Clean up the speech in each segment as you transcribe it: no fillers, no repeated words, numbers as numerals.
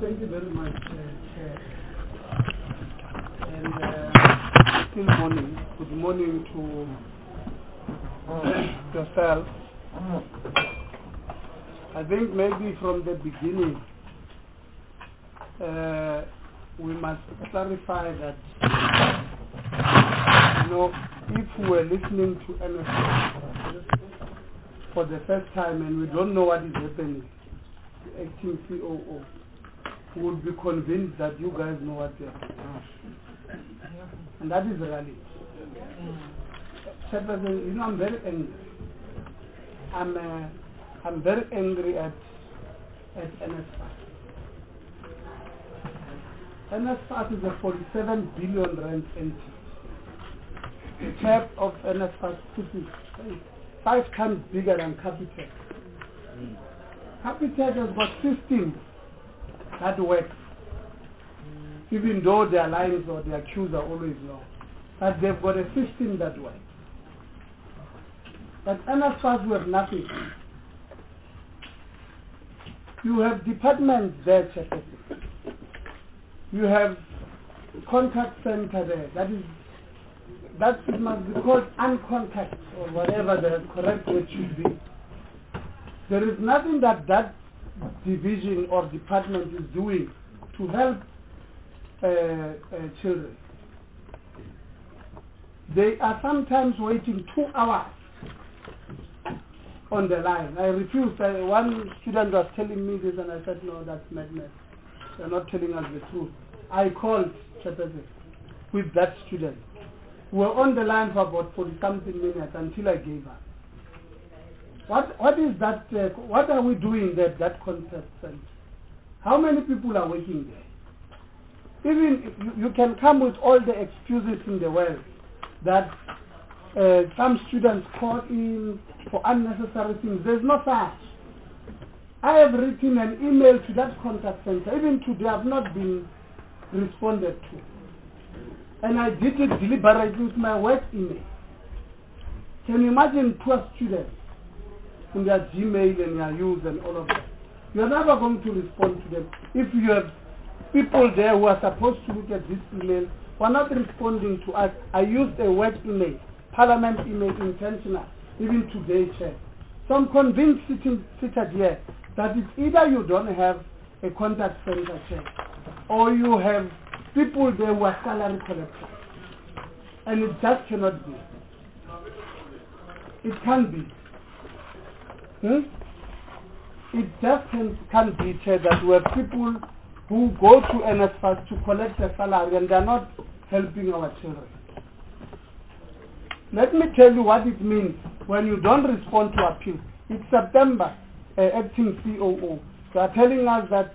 Thank you very much, Chair. And still morning. Good morning to yourself. I think maybe from the beginning we must clarify that, if we were listening to NSF for the first time and we don't know what is happening, the acting COO would be convinced that you guys know what you're doing. And that is reality. Chairperson, I'm very angry. I'm very angry at NSFAS. NSFAS is a 47 billion rand entity. The chair of NSFAS is 5 times bigger than Capitec. Capitec has got systems that work, even though their lines or their queues are always long. But they've got a system that works. But NSFAS, we have nothing. You have departments there, Chairperson. You have contact center there. That it must be called uncontact or whatever the correct word should be. There is nothing that division or department is doing to help children. They are sometimes waiting 2 hours on the line. I refused. One student was telling me this and I said, no, that's madness. They're not telling us the truth. I called Chairperson with that student. We were on the line for about 40-something minutes until I gave up. What is that? What are we doing there, that contact center? How many people are working there? Even you can come with all the excuses in the world that some students call in for unnecessary things. There's no such. I have written an email to that contact center. Even today, I have not been responded to. And I did it deliberately with my work email. Can you imagine poor students in their Gmail and their use and all of that? You're never going to respond to them. If you have people there who are supposed to look at this email, who are not responding to us. I used a work email, Parliament email, intentional, even today, Chair. So I'm convinced seated here that it's either you don't have a contact center, Chair, or you have people there who are salary collectors. And it just cannot be. It can't be. It just can't be, Chair, that we have people who go to NSFAS to collect their salary and they're not helping our children. Let me tell you what it means when you don't respond to appeals. It's September, acting COO. They are telling us that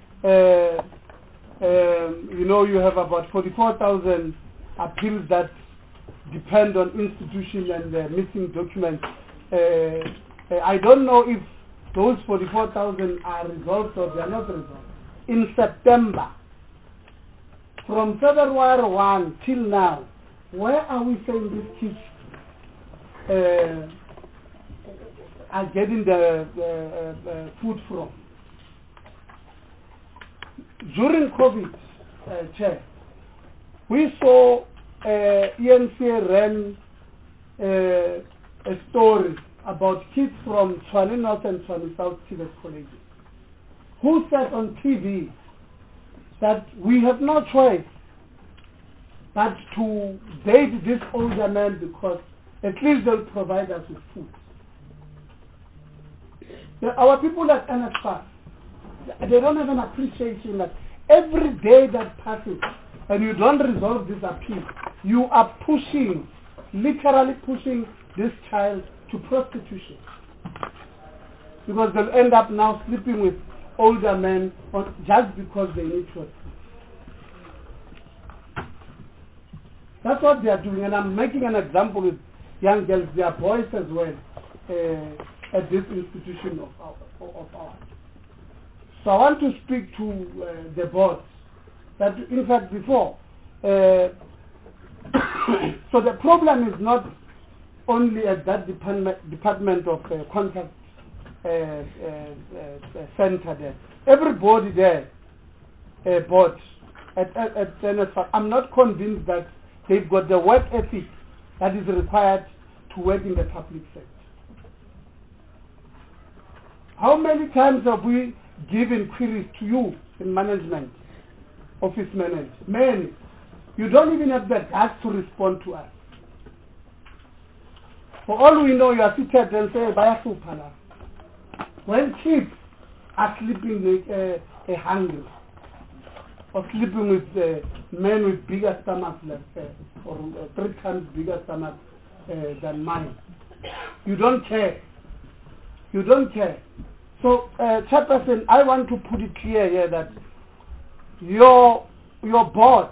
you have about 44,000 appeals that depend on institution and missing documents. I don't know if those 44,000 are resolved or they are not resolved. In September, from February 1 till now, where are we saying these kids are getting the food from? During COVID, Chair, we saw ENCA ran a story about kids from Tshwane North and Tshwane South Tibet colleges who said on TV that we have no choice but to date this older man because at least they'll provide us with food. Our people at NSFAS, they don't have an appreciation that every day that passes and you don't resolve this appeal, you are pushing, literally pushing this child to prostitution. Because they'll end up now sleeping with older men just because they need to. That's what they are doing, and I'm making an example with young girls, they are boys as well, at this institution of ours. So I want to speak to the board that, in fact, before. So the problem is not only at that department of contact center there. Everybody there board at NSFAS, I'm not convinced that they've got the work ethic that is required to work in the public sector. How many times have we given queries to you in management, office managers? Many. You don't even have the guts to respond to us. For all we know, you are seated and say, Bayasupala. When kids are sleeping hungry, or sleeping with men with bigger stomachs, or 3 times bigger stomachs than mine, you don't care. You don't care. So, Chairperson, I want to put it clear here that your board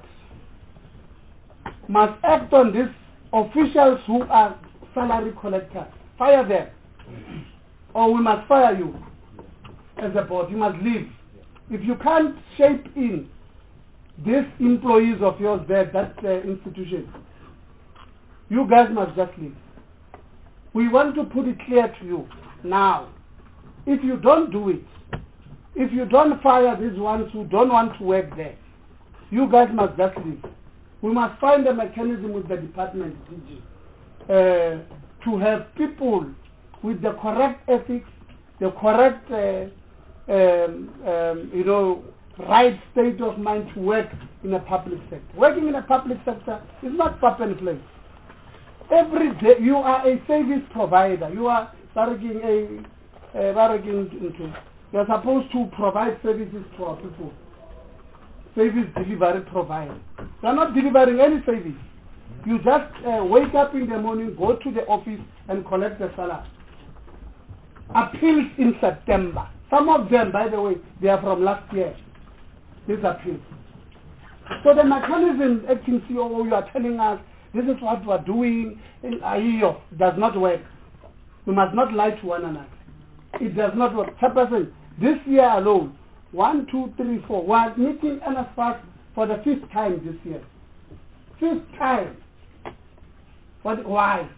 must act on these officials who are salary collectors. Fire them. Or we must fire you as a board. You must leave. If you can't shape in these employees of yours there, that institution, you guys must just leave. We want to put it clear to you now. If you don't do it, if you don't fire these ones who don't want to work there, you guys must just leave. We must find a mechanism with the department, DG, to have people with the correct ethics, the correct, right state of mind to work in a public sector. Working in a public sector is not pop and play. Every day you are a service provider. You are you are supposed to provide services to our people. Service delivery provider. You are not delivering any service. You just wake up in the morning, go to the office and collect the salary. Appeals in September. Some of them, by the way, they are from last year. These appeals. So the mechanism, acting COO, you are telling us, this is what we are doing in AIO, does not work. We must not lie to one another. It does not work. Chairperson, this year alone, 1, 2, 3, 4, we are meeting NSFAS for the 5th time this year. 5th time. Why?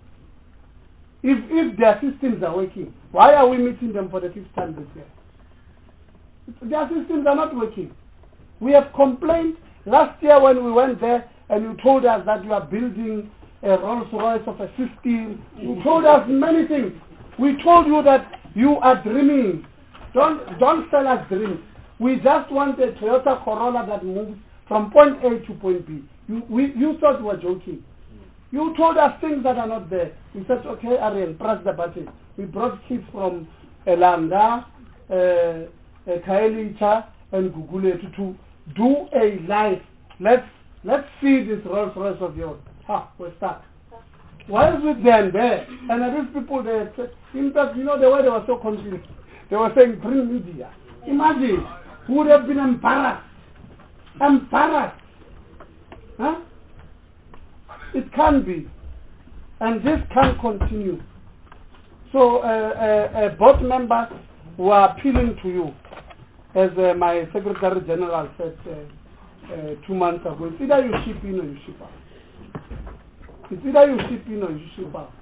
If their systems are working, why are we meeting them for the 5th time this year? Their systems are not working. We have complained last year when we went there and you told us that you are building a Rolls Royce of a system. You told us many things. We told you that you are dreaming. Don't sell us dreams. We just want a Toyota Corolla that moves from point A to point B. You thought we were joking. You told us things that are not there. We said, okay, Ariel, press the button. We brought kids from Lambda, Kaelicha, and Gugule to do a live. Let's see this Rolls Royce of yours. We're stuck. Why is it then there? And these people, in fact, the way they were so confused. They were saying, bring media. Imagine, who would have been embarrassed. Embarrassed. Huh? It can be. And this can continue. So, board members were appealing to you, as my Secretary General said 2 months ago. It's either you ship in or you ship out. It's either you ship in or you ship out.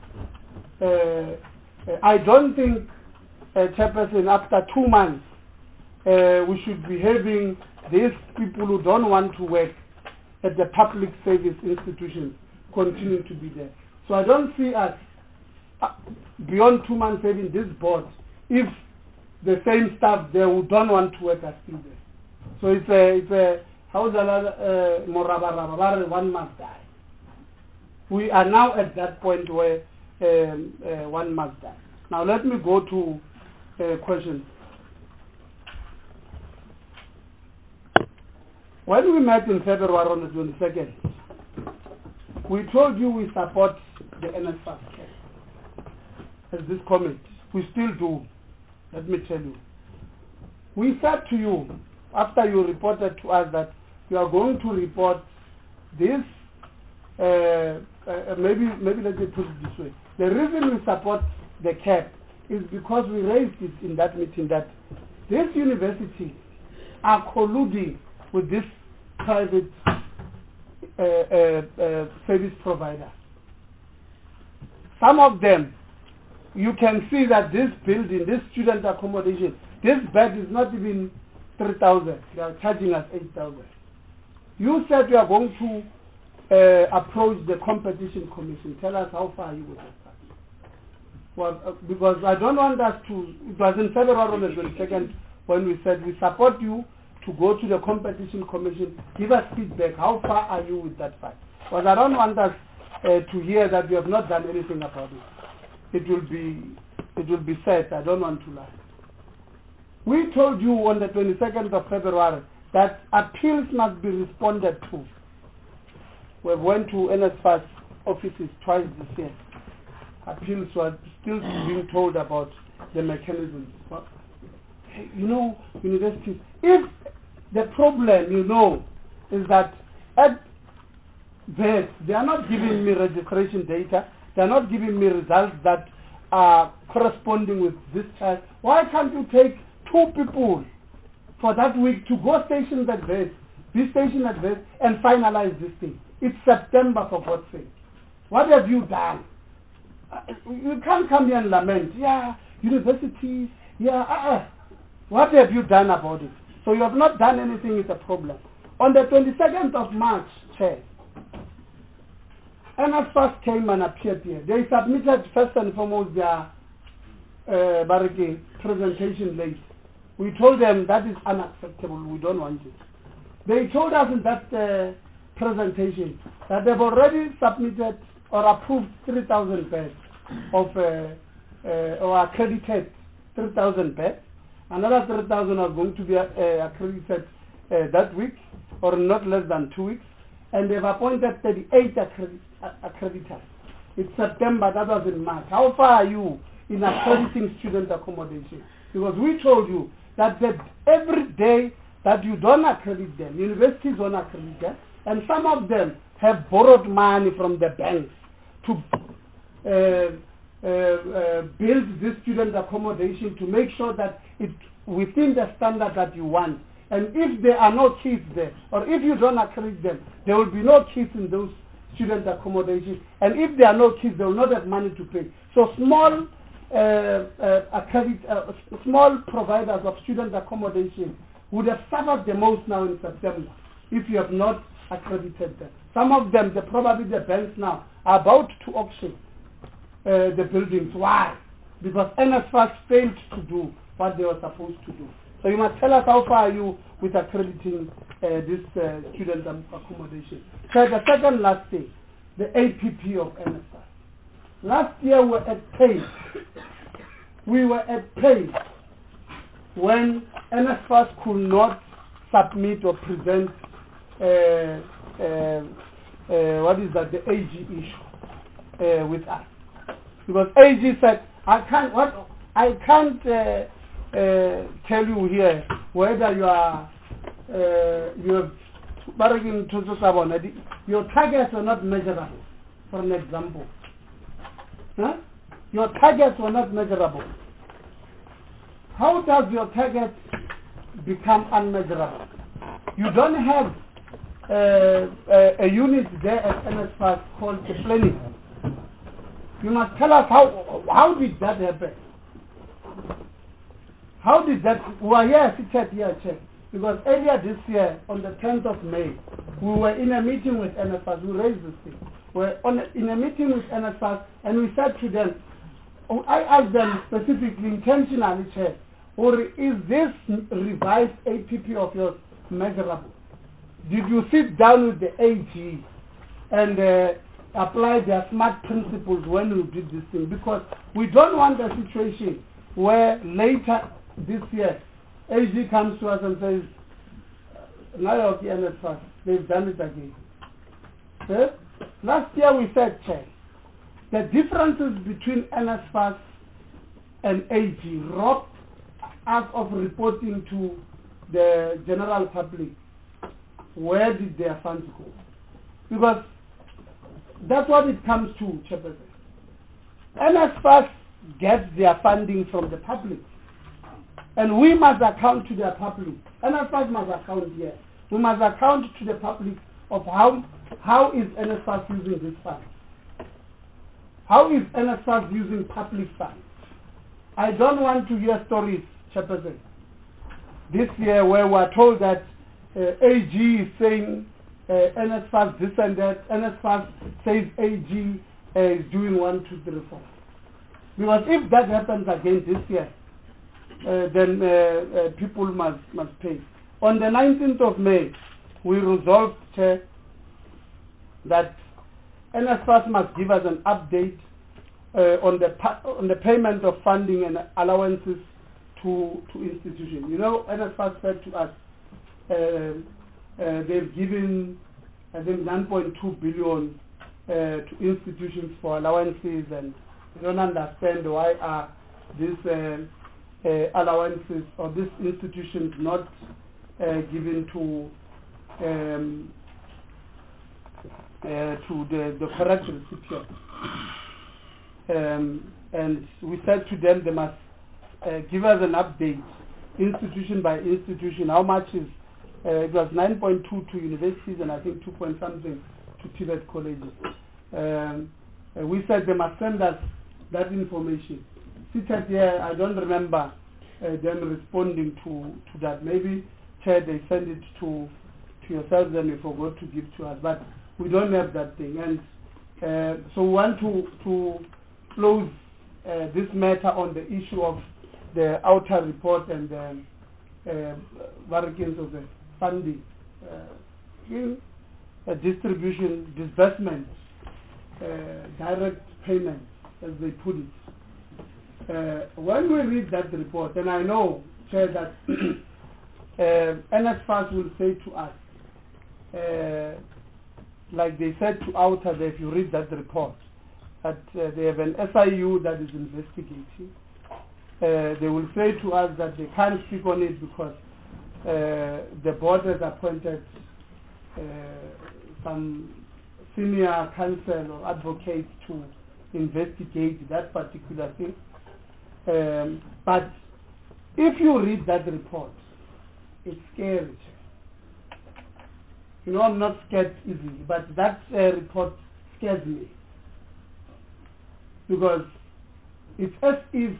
I don't think, Chairperson, after 2 months, we should be having these people who don't want to work at the public service institutions continue to be there. So I don't see us beyond 2 months having this board if the same staff there who don't want to work are still there. So it's a one must die. We are now at that point where one must die. Now let me go to questions. When we met in February on the 22nd, we told you we support the NSFAS as this committee. We still do. Let me tell you. We said to you, after you reported to us that you are going to report this, maybe let me put it this way. The reason we support the cap is because we raised it in that meeting that this university are colluding with this private service provider. Some of them, you can see that this building, this student accommodation, this bed is not even 3,000. They are charging us 8,000. You said you are going to approach the competition commission. Tell us how far you would have. Well, because I don't want us to, it was in February on the 22nd when we said we support you to go to the competition commission, give us feedback, how far are you with that fight? Because I don't want us to hear that we have not done anything about it. It will be said, I don't want to lie. We told you on the 22nd of February that appeals must be responded to. We went to NSFAS offices twice this year. Appeals were still being told about the mechanisms. But, you know, universities, if the problem, you know, is that at VET, they are not giving me registration data, they are not giving me results that are corresponding with this child, why can't you take 2 people for that week to go station at VET, be stationed at VET, and finalize this thing? It's September, for God's sake. What have you done? You can't come here and lament. Yeah, universities. Yeah, What have you done about it? So you have not done anything is a problem. On the 22nd of March, Chair, NSFAS came and appeared here. They submitted first and foremost their presentation late. We told them that is unacceptable. We don't want it. They told us in that presentation that they've already submitted or approved 3,000 beds of or accredited 3,000 beds. Another 3,000 are going to be accredited that week or not less than 2 weeks. And they've appointed 38 accreditors. It's September, that was in March. How far are you in accrediting student accommodation? Because we told you that every day that you don't accredit them, universities don't accredit them, and some of them have borrowed money from the banks to build this student accommodation to make sure that it's within the standard that you want. And if there are no kids there, or if you don't accredit them, there will be no kids in those student accommodations. And if there are no kids, they will not have money to pay. So small small providers of student accommodation would have suffered the most now in September if you have not accredited them. Some of them, probably the banks now, are about to auction the buildings. Why? Because NSFAS failed to do what they were supposed to do. So you must tell us how far are you with accrediting this student accommodation. So the second last thing, the APP of NSFAS. Last year we were at pace. We were at pace when NSFAS could not submit or present what is that, the AG issue with us. Because AG said, I can't tell you here whether you are your targets are not measurable, for an example. Huh? Your targets were not measurable. How does your target become unmeasurable? You don't have a unit there at NSFAS called the planning. You must tell us how did that happen? How did that? We are here seated here, Chair, because earlier this year, on the 10th of May, we were in a meeting with NSFAS. We raised this thing. We were in a meeting with NSFAS, and we said to them, I asked them specifically, intentionally, Chair, or is this revised APP of yours measurable? Did you sit down with the AG and apply their SMART principles when you did this thing? Because we don't want a situation where later this year, AG comes to us and says, now the NSFAS, they've done it again. Okay? Last year we said, Chair, the differences between NSFAS and AG robbed us of reporting to the general public. Where did their funds go? Because that's what it comes to, Chairperson. NSFAS gets their funding from the public. And we must account to the public. NSFAS must account here. We must account to the public of how is NSFAS using this fund. How is NSFAS using public funds? I don't want to hear stories, Chairperson, this year where we are told that AG is saying NSFAS this and that, NSFAS says AG is doing 1, 2, 3, 4. Because if that happens again this year, then people must pay. On the 19th of May, we resolved that NSFAS must give us an update on the payment of funding and allowances to institutions. You know, NSFAS said to us they've given, I think, 9.2 billion to institutions for allowances, and we don't understand why are these allowances or these institutions not given to the correct recipient. And we said to them they must give us an update, institution by institution, how much is, it was 9.2 to universities and I think 2 point something to TVET colleges. We said they must send us that information. Seated here, I don't remember them responding to that. Maybe, Chair, they send it to yourselves and they forgot to give to us. But we don't have that thing. And so we want to close this matter on the issue of the outer report and the variants of the funding, distribution, disbursement, direct payment, as they put it. When we read that report, and I know, Chair, that NSFAS will say to us, like they said to Outer, if you read that report, that they have an SIU that is investigating. They will say to us that they can't speak on it because the board has appointed some senior counsel or advocate to investigate that particular thing. But if you read that report, it's scary. You know, I'm not scared easily, but that report scares me. Because it's as if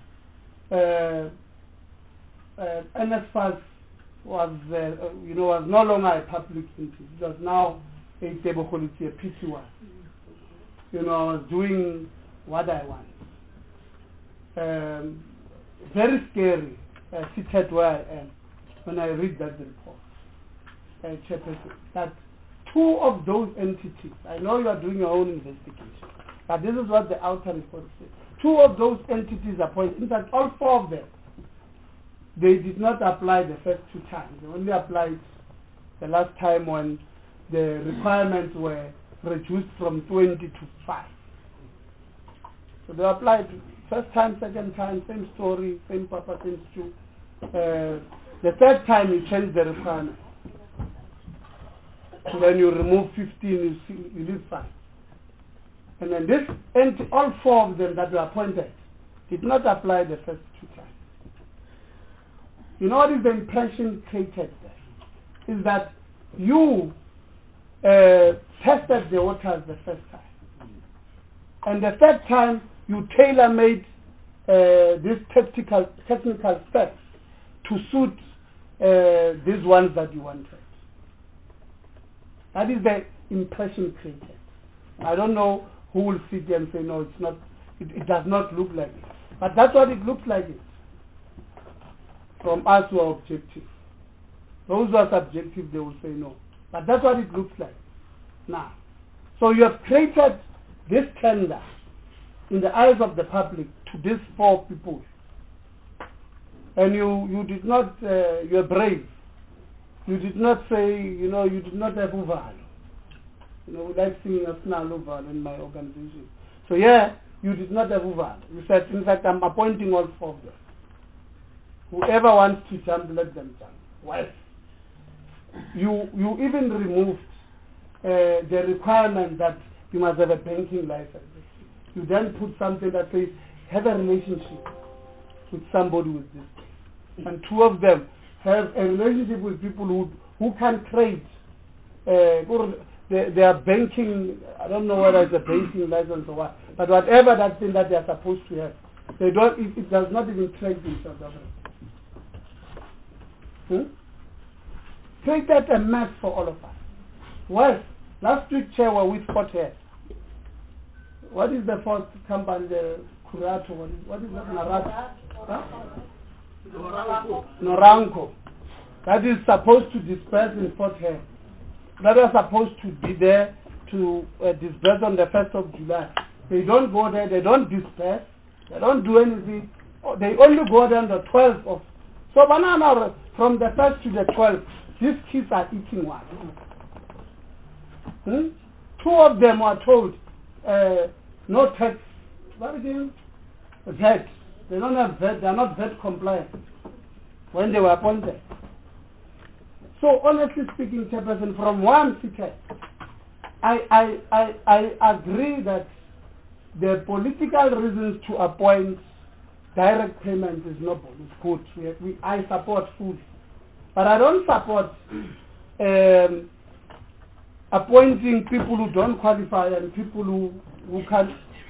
NSFAS was no longer a public entity. It was now a PTY. I was doing what I want. Very scary, seated where I am, when I read that report. That two of those entities, I know you are doing your own investigation, but this is what the outer report says. Two of those entities appointed, in fact all four of them, they did not apply the first 2 times. They only applied the last time when the requirements were reduced from 20 to 5. So they applied first time, second time, same story, same papa, same stew. The third time you change the requirement. And then you remove 15, you leave 5. And then all 4 of them that were appointed did not apply the first 2 times. You know what is the impression created there? Is that you tested the waters the first time. And the third time you tailor-made these technical steps to suit these ones that you wanted. That is the impression created. I don't know who will sit there and say, no, it's not, it does not look like it. But that's what it looks like it. From us who are objective. Those who are subjective, they will say no. But that's what it looks like. Now, so you have created this tender in the eyes of the public to these 4 people. And you did not, you're brave. You did not say, you did not have uvalo. We like singing a snarl uvalo in my organization. So yeah, you did not have uvalo. You said, in fact, I'm appointing all 4 of them. Whoever wants to jump, let them jump. Well, you even removed the requirement that you must have a banking license. You then put something that says, have a relationship with somebody with this. And 2 of them have a relationship with people who can trade. They are banking, I don't know whether it's a banking license or what, but whatever that thing that they are supposed to have, they don't. It does not even trade in South Africa. created a mess for all of us. Well, last week, Chair, were with Port here. What is the fourth company, the Curato? What is that? Noranco. That is supposed to disperse in Port here. That are supposed to be there to disperse on the 1st of July. They don't go there, they don't disperse, they don't do anything. They only go there on the 12th of. So banana from the 1st to the 12th, these kids are eating what? Two of them were told no tax. What again? VAT. They don't have VAT. They are not VAT compliant when they were appointed. So honestly speaking, Chairperson, from one ticket, I agree that the political reasons to appoint direct payment is noble. It's good. I support food, but I don't support appointing people who don't qualify and people who can't.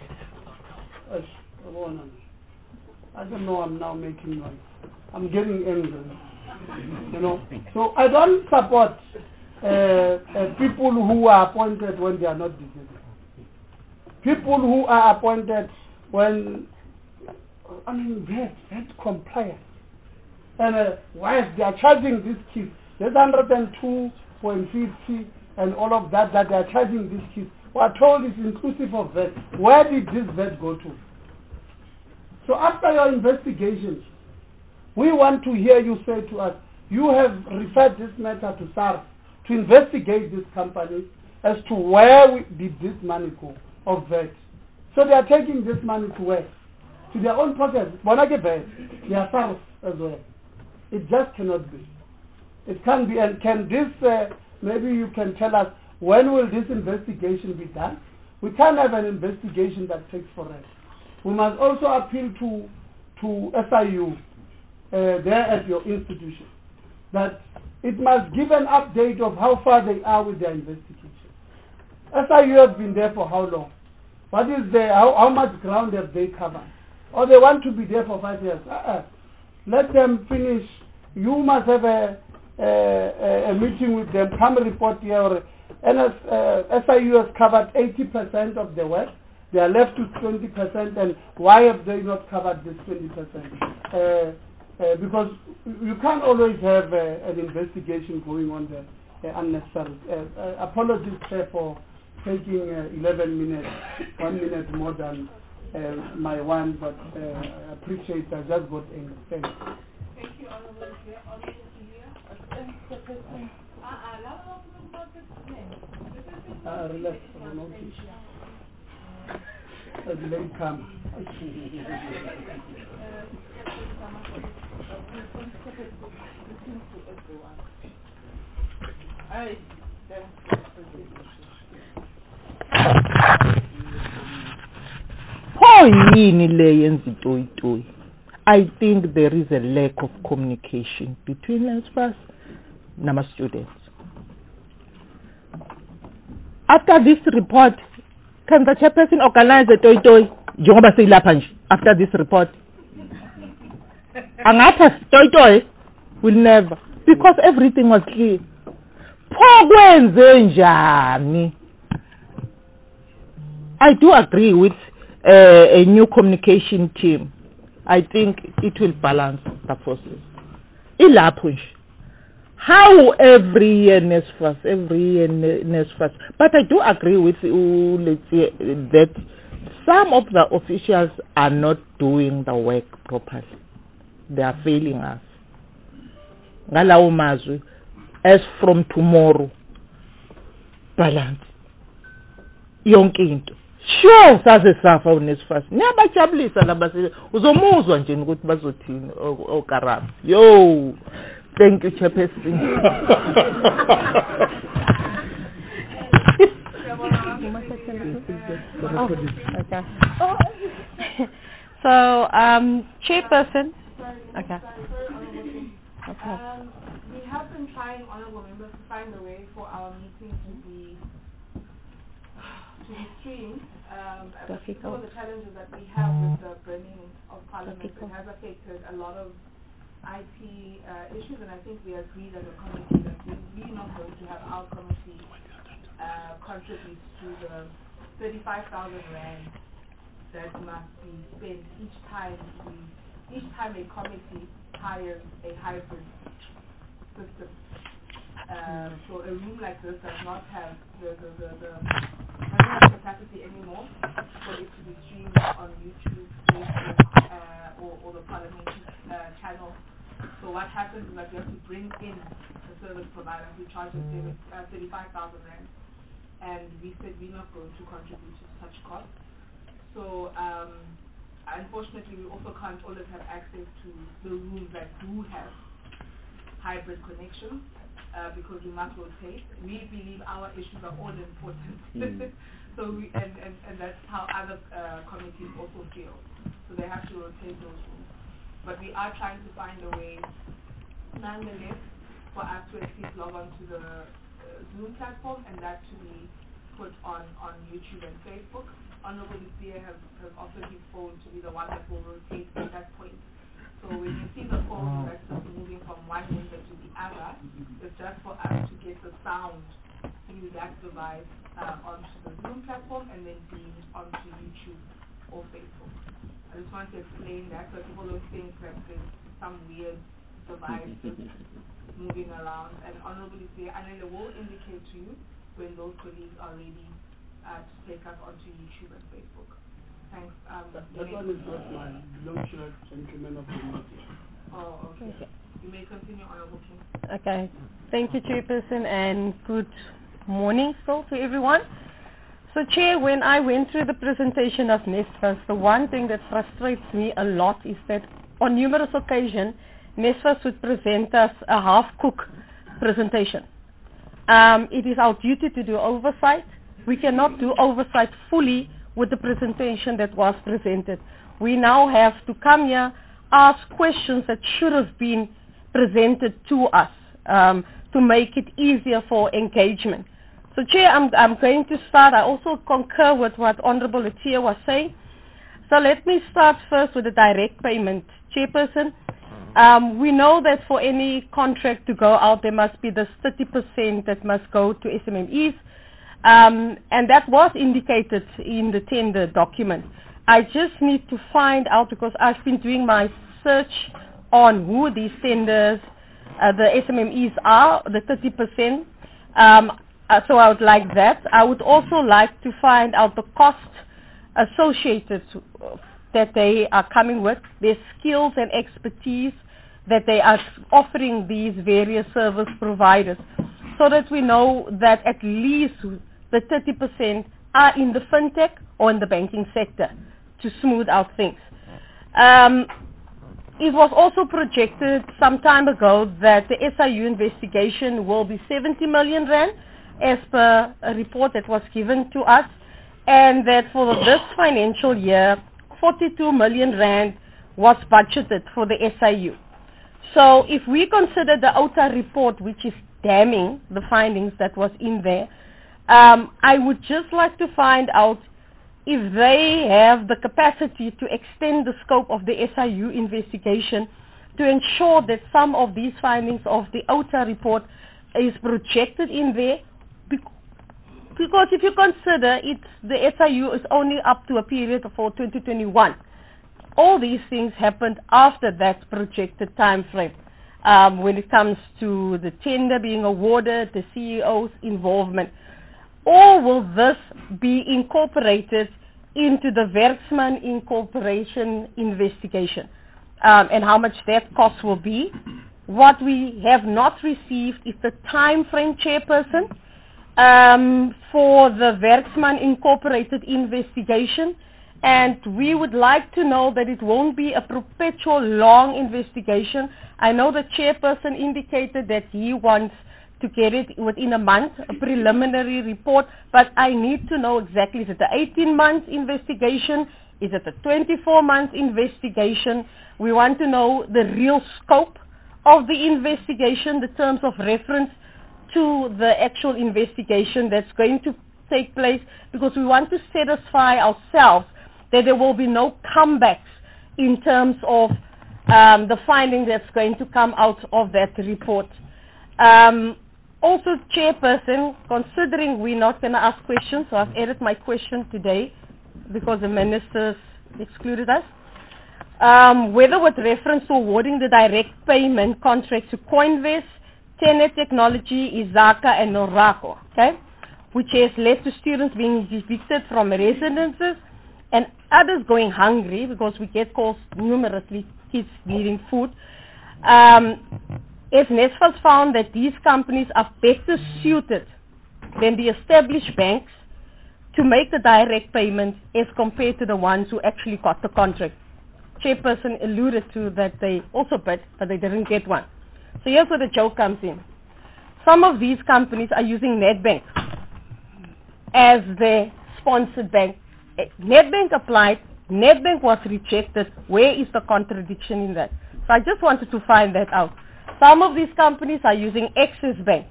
I don't know. I'm now making noise. I'm getting angry. So I don't support people who are appointed when they are not deserving. People who are appointed when, that's compliant. And why they are charging these kids, there's 102.50 and all of that they are charging these kids. We are told it's inclusive of VAT. Where did this VAT go to? So after your investigations, we want to hear you say to us, you have referred this matter to SARS to investigate this company as to where did this money go of VAT. So they are taking this money to where? To their own pockets. They are SARS as well. It just cannot be. It can't be. And can this, maybe you can tell us, when will this investigation be done? We can't have an investigation that takes forever. We must also appeal to SIU there at your institution that it must give an update of how far they are with their investigation. SIU has been there for how long? What is there? How much ground have they covered? Or they want to be there for 5 years? Let them finish. You must have a meeting with them. Come report here. SIU has covered 80% of the work. They are left with 20%, and why have they not covered this 20%? Because you can't always have an investigation going on there unnecessarily. Apologies, Chair, for taking 11 minutes, 1 minute more than my one, but I appreciate I just got angry. Thank you. Thank you, Honorable Chair. Honorable Chair. Relax. Late come. I think there is a lack of communication between NSFAS and our students. After this report, can the chairperson organize a toy after this report? Angatha toy will never, because everything was clear. I do agree with a new communication team. I think it will balance the forces. How every year NSFAS, but I do agree with you, let's say, that some of the officials are not doing the work properly. They are failing us. As from tomorrow, balance. Yonke sure saze safa uNSFAS. Niyabajabulisa labase uzomuzwa nje ukuthi bazothini okarama. Yo, thank you, Chairperson. So, Chairperson. Okay. We have been trying, honorable members, to find a way for our meeting to be streamed. Some of the challenges that we have with the burning of Parliament, it has affected a lot of IP issues, and I think we agreed as a committee that we're not going to have our committee contribute to the 35,000 rand that must be spent each time a committee hires a hybrid system. So a room like this does not have the capacity anymore for it to be streamed on YouTube, Facebook, or the parliamentary channel. So what happens is that you have to bring in a service provider who charges 35,000 rand, and we said we're not going to contribute to such costs. So unfortunately, we also can't always have access to the rooms that do have hybrid connections. Because we must rotate. We believe our issues are all important. So and that's how other committees also feel. So they have to rotate those rooms. But we are trying to find a way, nonetheless, for us to at least log on to the Zoom platform and that to be put on YouTube and Facebook. Honorable Lucia has offered his phone to be the one that will rotate at that point. So when you see the phone that's just moving from one window to the other, it's just for us to get the sound through that device onto the Zoom platform and then beam onto YouTube or Facebook. I just want to explain that so people don't think that there's some weird device just moving around. And Honorable Lucia, and then it will indicate to you when those colleagues are ready to take us onto YouTube and Facebook. Thanks. That one is not mine. Belongs to the gentleman of the meeting. Oh, okay. You may continue, Honorable King. Okay. Thank you, Chairperson, and good morning still to everyone. So, Chair, when I went through the presentation of NSFAS, the one thing that frustrates me a lot is that on numerous occasions, NSFAS would present us a half-cooked presentation. It is our duty to do oversight. We cannot do oversight fully with the presentation that was presented. We now have to come here, ask questions that should have been presented to us to make it easier for engagement. So, Chair, I'm going to start. I also concur with what Honorable Lucia was saying. So let me start first with the direct payment. Chairperson, we know that for any contract to go out, there must be this 30% that must go to SMMEs. And that was indicated in the tender document. I just need to find out, because I've been doing my search on who these tenders, the SMMEs are, the 30%. So I would like that. I would also like to find out the cost associated that they are coming with, their skills and expertise that they are offering these various service providers, so that we know that at least the 30% are in the fintech or in the banking sector to smooth out things. It was also projected some time ago that the SIU investigation will be 70 million rand as per a report that was given to us, and that for this financial year, 42 million rand was budgeted for the SIU. So if we consider the OTA report, which is damning, the findings that was in there, I would just like to find out if they have the capacity to extend the scope of the SIU investigation to ensure that some of these findings of the OTA report is projected in there. Because if you consider the SIU is only up to a period for 2021. All these things happened after that projected time frame. When it comes to the tender being awarded, the CEO's involvement, or will this be incorporated into the Werksman Incorporation investigation, and how much that cost will be? What we have not received is the time frame, Chairperson, for the Werksman Incorporated investigation, and we would like to know that it won't be a perpetual long investigation. I know the Chairperson indicated that he wants to get it within a month, a preliminary report, but I need to know exactly, is it the 18-month investigation? Is it the 24-month investigation? We want to know the real scope of the investigation, the terms of reference to the actual investigation that's going to take place, because we want to satisfy ourselves that there will be no comebacks in terms of the finding that's going to come out of that report. Also, Chairperson, considering we're not going to ask questions, so I've added my question today because the ministers excluded us. Whether with reference to awarding the direct payment contract to Coinvest, Tenet Technology, Izaka, and Norako, okay, which has led to students being evicted from residences and others going hungry because we get calls numerously, kids needing food. As NSFAS found that these companies are better suited than the established banks to make the direct payment as compared to the ones who actually got the contract. Chairperson alluded to that they also bid, but they didn't get one. So here's where the joke comes in. Some of these companies are using Nedbank as their sponsored bank. Nedbank applied, Nedbank was rejected. Where is the contradiction in that? So I just wanted to find that out. Some of these companies are using Access Bank.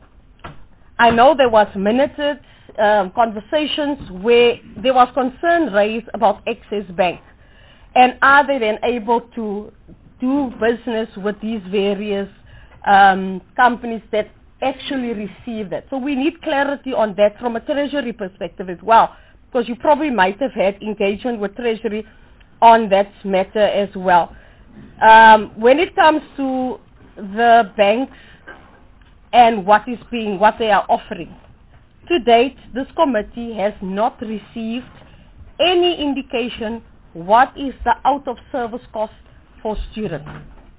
I know there was minuted conversations where there was concern raised about Access Bank. And are they then able to do business with these various companies that actually receive that? So we need clarity on that from a Treasury perspective as well, because you probably might have had engagement with Treasury on that matter as well. When it comes to the banks and what they are offering, to date, this committee has not received any indication what is the out-of-service cost for students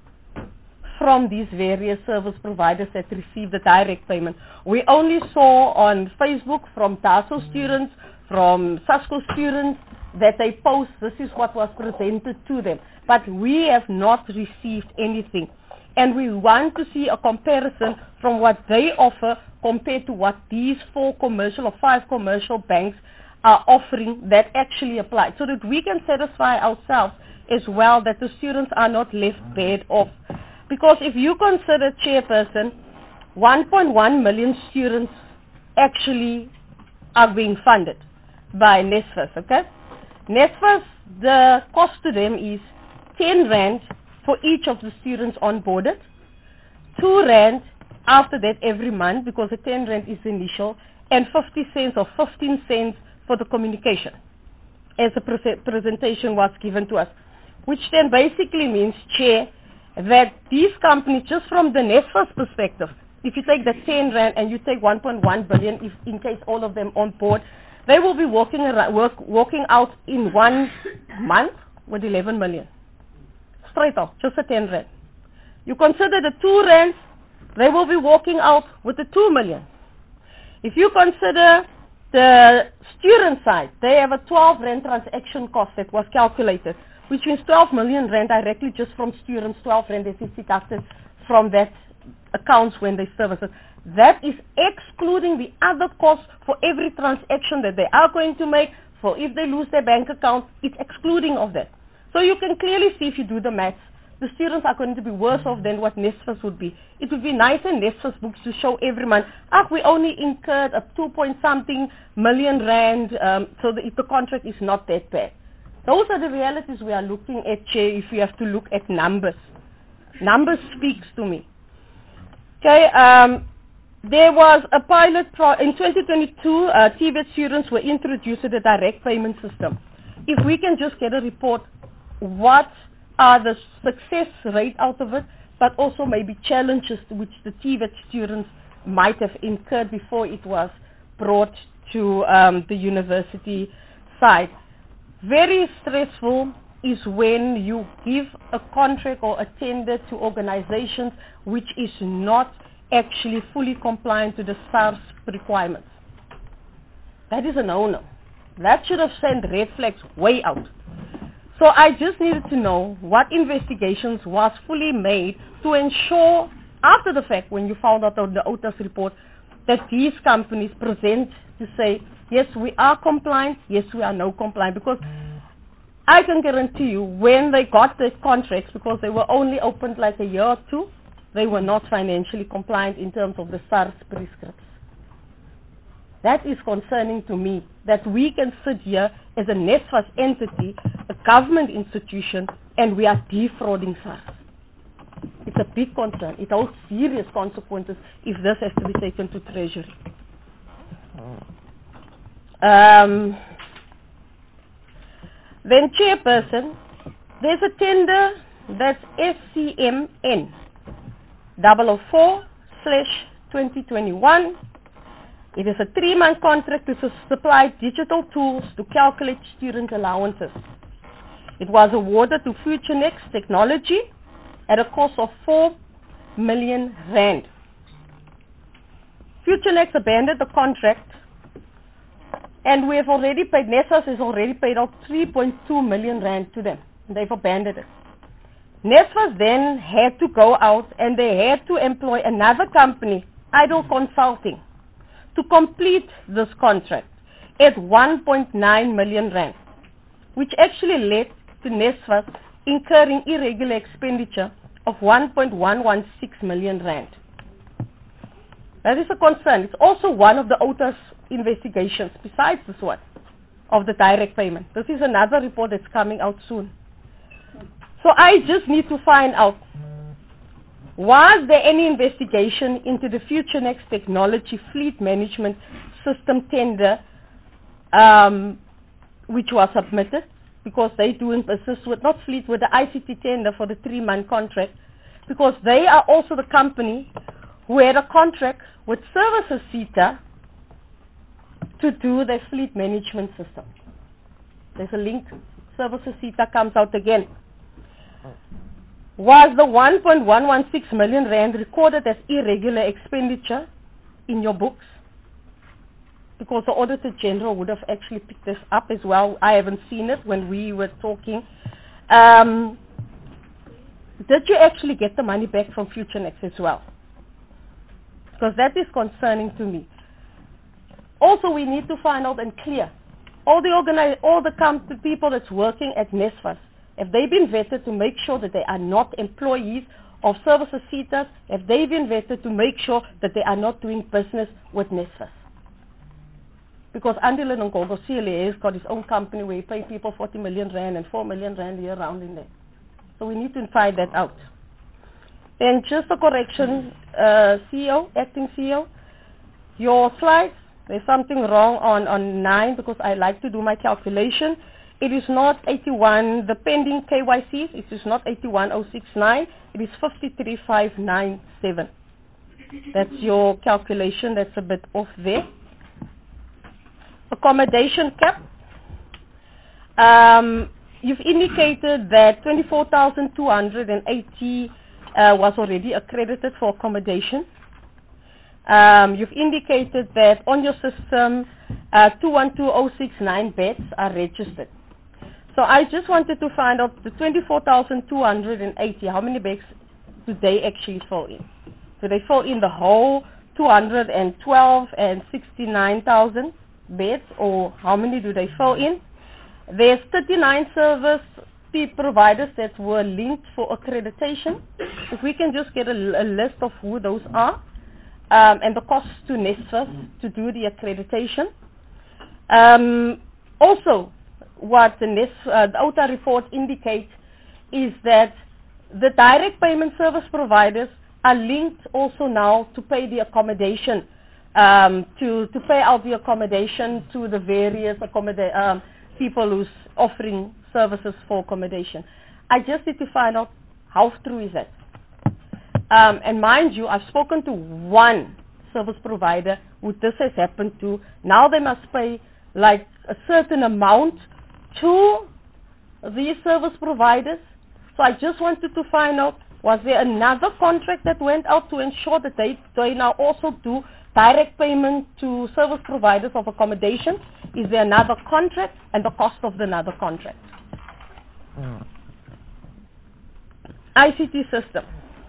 from these various service providers that receive the direct payment. We only saw on Facebook from TASO students, from SASCO students, that they post this is what was presented to them. But we have not received anything. And we want to see a comparison from what they offer compared to what these 4 commercial or 5 commercial banks are offering that actually apply, so that we can satisfy ourselves as well that the students are not left bad off. Because if you consider, Chairperson, 1.1 million students actually are being funded by NSFAS, okay? NSFAS, the cost to them is 10 Rand for each of the students onboarded, 2 Rand after that every month because the 10 Rand is initial, and 50 cents or 15 cents for the communication as the presentation was given to us, which then basically means, Chair, that these companies, just from the NSFAS perspective, if you take the 10 Rand and you take 1.1 billion, if in case all of them on board, they will be walking out in 1 month with 11 million. Straight off, just the 10 Rand. You consider the 2 Rands, they will be walking out with the 2 million. If you consider the student side, they have a 12 Rand transaction cost that was calculated, which means 12 million Rand directly just from students, 12 Rand that is deducted from that accounts when they service it. That is excluding the other costs for every transaction that they are going to make, for if they lose their bank account, it's excluding of that. So you can clearly see if you do the maths, the students are going to be worse off than what NSFAS would be. It would be nice in NSFAS books to show every month, we only incurred a 2-point-something million Rand, so the contract is not that bad. Those are the realities we are looking at, Chair, if we have to look at numbers. Numbers speaks to me. Okay, there was a pilot, in 2022, TVET students were introduced to the direct payment system. If we can just get a report, what are the success rate out of it, but also maybe challenges which the TVET students might have incurred before it was brought to the university side. Very stressful is when you give a contract or a tender to organizations which is not actually fully compliant to the SARS requirements. That is a no-no. That should have sent red flags way out. So I just needed to know what investigations was fully made to ensure, after the fact, when you found out on the OTAS report, that these companies present to say, yes, we are compliant, yes, we are no compliant. Because I can guarantee you, when they got the contracts, because they were only opened like a year or 2, they were not financially compliant in terms of the SARS prescripts. That is concerning to me, that we can sit here as a NSFAS entity, a government institution, and we are defrauding SARS. It's a big concern. It holds serious consequences if this has to be taken to Treasury. Then Chairperson, there's a tender that's SCMN 004/2021. It is a 3-month contract to supply digital tools to calculate student allowances. It was awarded to FutureNext Technology at a cost of 4 million rand. FutureNext abandoned the contract, and we have already paid, NSFAS has already paid out 3.2 million rand to them. They've abandoned it. NSFAS then had to go out and they had to employ another company, Idle Consulting, to complete this contract at 1.9 million rand, which actually led to NSFAS incurring irregular expenditure of 1.116 million rand. That is a concern. It's also one of the OTA's investigations, besides this one, of the direct payment. This is another report that's coming out soon. So I just need to find out, was there any investigation into the FutureNext Technology Fleet Management System tender which was submitted, because they doing business with, not fleet, with the ICT tender for the 3-month contract, because they are also the company who had a contract with Services CETA to do their fleet management system. There's a link. Services CETA comes out again. Was the 1.116 million rand recorded as irregular expenditure in your books? Because the Auditor General would have actually picked this up as well. I haven't seen it when we were talking. Did you actually get the money back from FutureNext as well? Because that is concerning to me. Also, we need to find out and clear all the people that's working at NSFAS. Have they been vetted to make sure that they are not employees of Services CETA? Have they been vetted to make sure that they are not doing business with NSFAS? Because Andile Ngongo CLA has got his own company where he pays people 40 million rand and 4 million rand a year around in there. So we need to find that out. And just a correction, CEO, acting CEO, your slides, there's something wrong on 9 because I like to do my calculation. It is not 81, the pending KYCs, it is not 81069, it is 53597. That's your calculation, that's a bit off there. Accommodation cap. You've indicated that 24,280 was already accredited for accommodation. You've indicated that on your system 212069 beds are registered. So I just wanted to find out the 24,280, how many beds do they actually fill in? Do they fill in the whole 212 and 69,000 beds, or how many do they fill in? There's 39 service providers that were linked for accreditation. If we can just get a list of who those are, and the costs to NSFAS to do the accreditation. Also, what the OTA report indicates is that the direct payment service providers are linked also now to pay the accommodation, to pay out the accommodation to the various people who's offering services for accommodation. I just need to find out how true is that. And mind you, I've spoken to one service provider who this has happened to. Now they must pay like a certain amount to these service providers. So I just wanted to find out, was there another contract that went out to ensure that they now also do direct payment to service providers of accommodation? Is there another contract and the cost of another contract? ICT system.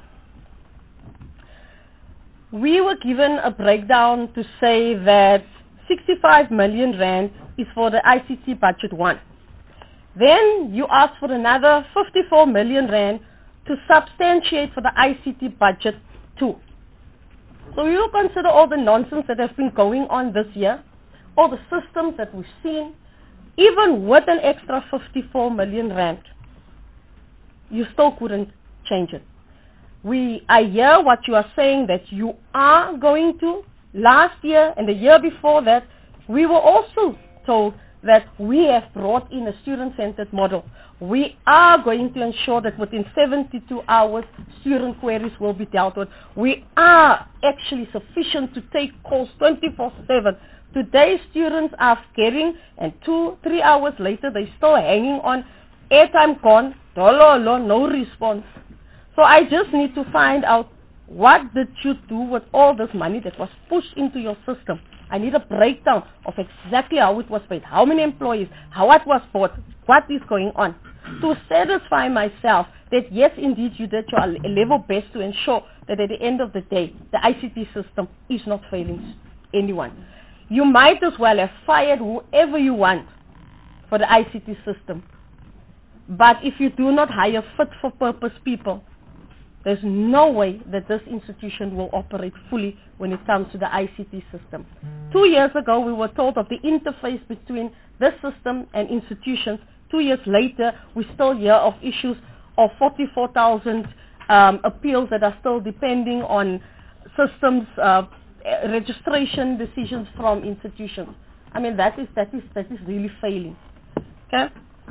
We were given a breakdown to say that 65 million rand is for the ICT budget 1. Then you asked for another 54 million rand to substantiate for the ICT budget 2. So you consider all the nonsense that has been going on this year, all the systems that we've seen, even with an extra 54 million rand, you still couldn't change it. I hear what you are saying that you are going to. Last year and the year before that, we were also told that we have brought in a student-centered model. We are going to ensure that within 72 hours, student queries will be dealt with. We are actually sufficient to take calls 24/7. Today, students are getting, and 2-3 hours later, they're still hanging on. Airtime gone, dollar, no response. So I just need to find out, what did you do with all this money that was pushed into your system? I need a breakdown of exactly how it was paid, how many employees, how it was bought, what is going on, to satisfy myself that yes, indeed, you did your level best to ensure that at the end of the day, the ICT system is not failing anyone. You might as well have fired whoever you want for the ICT system. But if you do not hire fit-for-purpose people, there's no way that this institution will operate fully when it comes to the ICT system. 2 years ago, we were told of the interface between this system and institutions. 2 years later, we still hear of issues of 44,000 appeals that are still depending on systems, registration decisions from institutions. I mean, that is really failing. Okay?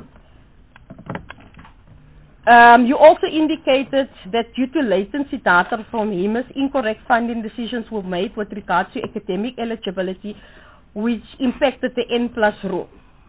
You also indicated that due to latency data from HEMIS, incorrect funding decisions were made with regard to academic eligibility, which impacted the N+ rule.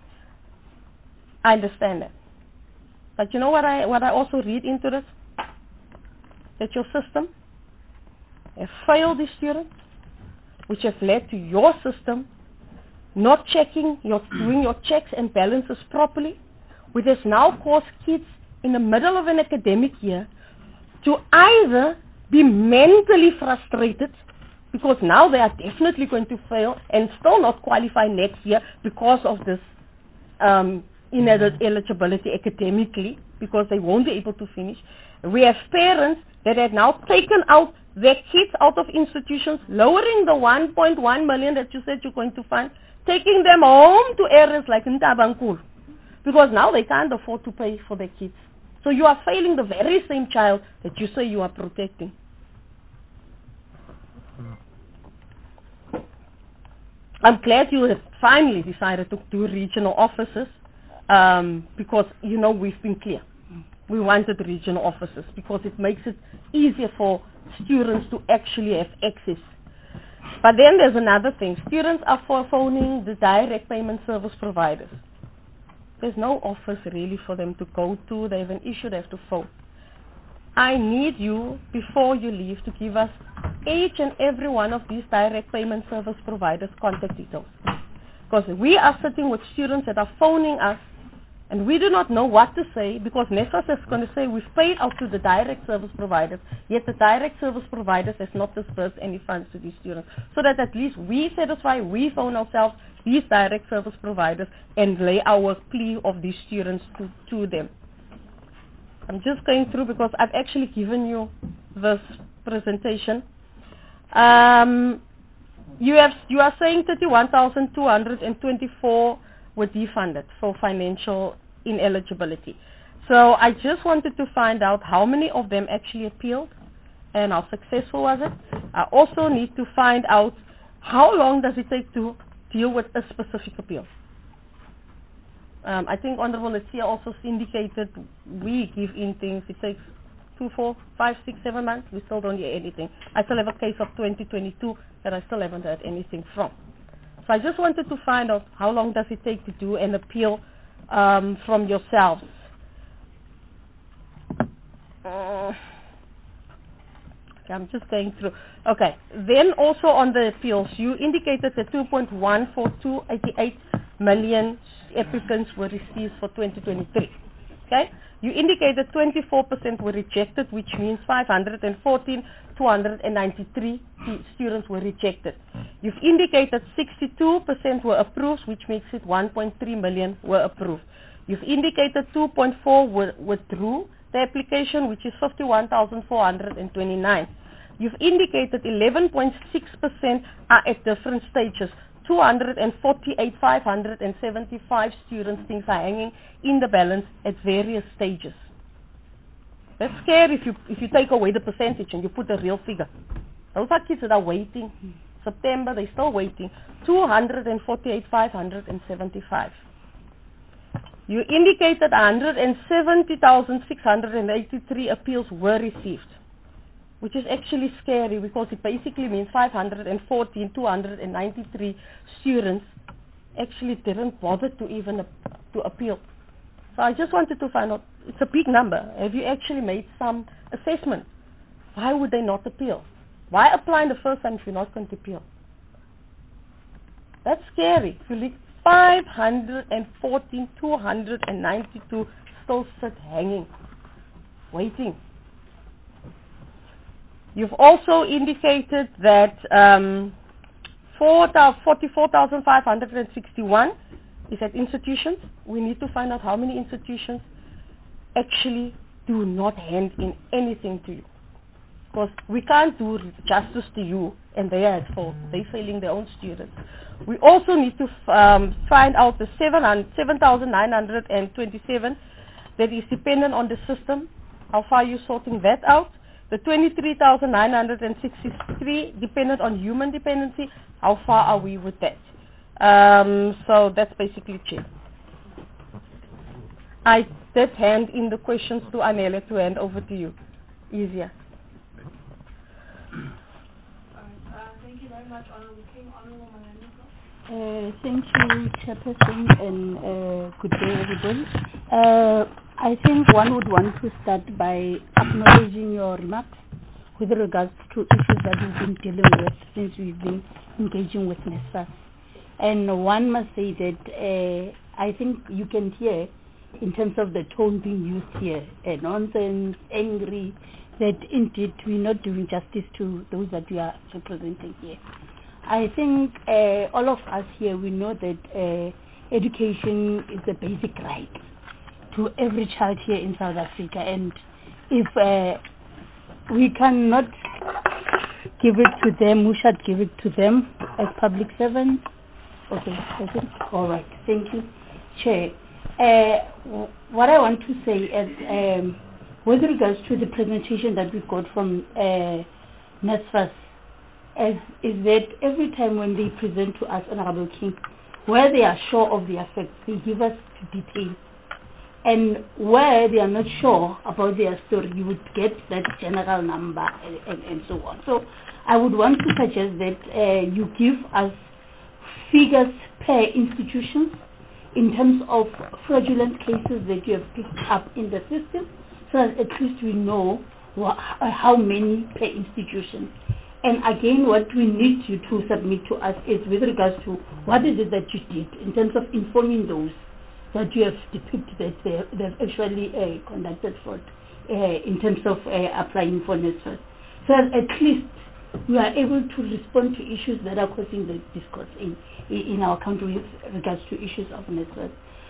I understand that. But you know what I also read into this? That your system has failed the students, which has led to your system not doing your checks and balances properly, which has now caused kids in the middle of an academic year to either be mentally frustrated because now they are definitely going to fail and still not qualify next year because of this ineligibility academically, because they won't be able to finish. We have parents that have now taken out their kids out of institutions, lowering the 1.1 million that you said you're going to fund, taking them home to areas like Ntabankulu, because now they can't afford to pay for their kids. So you are failing the very same child that you say you are protecting. I'm glad you have finally decided to do regional offices, because, you know, we've been clear. We wanted regional offices because it makes it easier for students to actually have access. But then there's another thing. Students are phoning the direct payment service providers. There's no office really for them to go to. They have an issue, they have to phone. I need you, before you leave, to give us each and every one of these direct payment service providers' contact details. Because we are sitting with students that are phoning us, and we do not know what to say, because NSFAS is going to say we've paid out to the direct service providers, yet the direct service providers has not disbursed any funds to these students. So that at least we satisfy, we phone ourselves, these direct service providers, and lay our plea of these students to them. I'm just going through because I've actually given you this presentation. You are saying 31,224 were defunded for financial ineligibility. So I just wanted to find out how many of them actually appealed and how successful was it. I also need to find out how long does it take to deal with a specific appeal. I think Honorable Latia also indicated we give in things. It takes 2, 4, 5, 6, 7 months. We still don't hear anything. I still have a case of 2022 that I still haven't heard anything from. So I just wanted to find out how long does it take to do an appeal from yourselves. Okay, I'm just going through. Okay, then also on the appeals, you indicated that 2.14288 million applicants were received for 2023. Okay, you indicated 24% were rejected, which means 514,293 students were rejected. You've indicated 62% were approved, which makes it 1.3 million were approved. You've indicated 2.4 withdrew the application, which is 51,429. You've indicated 11.6% are at different stages. 248, 575 students, things are hanging in the balance at various stages. That's scary if you take away the percentage and you put a real figure. Those are kids that are waiting. September, they're still waiting. 248, 575. You indicated 170,683 appeals were received, which is actually scary because it basically means 514, 293 students actually didn't bother to even to appeal. So I just wanted to find out, it's a big number. Have you actually made some assessment? Why would they not appeal? Why apply in the first time if you're not going to appeal? That's scary. If you look, 514, 292 still sit hanging, waiting. You've also indicated that 44,561 is at institutions. We need to find out how many institutions actually do not hand in anything to you. Because we can't do justice to you and they are at fault. They're failing their own students. We also need to find out the 7,927 that is dependent on the system. How far are you sorting that out? The 23,963 dependent on human dependency. How far are we with that? So that's basically it. I did hand in the questions to Anele to hand over to you. Easier. Thank you very much, Honorable King. Honorable Manani. Thank you, Chairperson, and good day, everybody. I think one would want to start by acknowledging your remarks with regards to issues that we've been dealing with since we've been engaging with NSFAS. And one must say that I think you can hear, in terms of the tone being used here, nonsense, angry, that indeed we're not doing justice to those that we are representing here. I think all of us here, we know that education is a basic right to every child here in South Africa, and if we cannot give it to them, we should give it to them as public servants. Okay, all right, thank you, Chair. What I want to say is, with regards to the presentation that we got from NSFAS, is that every time when they present to us, Honorable King, where they are sure of their facts, they give us details. And where they are not sure about their story, you would get that general number and so on. So I would want to suggest that you give us figures per institutions in terms of fraudulent cases that you have picked up in the system, so that at least we know how many per institution. And again, what we need you to submit to us is with regards to what is it that you did in terms of informing those that you have depicted that they've actually conducted fraud in terms of applying for NSFAS. So at least we are able to respond to issues that are causing the discourse in our country with regards to issues of NSFAS.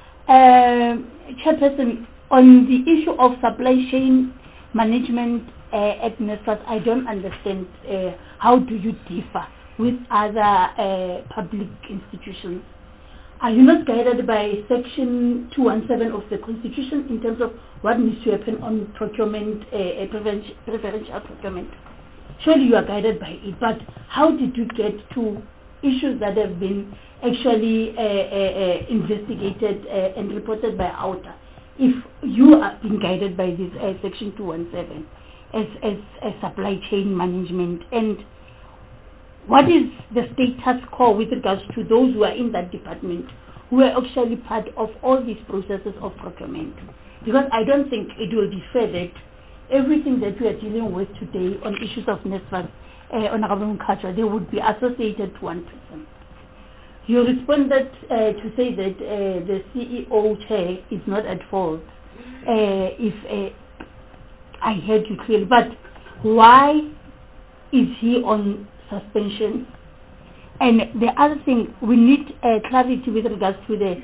Chairperson, on the issue of supply chain management at NSFAS, I don't understand how do you differ with other public institutions. Are you not guided by Section 217 of the Constitution in terms of what needs to happen on procurement, preferential procurement? Surely you are guided by it, but how did you get to issues that have been actually investigated and reported by OUTA if you are being guided by this Section 217 as supply chain management? And what is the status quo with regards to those who are in that department who are actually part of all these processes of procurement? Because I don't think it will be fair that everything that we are dealing with today on issues of NSFAS, Honorable Mkhatshwa, they would be associated to one person. You responded to say that the CEO chair is not at fault, if I heard you clearly, but why is he on suspension? And the other thing, we need clarity with regards to the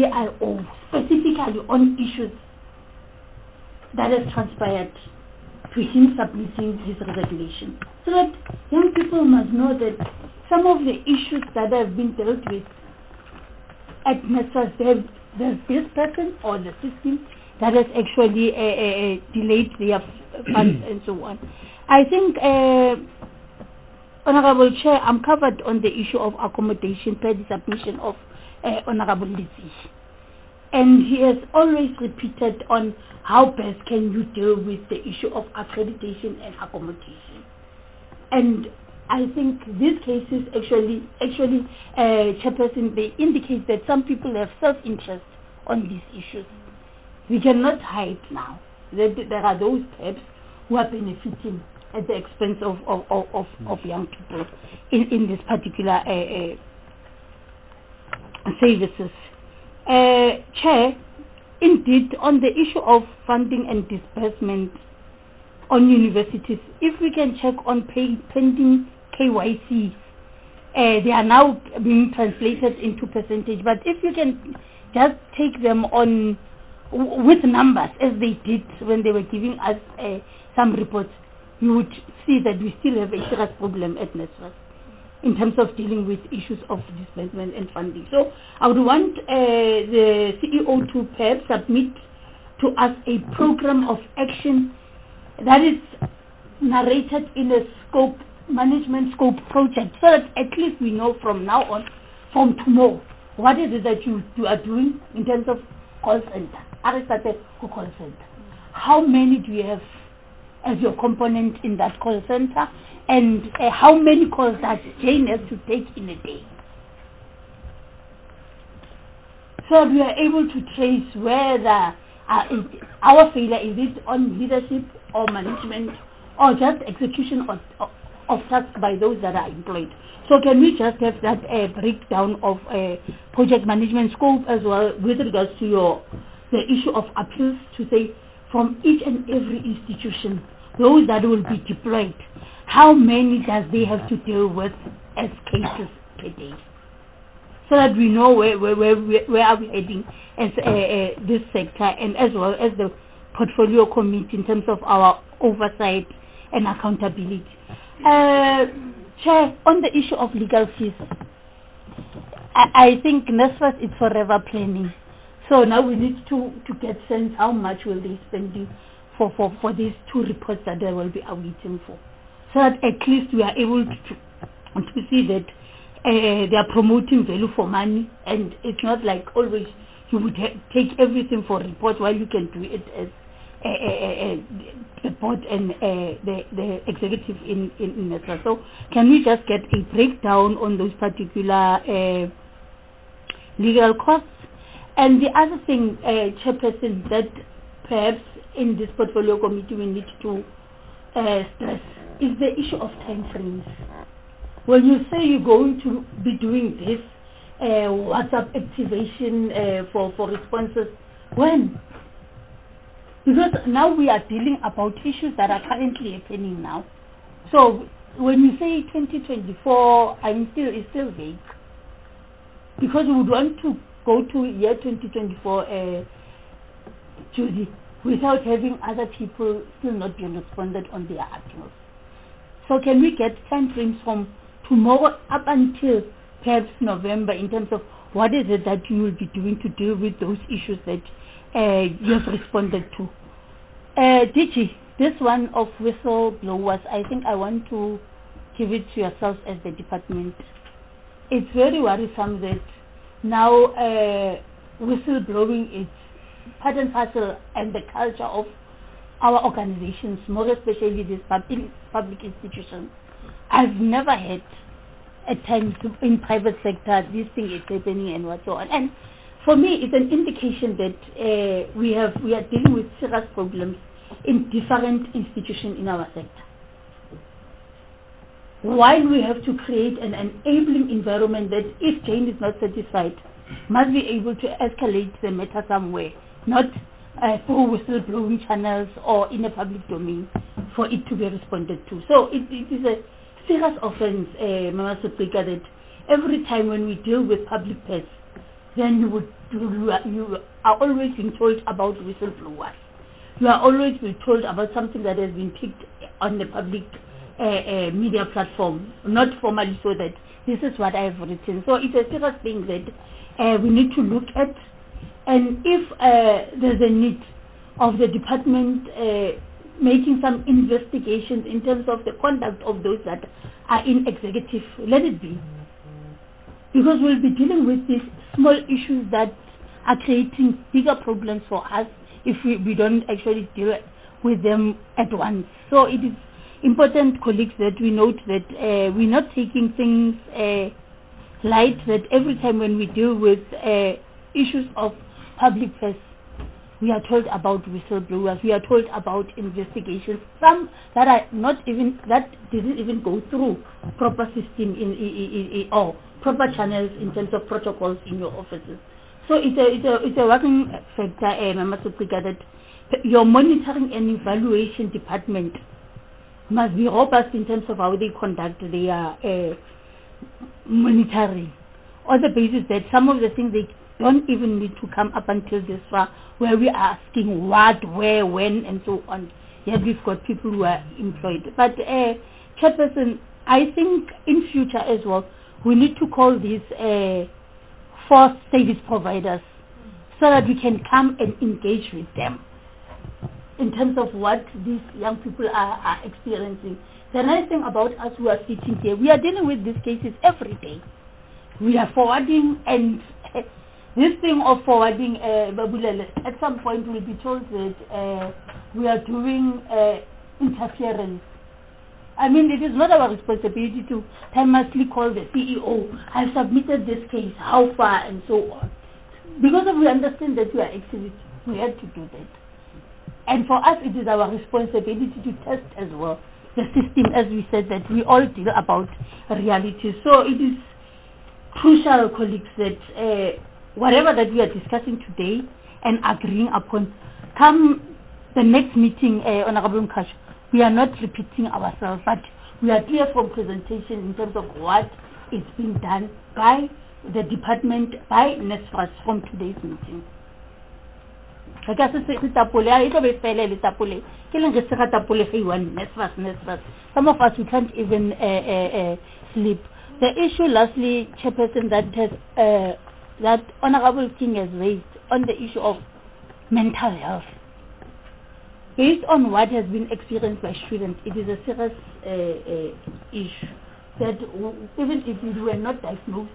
CIO, specifically on issues that has transpired to him submitting his resignation. So that young people must know that some of the issues that have been dealt with at NSFAS, there's this person or the system that has actually delayed their funds and so on. I think, Honorable Chair, I'm covered on the issue of accommodation per the submission of Honorable Lizzie. And he has always repeated on how best can you deal with the issue of accreditation and accommodation. And I think these cases actually, Chairperson, they indicate that some people have self-interest on these issues. We cannot hide now that there are those perhaps who are benefiting at the expense of young people in this particular services. Chair, indeed, on the issue of funding and disbursement on universities, if we can check on pending KYC, they are now being translated into percentage, but if you can just take them on with numbers as they did when they were giving us some reports, you would see that we still have a serious problem at NSFAS in terms of dealing with issues of disbursement and funding. So I would want the CEO to perhaps submit to us a program of action that is narrated in a scope, management scope project, so that at least we know from now on, from tomorrow, what is it that you are doing in terms of call center, Aristotle call center. How many do you have as your component in that call center, and how many calls that Jane has to take in a day? So we are able to trace whether our failure is it on leadership or management or just execution of tasks by those that are employed. So can we just have that breakdown of project management scope as well with regards to the issue of appeals, to say from each and every institution, those that will be deployed, how many does they have to deal with as cases per day? So that we know where are we heading as this sector, and as well as the portfolio committee in terms of our oversight and accountability. Chair, on the issue of legal fees, I think NSFAS is forever planning. So now we need to get sense how much will they spending for these two reports that they will be awaiting for. So that at least we are able to see that they are promoting value for money, and it's not like always you would take everything for report while you can do it as the board and the executive in NSFAS. So can we just get a breakdown on those particular legal costs? And the other thing, Chairperson, that perhaps in this portfolio committee we need to stress is the issue of time frames. When you say you're going to be doing this WhatsApp activation for responses, when? Because now we are dealing about issues that are currently happening now. So when you say 2024, it's still vague. Because we would want to go to year 2024, Judy, without having other people still not being responded on their appeals. So can we get time frames from tomorrow up until perhaps November in terms of what is it that you will be doing to deal with those issues that you have responded to? DG, this one of whistleblowers, I think I want to give it to yourselves as the department. It's very worrisome that now whistleblowing is part and parcel and the culture of our organizations, more especially these public institutions. I've never had at times in private sector this thing is happening and what so on. And for me, it's an indication that we are dealing with serious problems in different institutions in our sector. While we have to create an enabling environment that if Jane is not satisfied, must be able to escalate the matter somewhere, not through whistleblowing channels or in a public domain for it to be responded to. So it is a serious offense, Mama Suprika, that every time when we deal with public pets, then you are always being told about whistleblowers. you are always be told about something that has been picked on the public media platform, not formally, so that this is what I have written. So it's a serious thing that we need to look at, and if there's a need of the department making some investigations in terms of the conduct of those that are in executive, let it be. Because we'll be dealing with these small issues that are creating bigger problems for us if we don't actually deal with them at once. So it is important, colleagues, that we note that we're not taking things light, that every time when we deal with issues of public press, we are told about whistleblowers, we are told about investigations, some that are not even, that didn't even go through proper system or proper channels in terms of protocols in your offices. So it's a working factor, Mama Suprika, that your monitoring and evaluation department must be robust in terms of how they conduct their monitoring, on the basis that some of the things they don't even need to come up until this far, where we are asking what, where, when, and so on. Yet we've got people who are employed. But Chairperson, I think in future as well, we need to call these forced service providers so that we can come and engage with them in terms of what these young people are experiencing. The nice thing about us who are sitting here, we are dealing with these cases every day. We are forwarding, and this thing of forwarding, Babulele, at some point we'll be told that we are doing interference. I mean, it is not our responsibility to timelessly call the CEO, I've submitted this case, how far, and so on. Because we understand that we are activists, we have to do that. And for us, it is our responsibility to test as well the system, as we said, that we all deal about reality. So it is crucial, colleagues, that whatever that we are discussing today and agreeing upon, come the next meeting, Honorable Mkhashi, we are not repeating ourselves, but we are clear from presentation in terms of what is being done by the department, by NSFAS from today's meeting. Some of us, we can't even sleep. The issue, lastly, Chairperson, that Honorable King has raised on the issue of mental health. Based on what has been experienced by students, it is a serious issue that even if you were not diagnosed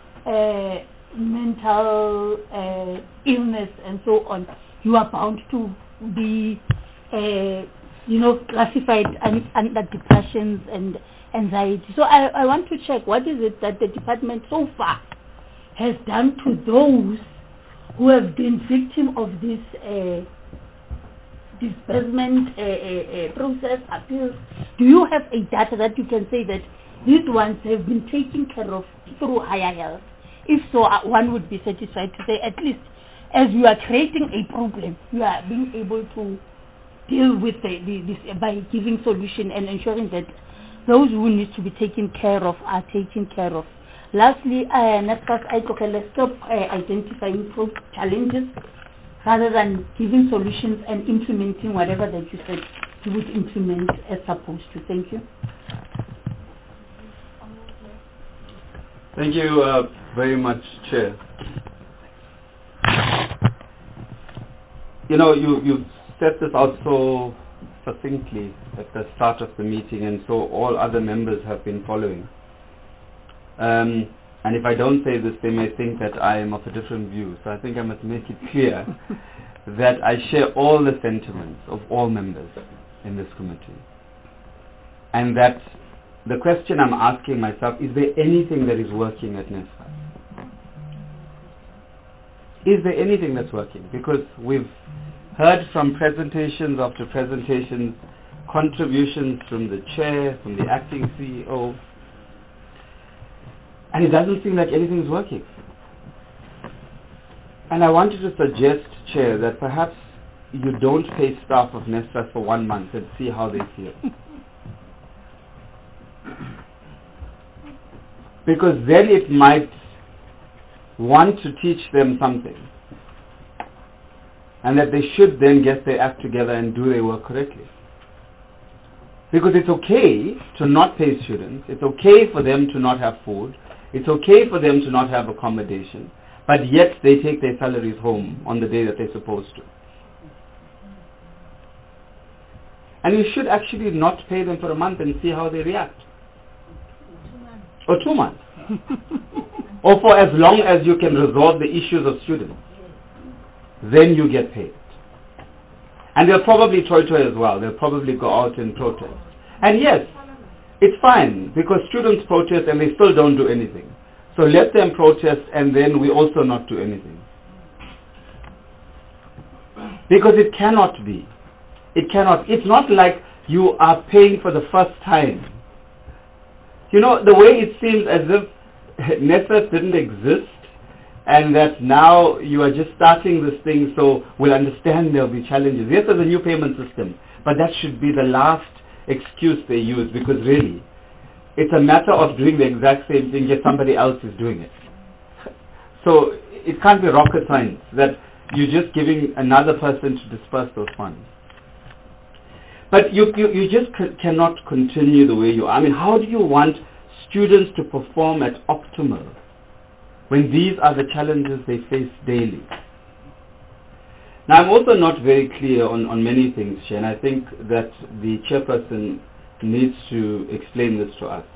mental illness and so on, you are bound to be classified under depressions and anxiety. So I want to check, what is it that the department so far has done to those who have been victim of this disbursement process, appeals? Do you have a data that you can say that these ones have been taken care of through higher health? If so, one would be satisfied to say, at least as you are creating a problem, you are being able to deal with this by giving solution and ensuring that those who need to be taken care of are taken care of. Lastly, let's stop identifying challenges rather than giving solutions and implementing whatever that you said you would implement as supposed to. Thank you. Thank you very much, Chair. You've set this out so succinctly at the start of the meeting, and so all other members have been following. And if I don't say this, they may think that I am of a different view. So I think I must make it clear that I share all the sentiments of all members in this committee. And that the question I'm asking myself, is there anything that is working at NSFAS? Is there anything that's working? Because we've heard from presentations after presentations, contributions from the chair, from the acting CEO, and it doesn't seem like anything's working. And I wanted to suggest, Chair, that perhaps you don't pay staff of NSFAS for 1 month and see how they feel. Because then it might want to teach them something. and that they should then get their act together and do their work correctly. Because it's okay to not pay students, it's okay for them to not have food, it's okay for them to not have accommodation, but yet they take their salaries home on the day that they're supposed to. And you should actually not pay them for a month and see how they react. Or 2 months. Or for as long as you can resolve the issues of students. Then you get paid. And they'll probably toy as well. They'll probably go out and protest. And yes, it's fine because students protest and they still don't do anything. So let them protest and then we also not do anything. Because it cannot be. It cannot. It's not like you are paying for the first time. You know, the way it seems as if NSFAS didn't exist and that now you are just starting this thing, so we'll understand there'll be challenges. Yes, there's a new payment system, but that should be the last excuse they use, because really, it's a matter of doing the exact same thing, yet somebody else is doing it. So it can't be rocket science that you're just giving another person to disperse those funds. But you just cannot continue the way you are. I mean, how do you want students to perform at optimal when these are the challenges they face daily? Now, I'm also not very clear on many things, Shane. I think that the chairperson needs to explain this to us.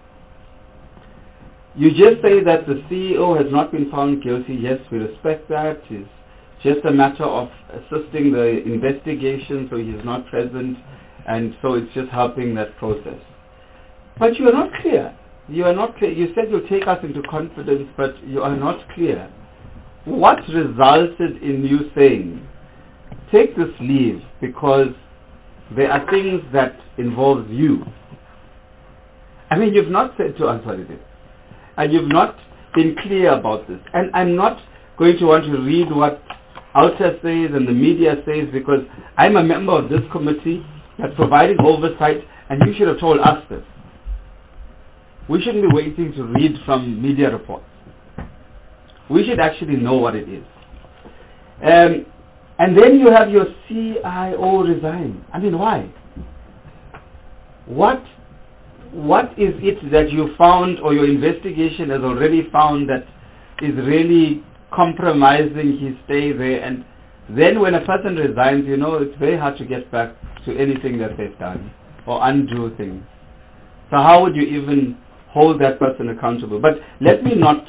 You just say that the CEO has not been found guilty. Yes, we respect that. It's just a matter of assisting the investigation, so he's not present, and so it's just helping that process. But you are not clear. You are not clear. You said you'll take us into confidence, but you are not clear. What resulted in you saying, take this leave because there are things that involve you? I mean, you've not said to us what it is. And you've not been clear about this. And I'm not going to want to read what Alta says and the media says, because I'm a member of this committee that's providing oversight, and you should have told us this. We shouldn't be waiting to read from media reports. We should actually know what it is. And then you have your CIO resign. I mean, why? What is it that you found, or your investigation has already found, that is really compromising his stay there? And then when a person resigns, you know, it's very hard to get back to anything that they've done or undo things. So how would you even hold that person accountable? But let me not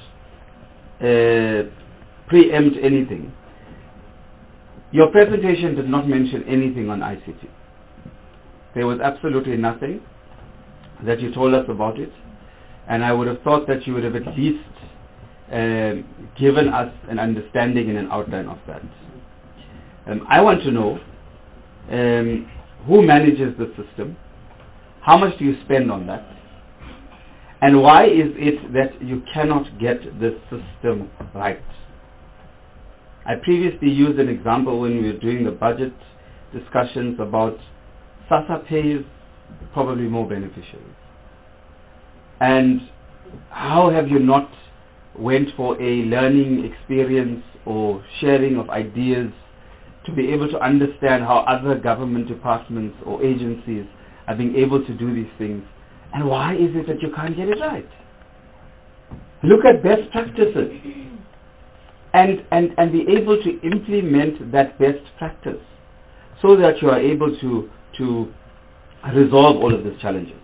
preempt anything. Your presentation did not mention anything on ICT. There was absolutely nothing that you told us about it, and I would have thought that you would have at least given us an understanding and an outline of that. I want to know who manages the system, how much do you spend on that, and why is it that you cannot get the system right? I previously used an example when we were doing the budget discussions about SASSA pays probably more beneficiaries. And how have you not went for a learning experience or sharing of ideas to be able to understand how other government departments or agencies are being able to do these things? And why is it that you can't get it right? Look at best practices and be able to implement that best practice so that you are able to resolve all of these challenges.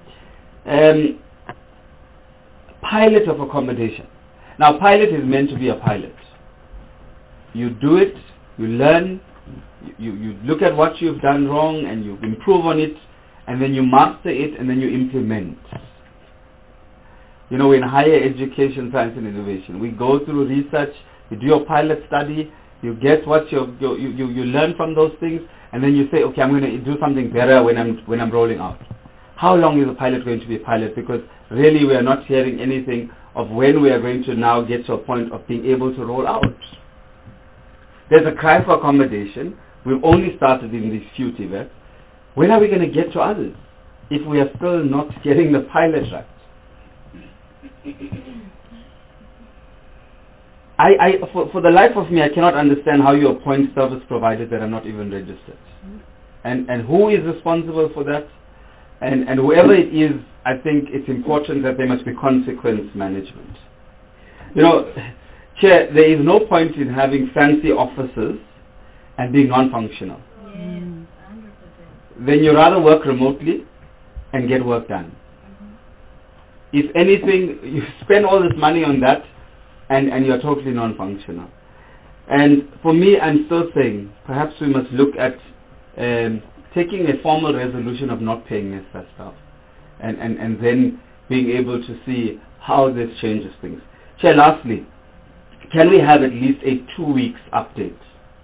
Pilot of accommodation. Now, pilot is meant to be a pilot. You do it, you learn, you look at what you've done wrong and you improve on it, and then you master it, and then you implement. You know, in higher education, science and innovation, we go through research, you do your pilot study, you get what you learn from those things, and then you say, okay, I'm going to do something better when I'm rolling out. How long is a pilot going to be a pilot? Because really we are not hearing anything of when we are going to now get to a point of being able to roll out. There's a cry for accommodation. We've only started in these few TVETs. When are we going to get to others if we are still not getting the pilot right? For the life of me, I cannot understand how you appoint service providers that are not even registered. And who is responsible for that? And whoever it is, I think it's important that there must be consequence management. You know, Chair, there is no point in having fancy offices and being non-functional. Then you rather work remotely and get work done. If anything, you spend all this money on that and you're totally non-functional. And for me, I'm still saying, perhaps we must look at taking a formal resolution of not paying NSFAS staff and then being able to see how this changes things. Chair, lastly, can we have at least a 2 weeks update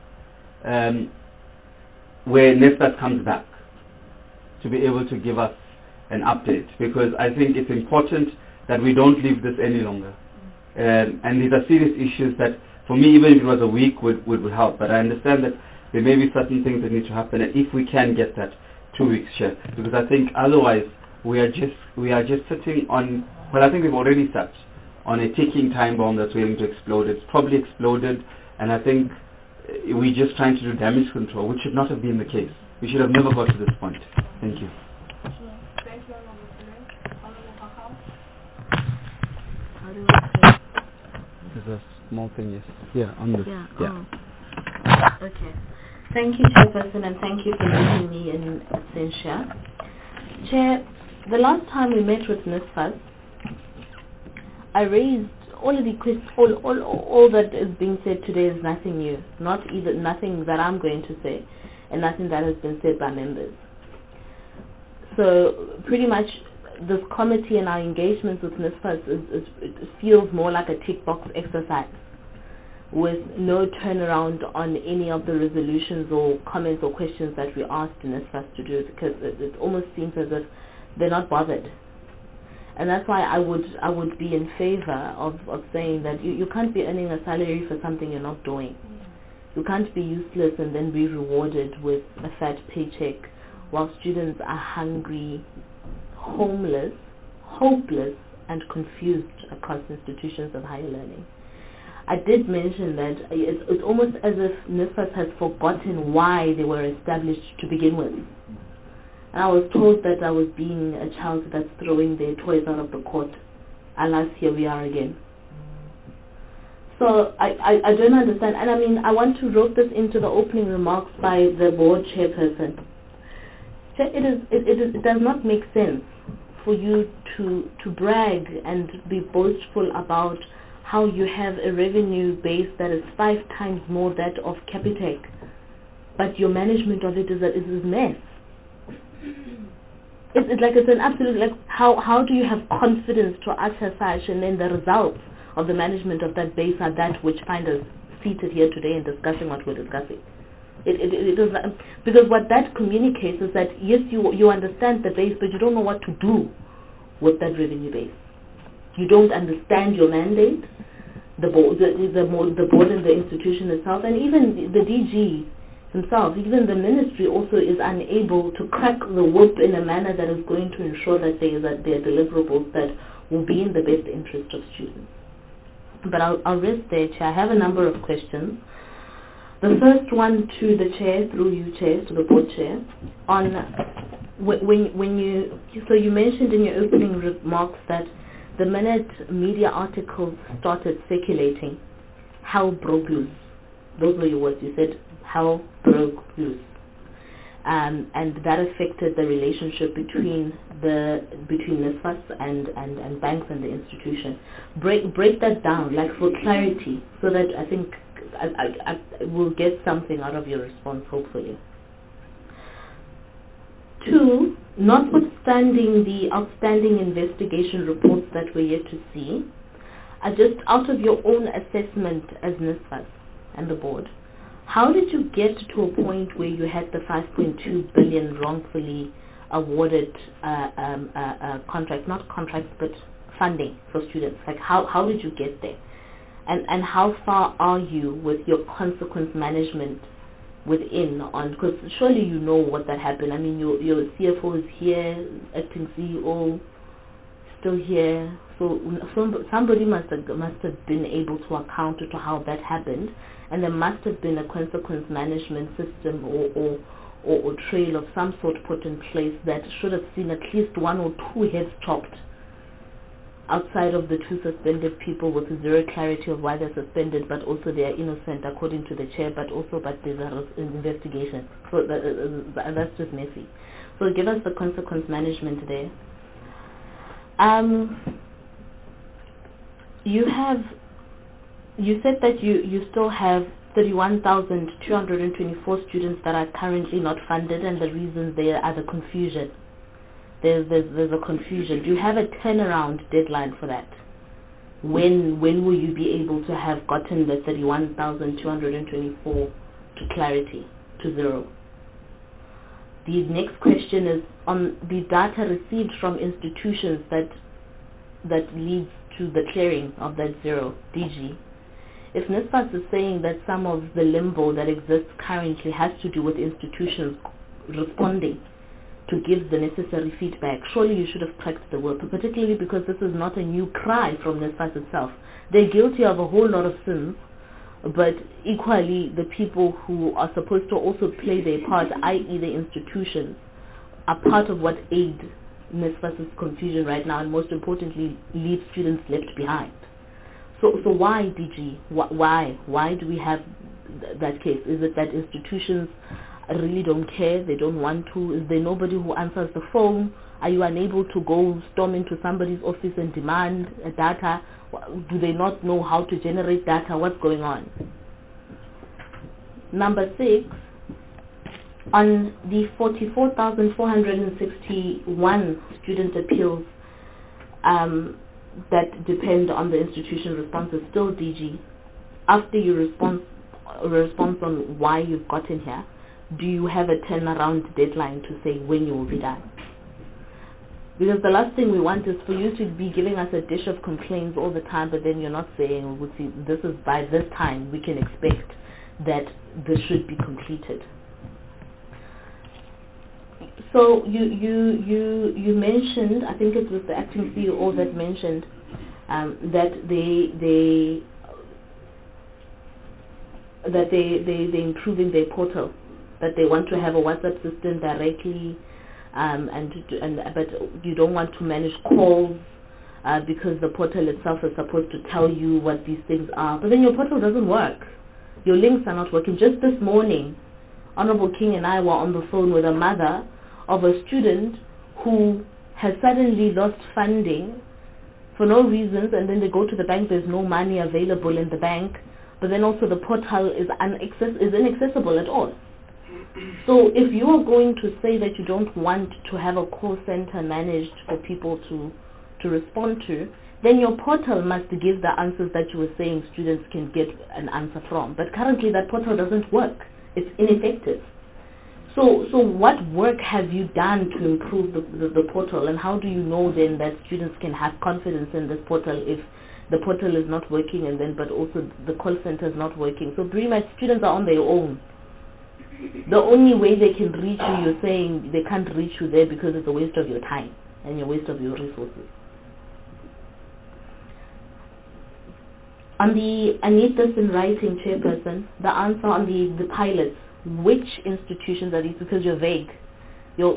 where NSFAS comes back to be able to give us an update? Because I think it's important that we don't leave this any longer. And these are serious issues that, for me, even if it was a week, would help. But I understand that there may be certain things that need to happen, and if we can get that 2 weeks, Chair, because I think otherwise we are just sitting on, well, I think we've already sat on a ticking time bomb that's waiting to explode. It's probably exploded, and I think we're just trying to do damage control, which should not have been the case. We should have never got to this point. Thank you. Thank you, Honorable Pakal. How do I say? There's a small thing, yes. Yeah, on this. Yeah. Oh. Okay. Thank you, Chairperson, and thank you for letting me in absentia. Chair, the last time we met with NSFAS, I raised all of the questions. All that is being said today is nothing new, nothing that I'm going to say, and nothing that has been said by members. So pretty much this committee and our engagements with NSFAS it feels more like a tick box exercise with no turnaround on any of the resolutions or comments or questions that we asked NSFAS to do, because it almost seems as if they're not bothered. And that's why I would be in favor of saying that you can't be earning a salary for something you're not doing. You can't be useless and then be rewarded with a fat paycheck while students are hungry, homeless, hopeless, and confused across institutions of higher learning. I did mention that it's almost as if NSFAS has forgotten why they were established to begin with. And I was told that I was being a child that's throwing their toys out of the court. Alas, here we are again. So I don't understand. And I mean, I want to rope this into the opening remarks by the board chairperson. It does not make sense for you to brag and be boastful about how you have a revenue base that is 5 times more that of Capitec, but your management of it is a mess. It's an absolute, like, how do you have confidence to utter such, and then the results of the management of that base are that which find us seated here today and discussing what we're discussing? It is, because what that communicates is that yes, you understand the base, but you don't know what to do with that revenue base. You don't understand your mandate, the board and the institution itself, and even the DG himself, even the ministry also is unable to crack the whip in a manner that is going to ensure that there are deliverables that will be in the best interest of students. But I'll rest there, Chair. I have a number of questions. The first one to the Chair, through you, Chair, to the Board Chair, on when you mentioned in your opening remarks that the minute media articles started circulating, hell broke loose. Those were your words. You said hell broke loose, and that affected the relationship between NSFAS and banks and the institution. Break that down, like, for clarity, so that I think I will get something out of your response, hopefully. 2, notwithstanding the outstanding investigation reports that we're yet to see, just out of your own assessment as NSFAS and the board, how did you get to a point where you had the 5.2 billion wrongfully awarded contract, not contracts, but funding for students? Like, how did you get there? And how far are you with your consequence management within on, because surely you know what that happened. I mean, your CFO is here, acting CEO, still here. So somebody must have been able to account to how that happened, and there must have been a consequence management system or trail of some sort put in place that should have seen at least 1 or 2 heads chopped outside of the 2 suspended people with zero clarity of why they're suspended, but also they are innocent according to the chair, but there's an investigation. So that's just messy. So give us the consequence management there. You said that you still have 31,224 students that are currently not funded, and the reasons there are the confusion. There's a confusion. Do you have a turnaround deadline for that? When will you be able to have gotten the 31,224 to clarity, to zero? The next question is on the data received from institutions that leads to the clearing of that zero, DG. If NSFAS is saying that some of the limbo that exists currently has to do with institutions responding to give the necessary feedback, surely you should have cracked the whip, particularly because this is not a new cry from NSFAS itself. They're guilty of a whole lot of sins, but equally the people who are supposed to also play their part, i.e. the institutions, are part of what aid NSFAS's confusion right now, and most importantly leave students left behind. So why, DG? Why do we have that case? Is it that institutions really don't care, they don't want to? Is there nobody who answers the phone? Are you unable to go storm into somebody's office and demand data? Do they not know how to generate data? What's going on? Number 6, on the 44,461 student appeals that depend on the institution responses, still DG, after your response on why you've gotten here, do you have a turnaround deadline to say when you will be done? Because the last thing we want is for you to be giving us a dish of complaints all the time, but then you're not saying, this is by this time we can expect that this should be completed. So you mentioned, I think it was the acting CEO that mentioned that they're improving their portal, that they want to have a WhatsApp system directly, but you don't want to manage calls because the portal itself is supposed to tell you what these things are. But then your portal doesn't work. Your links are not working. Just this morning, Honorable King and I were on the phone with a mother of a student who has suddenly lost funding for no reasons, and then they go to the bank, there's no money available in the bank, but then also the portal is inaccessible at all. So if you are going to say that you don't want to have a call center managed for people to respond to, then your portal must give the answers that you were saying students can get an answer from. But currently that portal doesn't work. It's ineffective. So what work have you done to improve the portal, and how do you know then that students can have confidence in this portal if the portal is not working, and then but also the call center is not working? So pretty much students are on their own. The only way they can reach you, you're saying they can't reach you there because it's a waste of your time and a waste of your resources. On the, I need this in writing, Chairperson, the answer on the pilots. Which institutions are these? Because you're vague. Your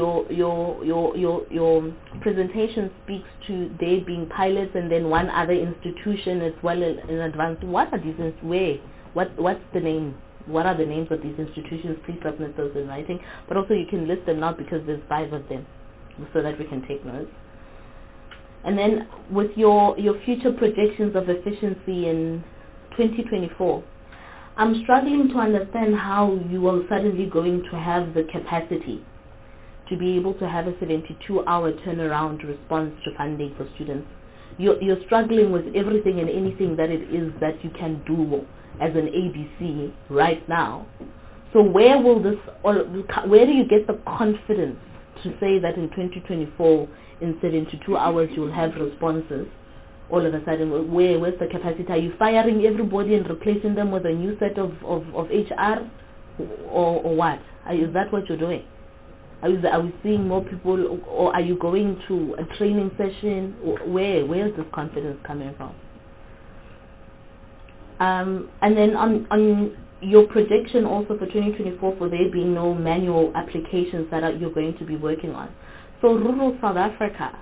presentation speaks to they being pilots and then one other institution as well in advance. What are these? Where? What's the name? What are the names of these institutions? Please submit those in writing. But also you can list them now because there's 5 of them, so that we can take notes. And then with your future projections of efficiency in 2024, I'm struggling to understand how you are suddenly going to have the capacity to be able to have a 72-hour turnaround response to funding for students. You're struggling with everything and anything that it is that you can do as an ABC right now. So where do you get the confidence to say that in 2024, in 72 hours, you'll have responses? All of a sudden, where's the capacity? Are you firing everybody and replacing them with a new set of HR, or what? Is that what you're doing? Are we seeing more people, or are you going to a training session? Where is this confidence coming from? And then on your projection also for 2024, for there being no manual applications that you're going to be working on. So rural South Africa,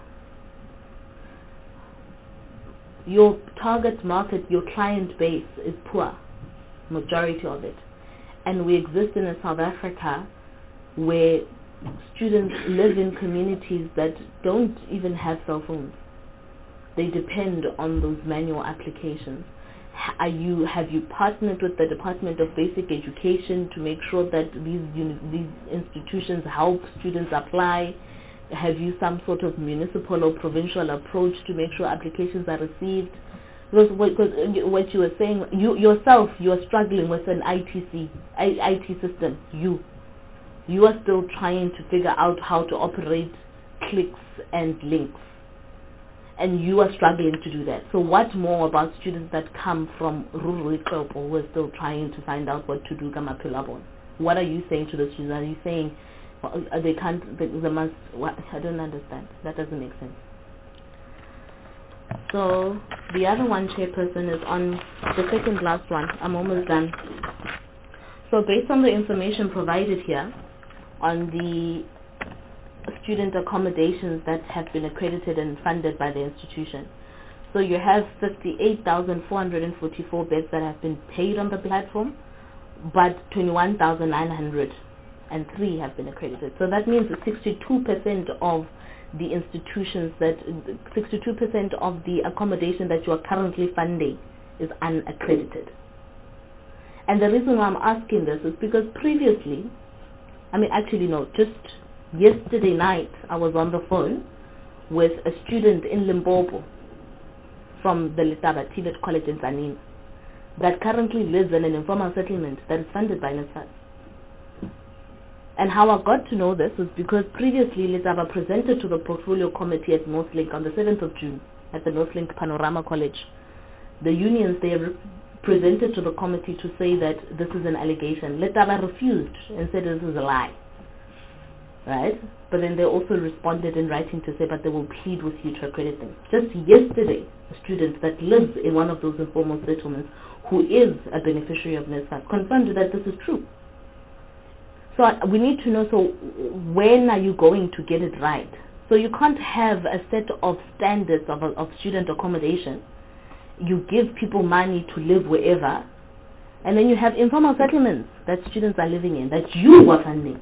your target market, your client base is poor, majority of it. And we exist in a South Africa where students live in communities that don't even have cell phones. They depend on those manual applications. Have you partnered with the Department of Basic Education to make sure that these institutions help students apply? Have you some sort of municipal or provincial approach to make sure applications are received? Because what you were saying, you are struggling with an IT system. You are still trying to figure out how to operate clicks and links. And you are struggling to do that. So what more about students that come from rural Ixopo who are still trying to find out what to do? What are you saying to the students? Are you saying they must, what? I don't understand. That doesn't make sense. So the other one, Chairperson, is on the second last one. I'm almost done. So based on the information provided here on the student accommodations that have been accredited and funded by the institution. So you have 58,444 beds that have been paid on the platform, but 21,903 have been accredited. So that means that 62% of the institutions, 62% of the accommodation that you are currently funding is unaccredited. And the reason why I'm asking this is because previously, just yesterday night, I was on the phone with a student in Limpopo from the Letaba TVET College in Tzaneen that currently lives in an informal settlement that is funded by NSFAS. And how I got to know this was because previously Letaba presented to the portfolio committee at Northlink on the 7th of June at the Northlink Panorama College. The unions there presented to the committee to say that this is an allegation. Letaba refused and said this is a lie. Right? But then they also responded in writing to say, but they will plead with you to accredit them. Just yesterday, a student that lives in one of those informal settlements, who is a beneficiary of NSFAS, confirmed that this is true. So we need to know, so when are you going to get it right? So you can't have a set of standards of student accommodation. You give people money to live wherever, and then you have informal settlements that students are living in, that you are funding.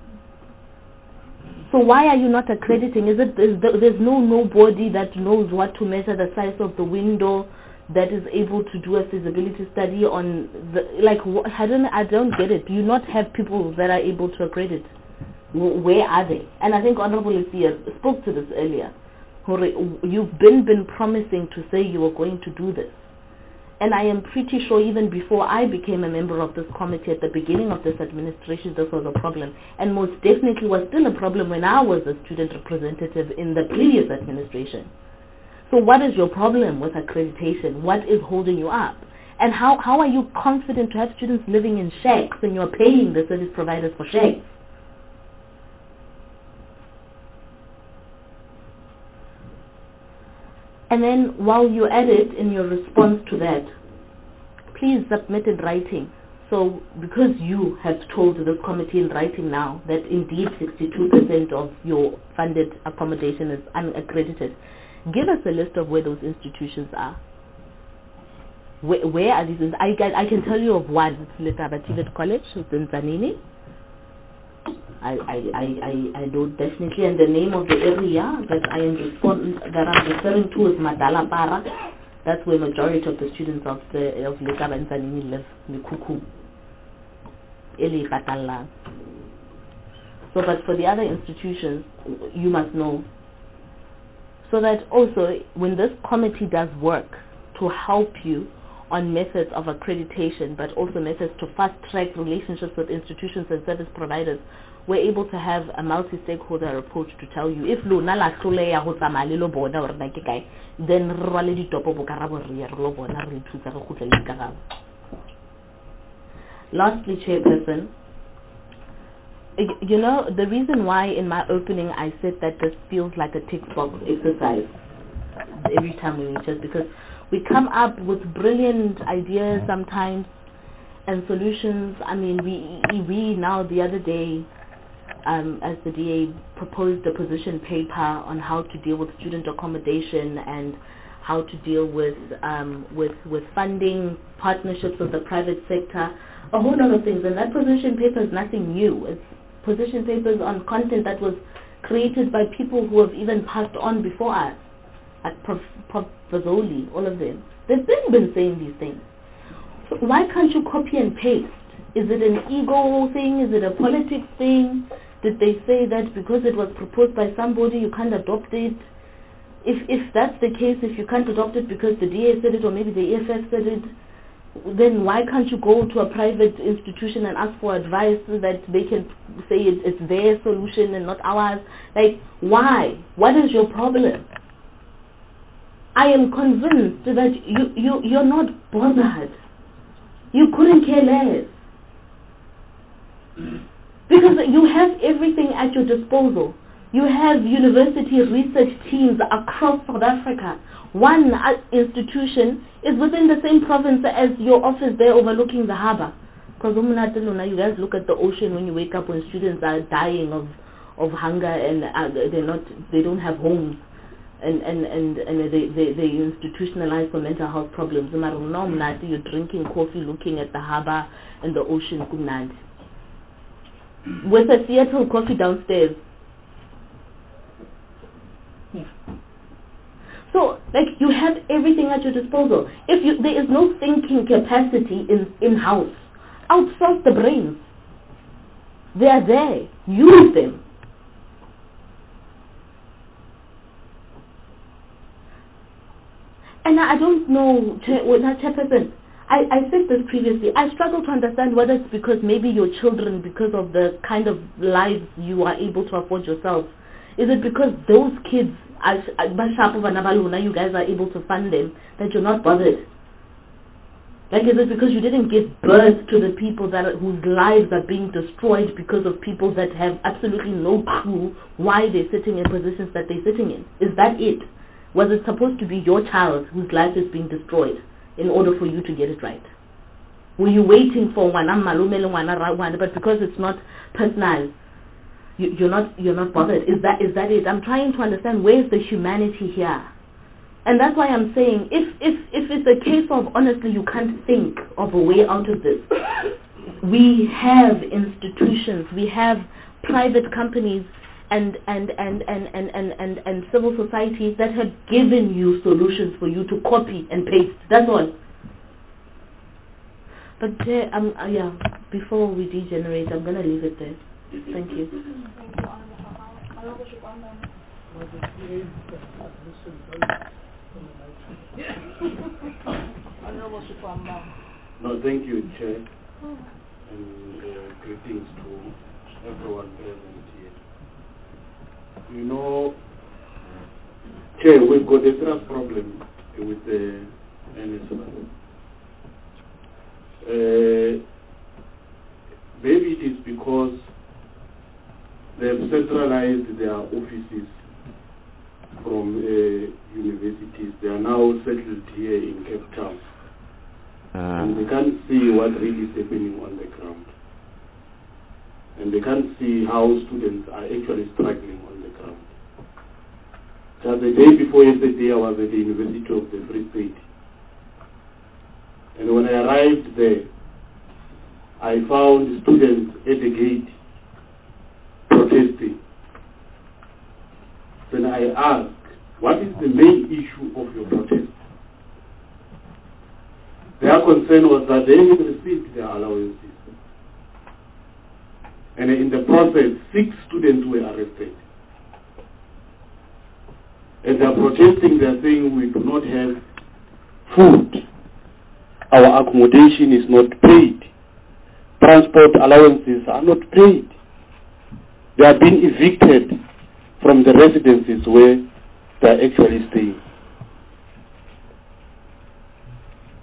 So why are you not accrediting? There's nobody that knows what to measure the size of the window, that is able to do a feasibility study on I don't get it. Do you not have people that are able to accredit? Where are they? And I think Honorable Lucia spoke to this earlier. You've been promising to say you were going to do this. And I am pretty sure even before I became a member of this committee at the beginning of this administration, this was a problem. And most definitely was still a problem when I was a student representative in the previous administration. So what is your problem with accreditation? What is holding you up? And how are you confident to have students living in shacks and you're paying the service providers for shacks? And then while you're at it, in your response to that, please submit in writing. So because you have told the committee in writing now that indeed 62% of your funded accommodation is unaccredited, give us a list of where those institutions are. Where are these? I can tell you of one. It's Letaba TVET College. It's in Tzaneen. I know definitely, and the name of the area that I'm referring to is Madalapara. That's where majority of the students of Letaba and Tzaneen live. Mikuku, Eli Patala. So, but for the other institutions, you must know. So that also, when this committee does work to help you on methods of accreditation, but also methods to fast-track relationships with institutions and service providers, we're able to have a multi-stakeholder approach to tell you if luna la hloleha ho tsamaya le bona hore na ke kae, then re rwale ditopo bokarabo re ye re lo bona re thusa re khutle le karabo. Lastly, Chairperson, You know, the reason why in my opening I said that this feels like a tick box exercise every time we meet, is because we come up with brilliant ideas sometimes and solutions. I mean, we now the other day, as the DA proposed a position paper on how to deal with student accommodation and how to deal with funding, partnerships with the private sector, a whole lot of things. And that position paper is nothing new. It's position papers on content that was created by people who have even passed on before us, like Prof. Fazoli, all of them. They've been saying these things. So why can't you copy and paste? Is it an ego thing? Is it a politics thing? Did they say that because it was proposed by somebody you can't adopt it? If that's the case, if you can't adopt it because the DA said it or maybe the EFF said it, then why can't you go to a private institution and ask for advice so that they can say it's their solution and not ours? Like, why? What is your problem? I am convinced that you're not bothered. You couldn't care less. Because you have everything at your disposal. You have university research teams across South Africa. One institution is within the same province as your office there overlooking the harbour. Because you guys look at the ocean when you wake up, when students are dying of hunger and they don't have homes and they institutionalize for mental health problems. You're drinking coffee looking at the harbour and the ocean with a Seattle coffee downstairs. So, like, you have everything at your disposal. There is no thinking capacity in-house, outsource the brains. They are there. Use them. And I don't know, Chairperson, I said this previously. I struggle to understand whether it's because maybe your children, because of the kind of lives you are able to afford yourself, is it because those kids, you guys are able to fund them, that you're not bothered? Like, is it because you didn't give birth to the people whose lives are being destroyed because of people that have absolutely no clue why they're sitting in positions that they're sitting in? Is that it? Was it supposed to be your child whose life is being destroyed in order for you to get it right? Were you waiting for but because it's not personal, you're not bothered? Is that it? I'm trying to understand where's the humanity here. And that's why I'm saying, if it's a case of honestly you can't think of a way out of this, we have institutions, we have private companies and civil societies that have given you solutions for you to copy and paste. That's all. But before we degenerate, I'm gonna leave it there. Thank you. No, thank you, Chair, and greetings to everyone present here. You know, Chair, we've got a serious problem with the NSFAS. Maybe it is because they've centralized their offices from universities. They are now settled here in Cape Town. And they can't see what really is happening on the ground. And they can't see how students are actually struggling on the ground. Just the day before yesterday, I was at the University of the Free State. And when I arrived there, I found students at the gate protesting. Then I asked, what is the main issue of your protest? Their concern was that they had received their allowances. And in the process, 6 students were arrested. As they are protesting, they are saying we do not have food. Our accommodation is not paid. Transport allowances are not paid. They are being evicted from the residences where they are actually staying.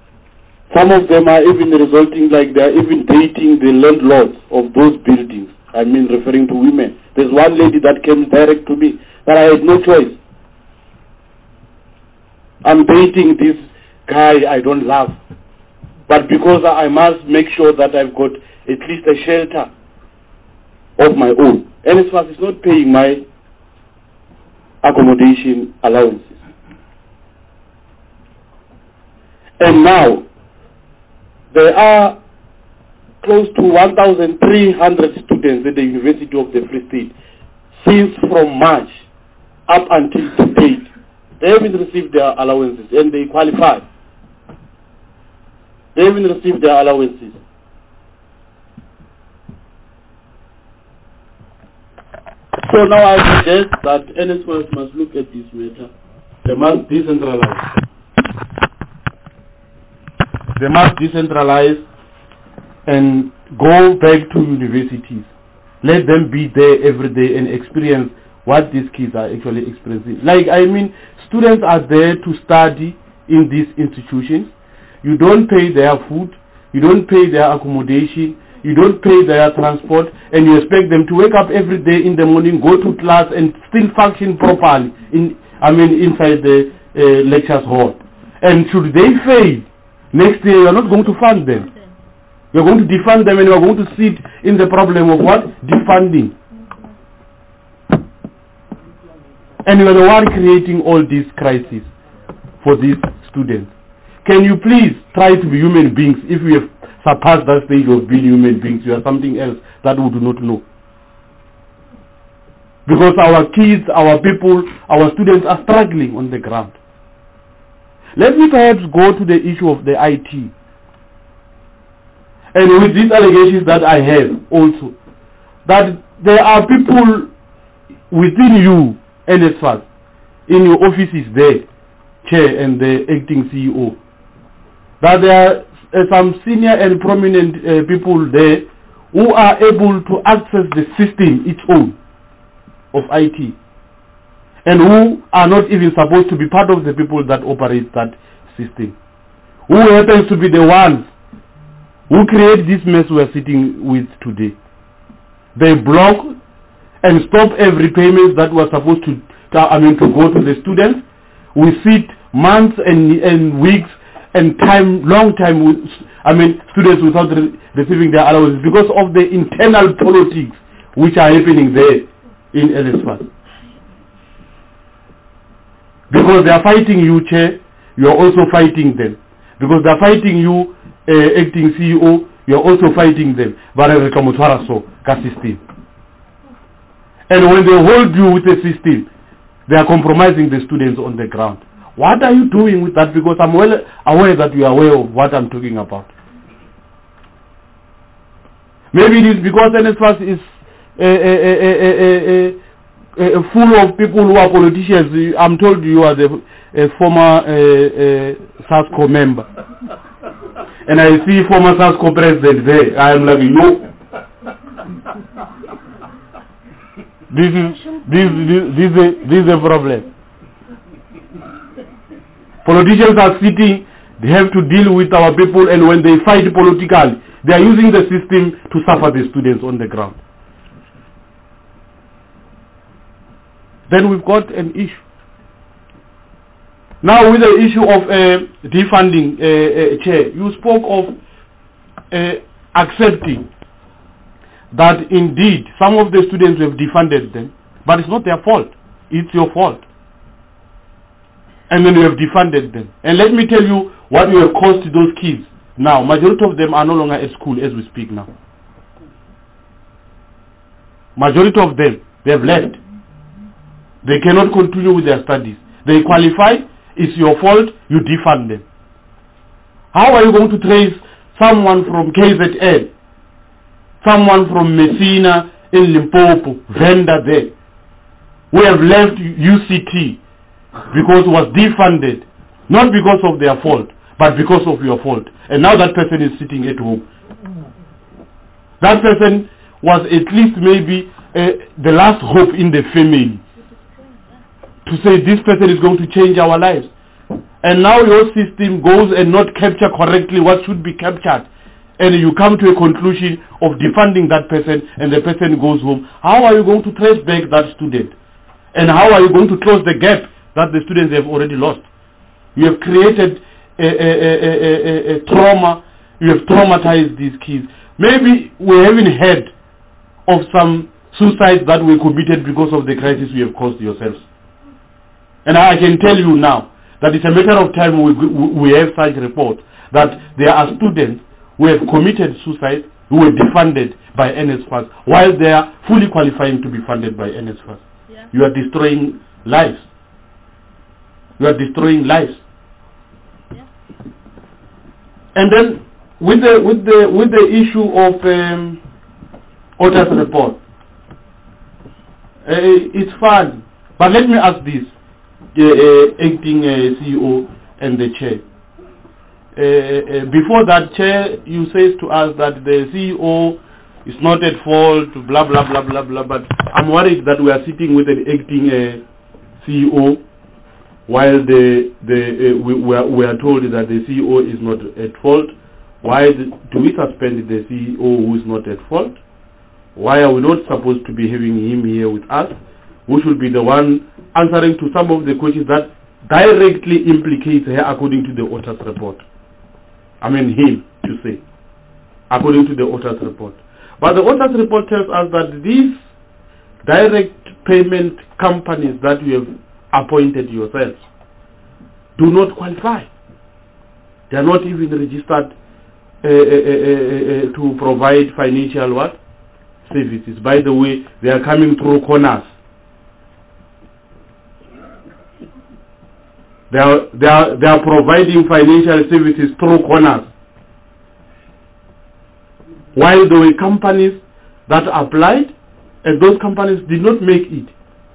Some of them are even resulting like they are even dating the landlords of those buildings I mean referring to women. There's one lady that came direct to me that I had no choice. I'm dating this guy I don't love, but because I must make sure that I've got at least a shelter of my own. NSFAS is not paying my accommodation allowances. And now, there are close to 1,300 students at the University of the Free State since from March up until to date. They haven't received their allowances and they qualify. They haven't received their allowances. So now I suggest that NSFAS must look at this matter. They must decentralize. They must decentralize and go back to universities. Let them be there every day and experience what these kids are actually experiencing. Like, I mean, students are there to study in these institutions. You don't pay their food, you don't pay their accommodation, you don't pay their transport, and you expect them to wake up every day in the morning, go to class, and still function properly inside the lectures hall. And should they fail, next year you are not going to fund them. You are going to defund them, and you are going to sit in the problem of what? Defunding. And you are the one creating all these crises for these students. Can you please try to be human beings? If we have surpassed that stage of being human beings, you are something else that we do not know. Because our kids, our people, our students are struggling on the ground. Let me perhaps go to the issue of the IT. And with these allegations that I have also, that there are people within you, NSFAS, in your offices there, chair and the acting CEO, that there are some senior and prominent people there who are able to access the system its own of IT, and who are not even supposed to be part of the people that operate that system, who happens to be the ones who create this mess we are sitting with today. They block and stop every payment that was supposed to go to the students. We sit months and weeks and long time with students without receiving their allowances because of the internal politics which are happening there in NSFAS. Because they are fighting you, Chair, you are also fighting them. Because they are fighting you, acting CEO, you are also fighting them. And when they hold you with a system, they are compromising the students on the ground. What are you doing with that? Because I'm well aware that you are aware of what I'm talking about. Maybe it is because NSFAS is full of people who are politicians. I'm told you are the former SASCO member. And I see former SASCO president there. I am like, no. This is a problem. Politicians are sitting, they have to deal with our people, and when they fight politically, they are using the system to suffer the students on the ground. Then we've got an issue. Now with the issue of defunding, Chair, you spoke of accepting that indeed some of the students have defunded them, but it's not their fault, it's your fault. And then you have defunded them. And let me tell you what you have caused to those kids. Now, majority of them are no longer at school as we speak now. Majority of them, they have left. They cannot continue with their studies. They qualify, it's your fault, you defund them. How are you going to trace someone from KZN, someone from Messina in Limpopo, vendor there, who have left UCT because it was defunded, not because of their fault, but because of your fault. And now that person is sitting at home. That person was at least maybe the last hope in the family to say this person is going to change our lives. And now your system goes and not capture correctly what should be captured. and you come to a conclusion of defunding that person and the person goes home, how are you going to trace back that student? And how are you going to close the gap that the students have already lost? You have created a trauma. You have traumatized these kids. Maybe we haven't heard of some suicides that were committed because of the crisis you have caused yourselves. And I can tell you now that it's a matter of time we have such reports that there are students who have committed suicide who were defunded by NSFAS while they are fully qualifying to be funded by NSFAS. Yeah. You are destroying lives. You are destroying lives. Yeah. And then with the issue of Ota's report, it's fun. But let me ask this, acting CEO and the chair. Before that, chair, you said to us that the CEO is not at fault, blah blah blah blah blah. But I'm worried that we are sitting with an acting CEO, while we are told that the CEO is not at fault. Why do we suspend the CEO who is not at fault? Why are we not supposed to be having him here with us, who should be the one answering to some of the questions that directly implicates her according to the Ota's report? I mean him, to say, according to the Ota's report. But the Ota's report tells us that these direct payment companies that you have appointed yourselves do not qualify. They are not even registered to provide financial what? Services. By the way, they are coming through corners. They are providing financial services through corners. While there were companies that applied, and those companies did not make it.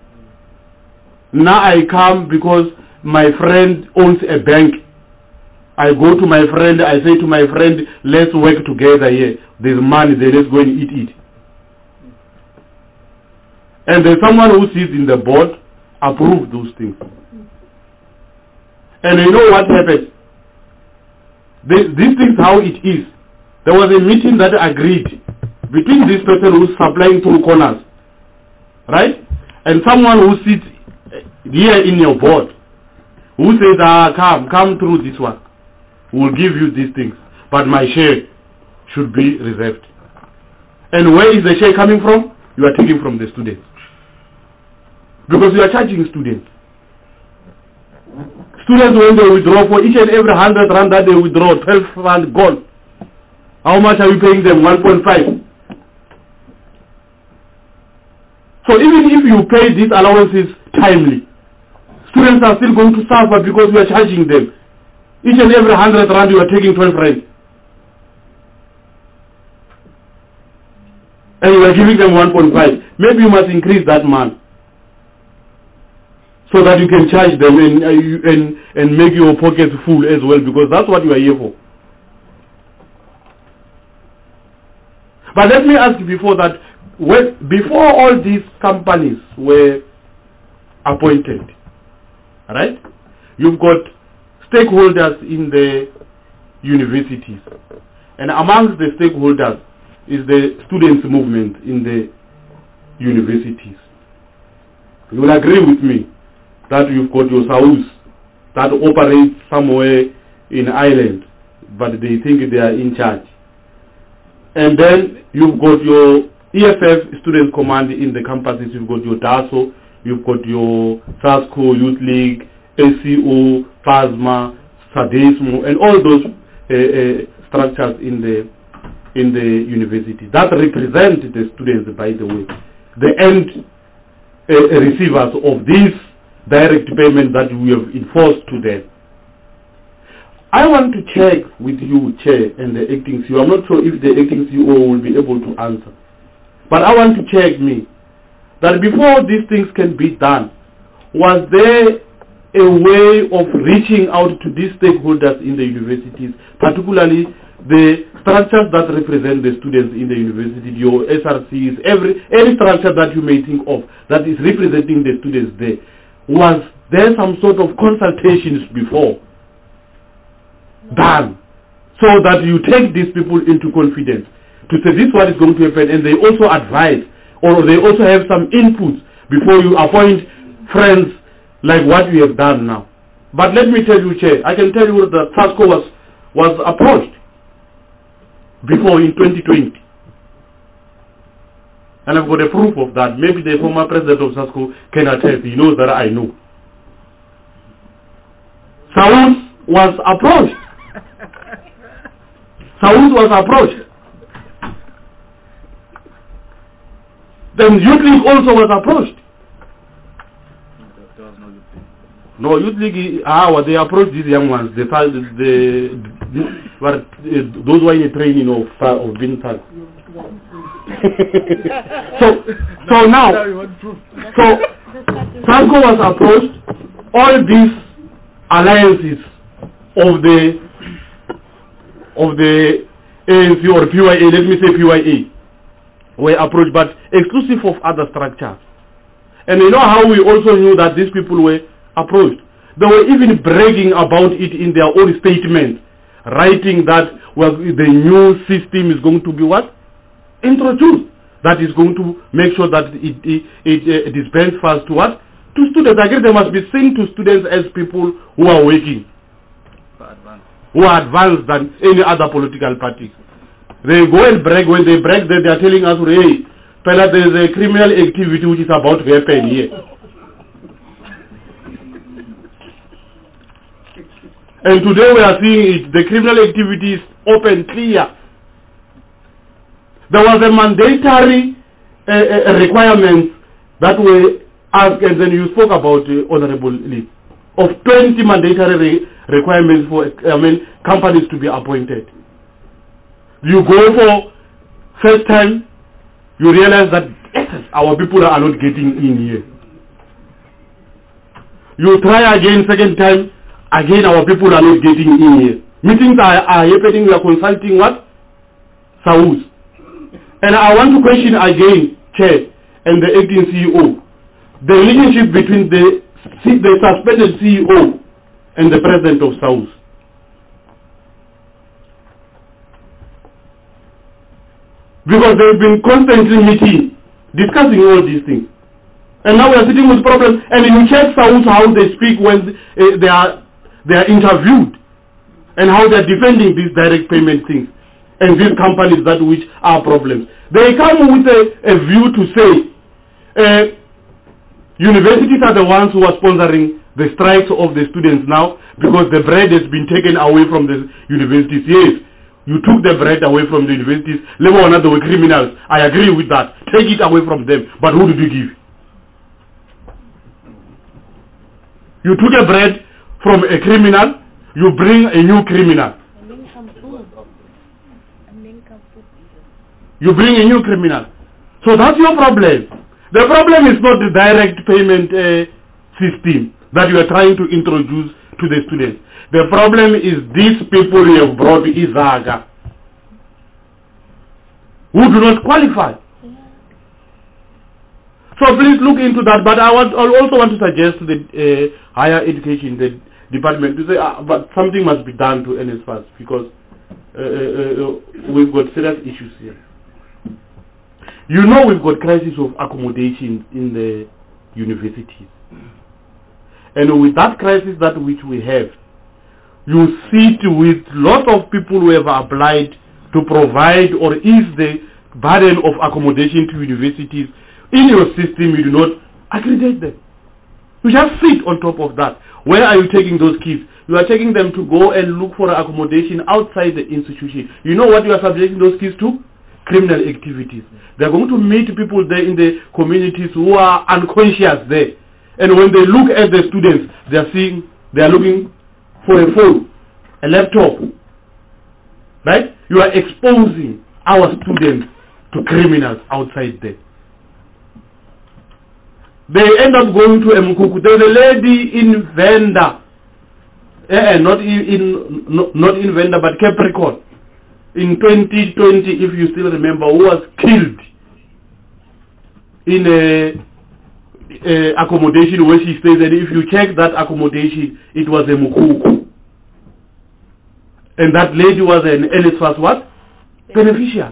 Now I come because my friend owns a bank. I go to my friend, I say to my friend, let's work together here. There's money there, let's go and eat it. And there's someone who sits in the board, approve those things. And you know what happened? This is how it is. There was a meeting that agreed between this person who's supplying through corners, right? And someone who sits here in your board, who says, come through this one. We'll give you these things. But my share should be reserved. And where is the share coming from? You are taking from the students. Because you are charging students. Students, when they withdraw, for each and every 100 rand that they withdraw, 12 rand gone. How much are you paying them? 1.5. So even if you pay these allowances timely, students are still going to suffer because we are charging them. Each and every 100 rand you are taking 12 rand. And you are giving them 1.5. Maybe you must increase that man, so that you can charge them and make your pockets full as well, because that's what you are here for. But let me ask you before that, before all these companies were appointed, right? You've got stakeholders in the universities, and amongst the stakeholders is the students' movement in the universities. You will agree with me that you've got your SAUs that operate somewhere in Ireland, but they think they are in charge. And then you've got your EFF Student Command in the campuses, you've got your DASO, you've got your SASCO, Youth League, ACO, PASMA, SADESMO, and all those structures in the university that represent the students, by the way, the end receivers of these direct payment that we have enforced to them. I want to check with you, Chair, and the acting CEO. I'm not sure if the acting CEO will be able to answer, but I want to check that before these things can be done, was there a way of reaching out to these stakeholders in the universities, particularly the structures that represent the students in the university, your SRCs, any structure that you may think of that is representing the students there? Was there some sort of consultations before done, so that you take these people into confidence to say this is what is going to happen, and they also advise, or they also have some inputs before you appoint friends like what you have done now. But let me tell you, Chair, I can tell you that SASCO was approached before in 2020. And I've got a proof of that. Maybe the former president of SASCO can attest. He knows that I know. Saus was approached. Saus was approached. Then Youth League also was approached. No, Youth League, they approached these young ones. Those who are in training of being thugs. so now, SASCO was approached. All these alliances of the ANC or PYA, let me say PYA, were approached, but exclusive of other structures. And you know how we also knew that these people were approached? They were even bragging about it in their own statement, writing that the new system is going to be what? Introduced. That is going to make sure that it dispenses first to what? To students. I guess they must be seen to students as people who are working, who are advanced than any other political party. They go and brag. When they brag, they are telling us, hey, fella, there is a criminal activity which is about to happen here. And today we are seeing it. The criminal activity is open, clear. There was a mandatory requirement that were asked, and then you spoke about Honorable Lee, of 20 mandatory requirements for companies to be appointed. You go for first time, you realize that our people are not getting in here. You try again, second time, again our people are not getting in here. Meetings are happening, we are consulting what? Saus. And I want to question again, Chair and the acting CEO, the relationship between the suspended CEO and the president of Saus. Because they've been constantly meeting, discussing all these things. And now we are sitting with problems. And you check Saus how they speak when they are interviewed, and how they are defending these direct payment things and these companies that which are problems. They come with a view to say universities are the ones who are sponsoring the strikes of the students now because the bread has been taken away from the universities. Yes, you took the bread away from the universities. Level or not, they were criminals. I agree with that. Take it away from them. But who did you give? You took a bread from a criminal, you bring a new criminal. You bring a new criminal. So that's your problem. The problem is not the direct payment system that you are trying to introduce to the students. The problem is these people you have brought Izaga who do not qualify. So please look into that. But I also want to suggest to the higher education, the department, to say, but something must be done to NSFAS because we've got serious issues here. You know we've got crisis of accommodation in the universities. And with that crisis that which we have, you sit with lots of people who have applied to provide or ease the burden of accommodation to universities. In your system, you do not accredit them. You just sit on top of that. Where are you taking those kids? You are taking them to go and look for accommodation outside the institution. You know what you are subjecting those kids to? Criminal activities. They are going to meet people there in the communities who are unconscious there. And when they look at the students, they are looking for a phone, a laptop. Right? You are exposing our students to criminals outside there. They end up going to Mkuku. There's a lady in Venda, not in Venda, but Capricorn, in 2020, if you still remember, who was killed in a accommodation where she stays. And if you check that accommodation, it was a Mkuku. And that lady was an NSFAS what? Beneficiary.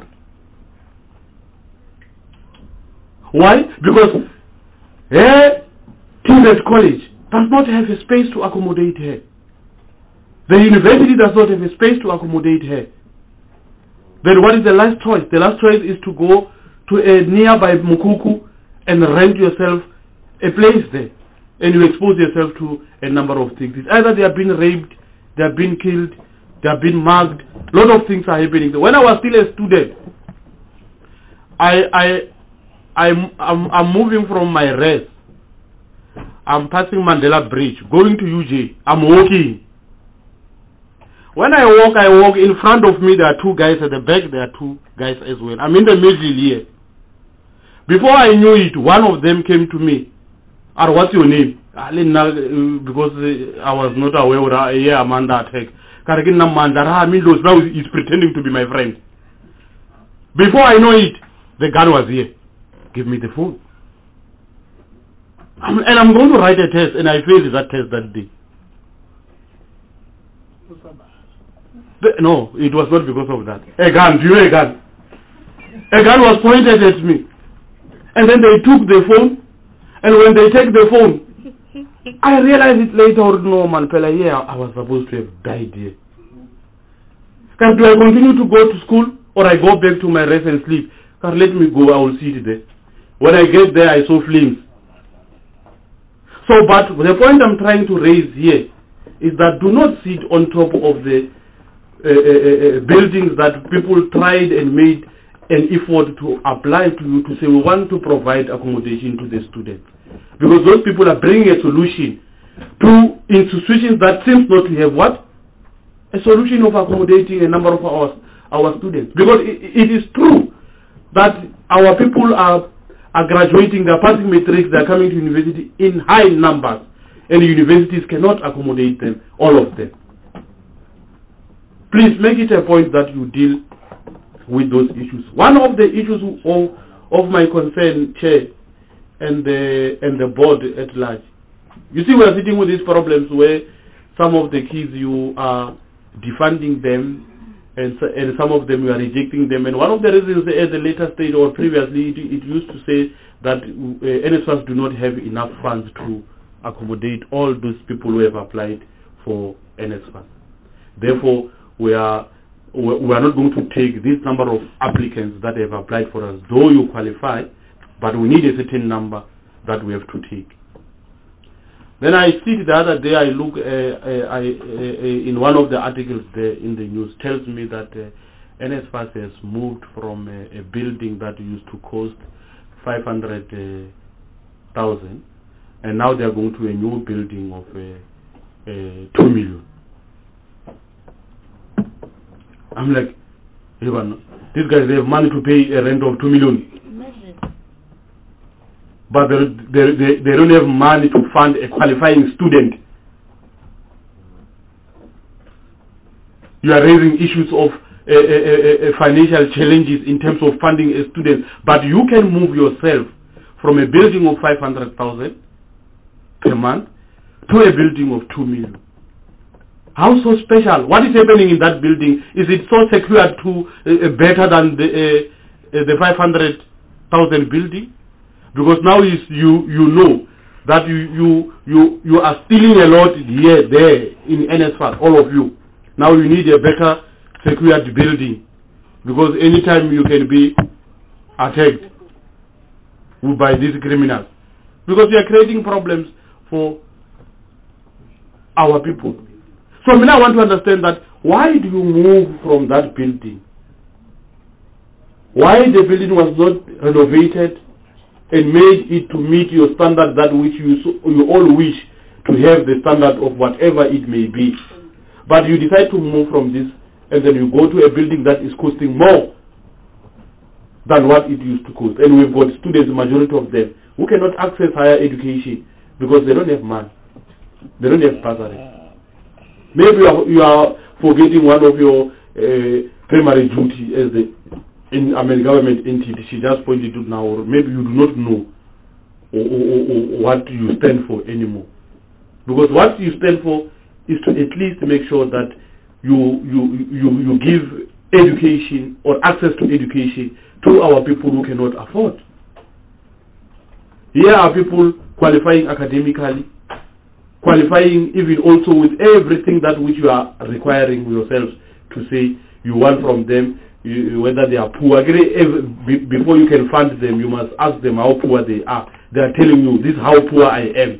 Why? Because her Tibet College does not have a space to accommodate her. The university does not have a space to accommodate her. Then what is the last choice? The last choice is to go to a nearby Mukuku and rent yourself a place there. And you expose yourself to a number of things. It's either they have been raped, they have been killed, they have been mugged. A lot of things are happening there. When I was still a student, I'm moving from my rest. I'm passing Mandela Bridge, going to UJ. I'm walking. When I walk, in front of me there are two guys, at the back there are two guys as well. I'm in the middle here. Before I knew it, one of them came to me. What's your name? Because I was not aware yeah, I'm under attack. Now he's pretending to be my friend. Before I know it, the guard was here. Give me the phone. And I'm going to write a test, and I failed that test that day. No, it was not because of that. A gun, do you know a gun? A gun was pointed at me. And then they took the phone, and when they take the phone, I realized it later, no man, fella, yeah, I was supposed to have died here. Can do I continue to go to school, or I go back to my rest and sleep? Can let me go, I will sit there. When I get there, I saw flames. So, but the point I'm trying to raise here is that do not sit on top of the buildings that people tried and made an effort to apply to you to say we want to provide accommodation to the students. Because those people are bringing a solution to institutions that seems not to have what? A solution of accommodating a number of our students. Because it is true that our people are graduating, they are passing matrics, they are coming to university in high numbers, and universities cannot accommodate them, all of them. Please make it a point that you deal with those issues. One of the issues of my concern, Chair, and the board at large. You see, we are sitting with these problems where some of the kids you are defunding them, and some of them you are rejecting them. And one of the reasons at the later stage or previously it used to say that NSFAS do not have enough funds to accommodate all those people who have applied for NSFAS. Therefore, we are not going to take this number of applicants that have applied for us, though you qualify, but we need a certain number that we have to take. Then I see the other day, I look in one of the articles there in the news, tells me that NSFAS has moved from a building that used to cost 500,000, and now they are going to a new building of 2 million. I'm like, these guys, they have money to pay a rent of 2 million. But they don't have money to fund a qualifying student. You are raising issues of financial challenges in terms of funding a student, but you can move yourself from a building of 500,000 per month to a building of 2 million. How so special? What is happening in that building? Is it so secure to better than the 500,000 building? Because now you know that you are stealing a lot here, there, in NSFAS, all of you. Now you need a better secured building, because anytime you can be attacked by these criminals. Because you are creating problems for our people. So I want to understand that why do you move from that building? Why the building was not renovated and made it to meet your standard, that which you all wish to have, the standard of whatever it may be. But you decide to move from this, and then you go to a building that is costing more than what it used to cost. And we've got students, the majority of them, who cannot access higher education because they don't have money. They don't have bursary. Maybe you are forgetting one of your primary duty as the government entity. She just pointed to now, or maybe you do not know or what you stand for anymore. Because what you stand for is to at least make sure that you give education or access to education to our people who cannot afford. Here are people qualifying academically, qualifying even also with everything that which you are requiring yourselves to say you want from them, whether they are poor. Before you can fund them, you must ask them how poor they are. They are telling you, this is how poor I am.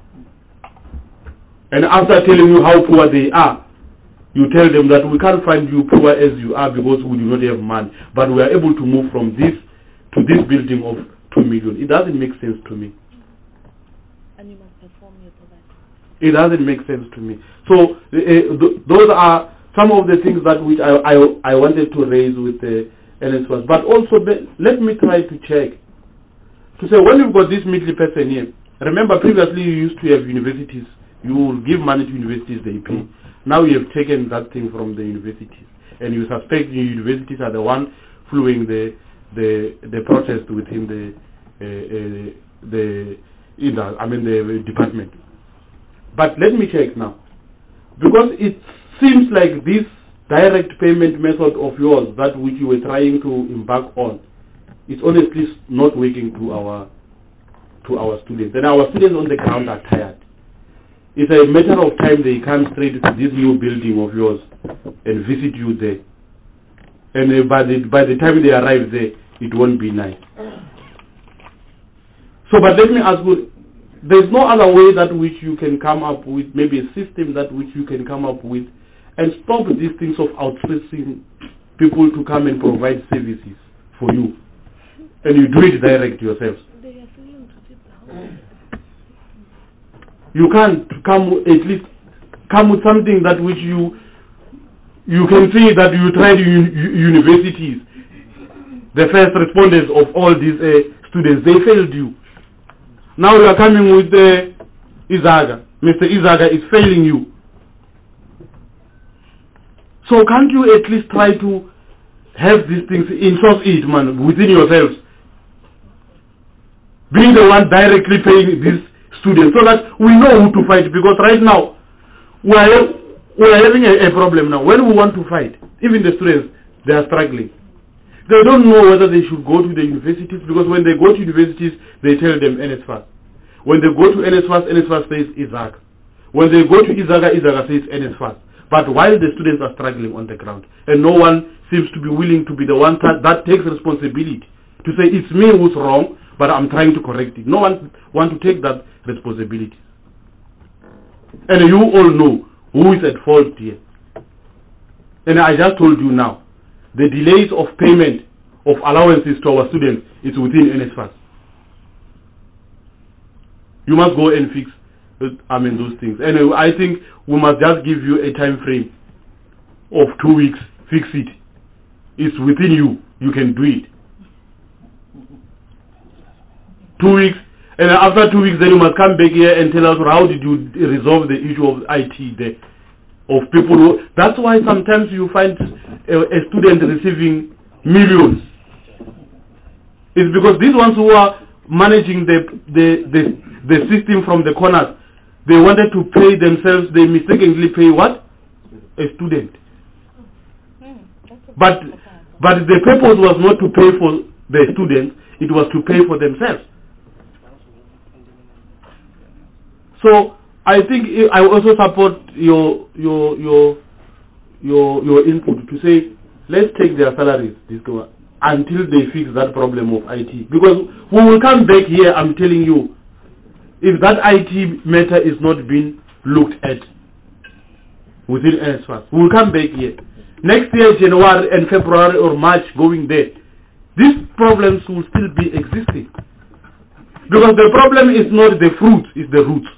And after telling you how poor they are, you tell them that we can't find you poor as you are because we do not have money. But we are able to move from this to this building of 2 million. It doesn't make sense to me. And you must perform your provision. It doesn't make sense to me. So those are some of the things that which I wanted to raise with the NSFAS. But also let me try to check. To say when you've got this middle person here, remember previously you used to have universities. You will give money to universities, they pay. Now you have taken that thing from the universities. And you suspect the universities are the one fueling the protest within the department. But let me check now, because it seems like this direct payment method of yours, that which you were trying to embark on, it's honestly not working to our students, and our students on the ground are tired. It's a matter of time they come straight to this new building of yours and visit you there, and by the time they arrive there, it won't be nice. So, but let me ask you, there's no other way that which you can come up with, maybe a system that which you can come up with and stop these things of outsourcing people to come and provide services for you, and you do it direct yourselves. You can't at least come with something that which you can see that you tried universities. The first respondents of all these students, they failed you. Now you are coming with Izaga. Mr. Izaga is failing you. So can't you at least try to have these things in-source it, man, within yourselves? Being the one directly paying these students so that we know who to fight, because right now we are having a problem now. When we want to fight, even the students, they are struggling. They don't know whether they should go to the universities, because when they go to universities, they tell them NSFAS. When they go to NSFAS, NSFAS says Izaga. When they go to Izaga, Izaga says NSFAS. But while the students are struggling on the ground, and no one seems to be willing to be the one that takes responsibility, to say it's me who's wrong, but I'm trying to correct it. No one wants to take that responsibility. And you all know who is at fault here. And I just told you now, the delays of payment of allowances to our students is within NSFAS. You must go and fix those things. And I think we must just give you a time frame of 2 weeks. Fix it. It's within you. You can do it. 2 weeks, and after 2 weeks then you must come back here and tell us how did you resolve the issue of IT there, of people who, that's why sometimes you find a student receiving millions. It's because these ones who are managing the system from the corners, they wanted to pay themselves, they mistakenly pay what? A student. But the purpose was not to pay for the students, it was to pay for themselves. So I think I also support your input to say let's take their salaries until they fix that problem of IT, because we will come back here. I'm telling you, if that IT matter is not being looked at within NSFAS, we will come back here next year, January and February or March, going there. These problems will still be existing, because the problem is not the fruit, it's the root.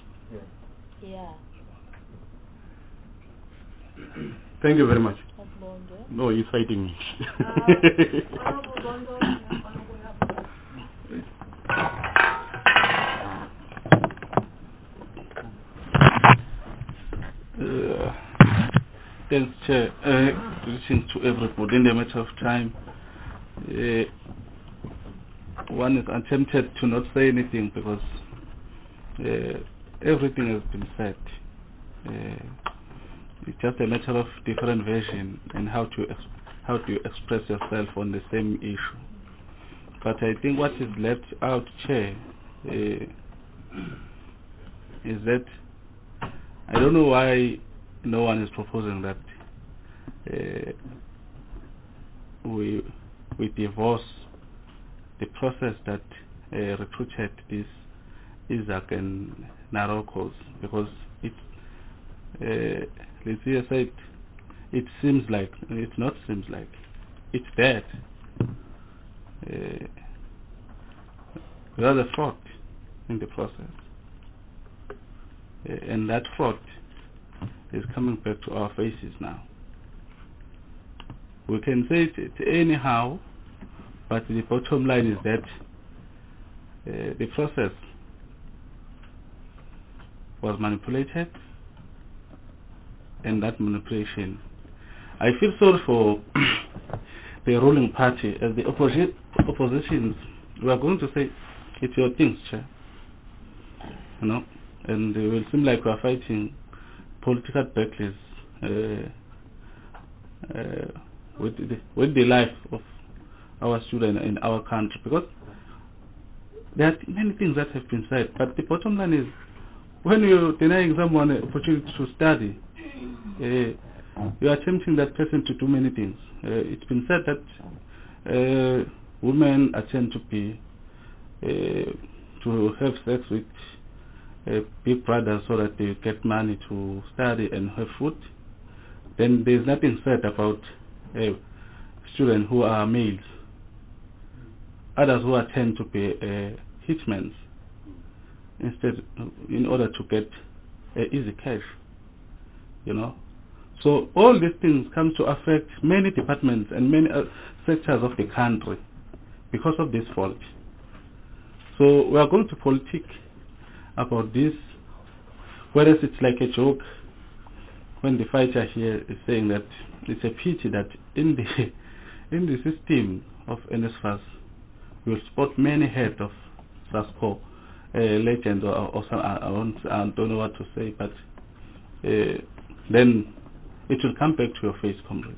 Thank you very much. No, he's fighting me. Thanks, Chair. Listening to everybody in the matter of time. One is attempted to not say anything because everything has been said. it's just a matter of different version and how to express yourself on the same issue. But I think what is left out, Chair, is that I don't know why no one is proposing that we divorce the process that recruited this Isaac and Narokos, because Lucia said it seems like, it's not seems like, it's dead. There's a fraud in the process, and that fraud is coming back to our faces now. We can say it anyhow, but the bottom line is that the process was manipulated, and that manipulation, I feel sorry for the ruling party. As the oppositions, we are going to say, it's your things, Chair. You know, and it will seem like we are fighting political battles with the life of our students in our country, because there are many things that have been said, but the bottom line is, when you deny someone an opportunity to study, you are tempting that person to do many things. It's been said that women tend to be to have sex with big brothers so that they get money to study and have food. Then there's nothing said about students who are males. Others who tend to be hitmen instead, in order to get easy cash, you know. So all these things come to affect many departments and many sectors of the country because of this fault. So we are going to politic about this, whereas it's like a joke when the fighter here is saying that it's a pity that in the system of NSFAS we will spot many heads of SASCO legends or some, I don't know what to say, but then it will come back to your face, comrades.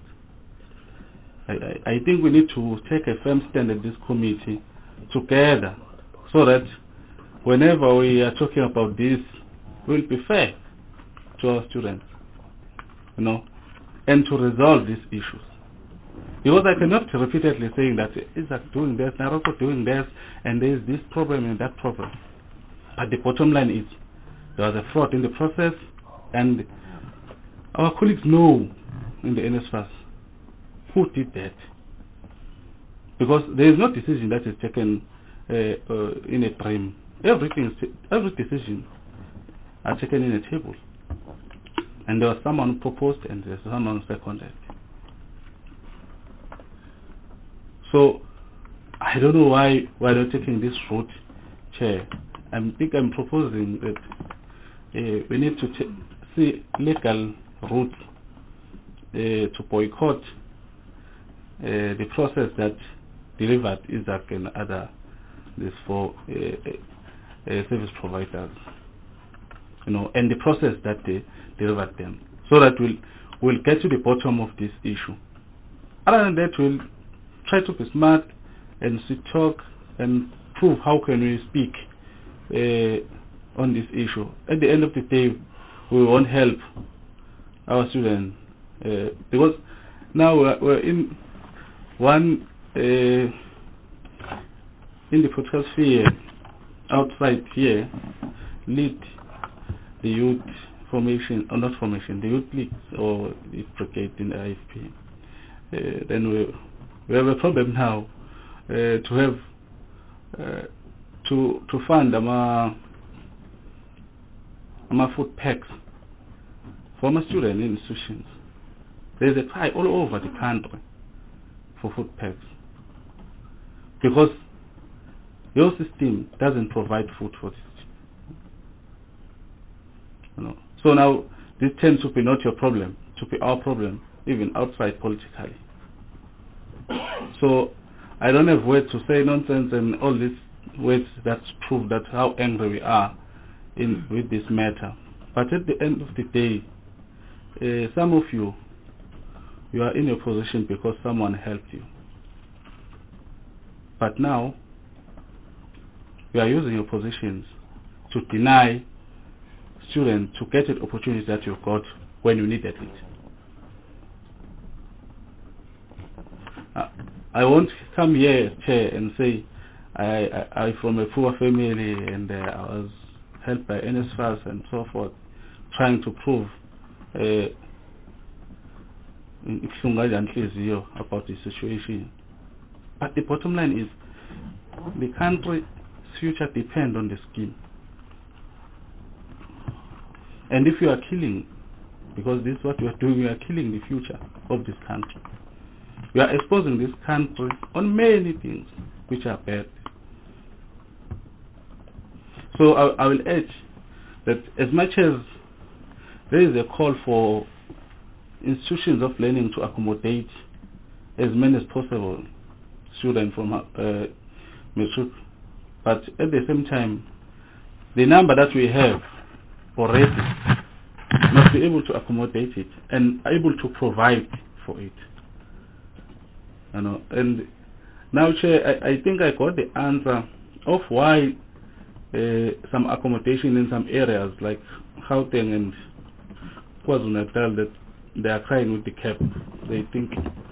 I think we need to take a firm stand at this committee together, so that whenever we are talking about this, we'll be fair to our students, you know, and to resolve these issues. Because I cannot repeatedly saying that Isaac doing this, Naroko doing this, and there is this problem and that problem. But the bottom line is there was a fraud in the process, and our colleagues know in the NSFAS who did that. Because there is no decision that is taken in a dream. Every decision are taken in a table. And there was someone who proposed and there was someone who seconded. So I don't know why we're not taking this route, Chair. I think I'm proposing that we need to see legal route to boycott the process that delivered Isaac and other these four service providers, you know, and the process that they delivered them, so that we'll get to the bottom of this issue. Other than that, we'll try to be smart and talk and prove how can we speak on this issue. At the end of the day, we won't help our students because now we're in one in the political sphere outside here, lead the youth formation, or not formation, the youth leagues or the brigade in the IFP. Then we have a problem now to have to fund our food packs for my student institutions. There's a cry all over the country for food packs because your system doesn't provide food for this. You know. So now this tends to be not your problem, to be our problem, even outside politically. So I don't have words to say nonsense and all these words that prove that how angry we are with this matter. But at the end of the day, some of you are in your position because someone helped you. But now, you are using your positions to deny students to get an opportunity that you got when you needed it. I won't come here, Chair, and say I from a poor family and I was helped by NSFAS and so forth, trying to prove about the situation. But the bottom line is the country's future depends on the scheme. And if you are killing, because this is what you are doing, you are killing the future of this country. You are exposing this country on many things which are bad. So I will urge that as much as there is a call for institutions of learning to accommodate as many as possible students from Matric, but at the same time, the number that we have already must be able to accommodate it and able to provide for it. You know, and now, Chair, I think I got the answer of why some accommodation in some areas like Gauteng and KwaZulu-Natal, that they are crying with the cap. They think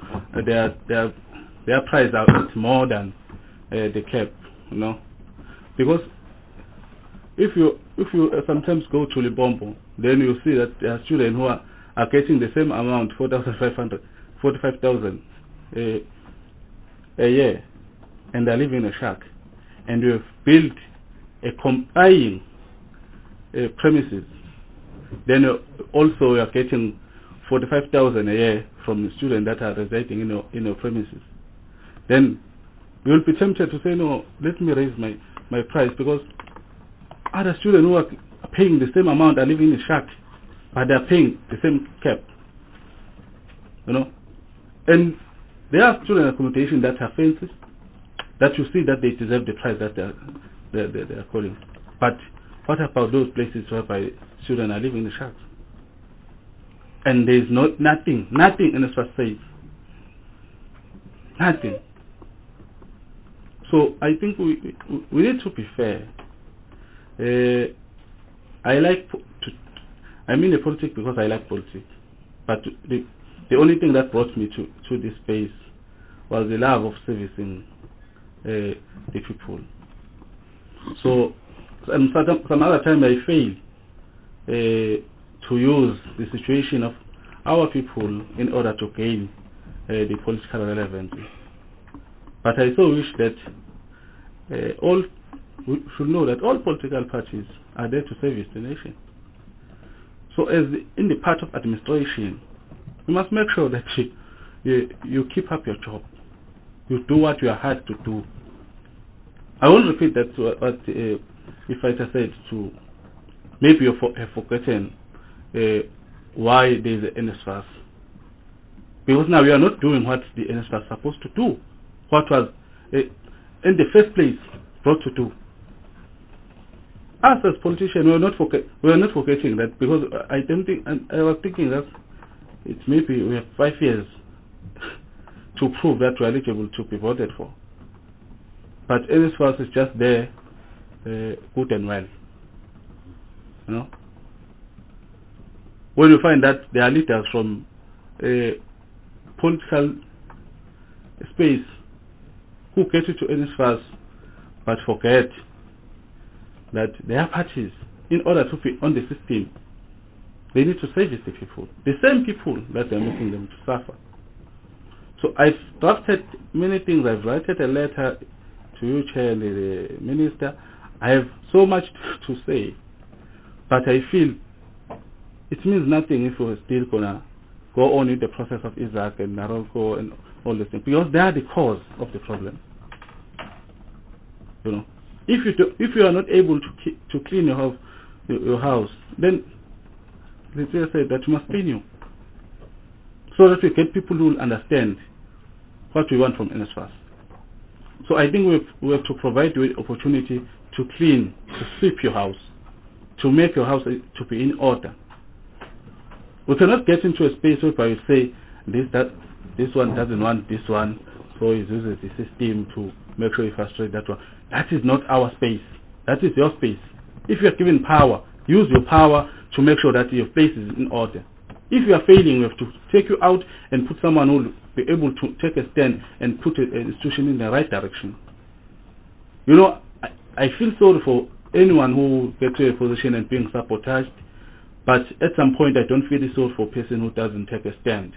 their price is more than the cap, you know, because if you sometimes go to Libombo, then you see that there are students who are getting the same amount, 4,500, 45,000 a year, and they live in a shack, and you have built a complying premises. Then also you are getting 45,000 a year from the students that are residing in your premises. Then you will be tempted to say, no, let me raise my price, because other students who are paying the same amount are living in a shack, but they are paying the same cap. You know, and there are student accommodation that are fancy, that you see that they deserve the price that they are calling. But what about those places whereby students are living in the shacks? And there is nothing in the safe. Nothing. So I think we need to be fair. I'm in the politics because I like politics. But the only thing that brought me to this space was the love of servicing the people. So some other time I fail to use the situation of our people in order to gain the political relevance. But I so wish that we should know that all political parties are there to service the nation. So in the part of administration, you must make sure that you keep up your job. You do what you are hired to do. I won't repeat that what the fighter said to maybe you have forgotten why there is an NSFAS. Because now we are not doing what the NSFAS is supposed to do. What was in the first place brought to do. Us as politicians, we are not forgetting that, because I was thinking that it's maybe we have 5 years to prove that we are eligible to be voted for. But NSFAS is just there, good and well. You know, when you find that there are leaders from political space who get into NSFAS but forget that their parties, in order to be on the system, they need to service the people, the same people that they are making them to suffer. So I've drafted many things. I've written a letter to you, Chair, and the Minister. I have so much to say, but I feel it means nothing if we're still gonna go on with the process of Isaac and Naroko and all these things, because they are the cause of the problem. You know, if you are not able to clean your house, then the teacher said that you must clean you, so that we get people who will understand what we want from NSFAS. So I think we have to provide you with opportunity to clean, to sweep your house, to make your house to be in order. We cannot get into a space where you say this one doesn't want this one, so he uses the system to make sure you frustrate that one. That is not our space. That is your space. If you are given power, use your power to make sure that your place is in order. If you are failing, we have to take you out and put someone who will be able to take a stand and put an institution in the right direction. You know, I feel sorry for anyone who gets to a position and being sabotaged, but at some point I don't feel sorry for a person who doesn't take a stand.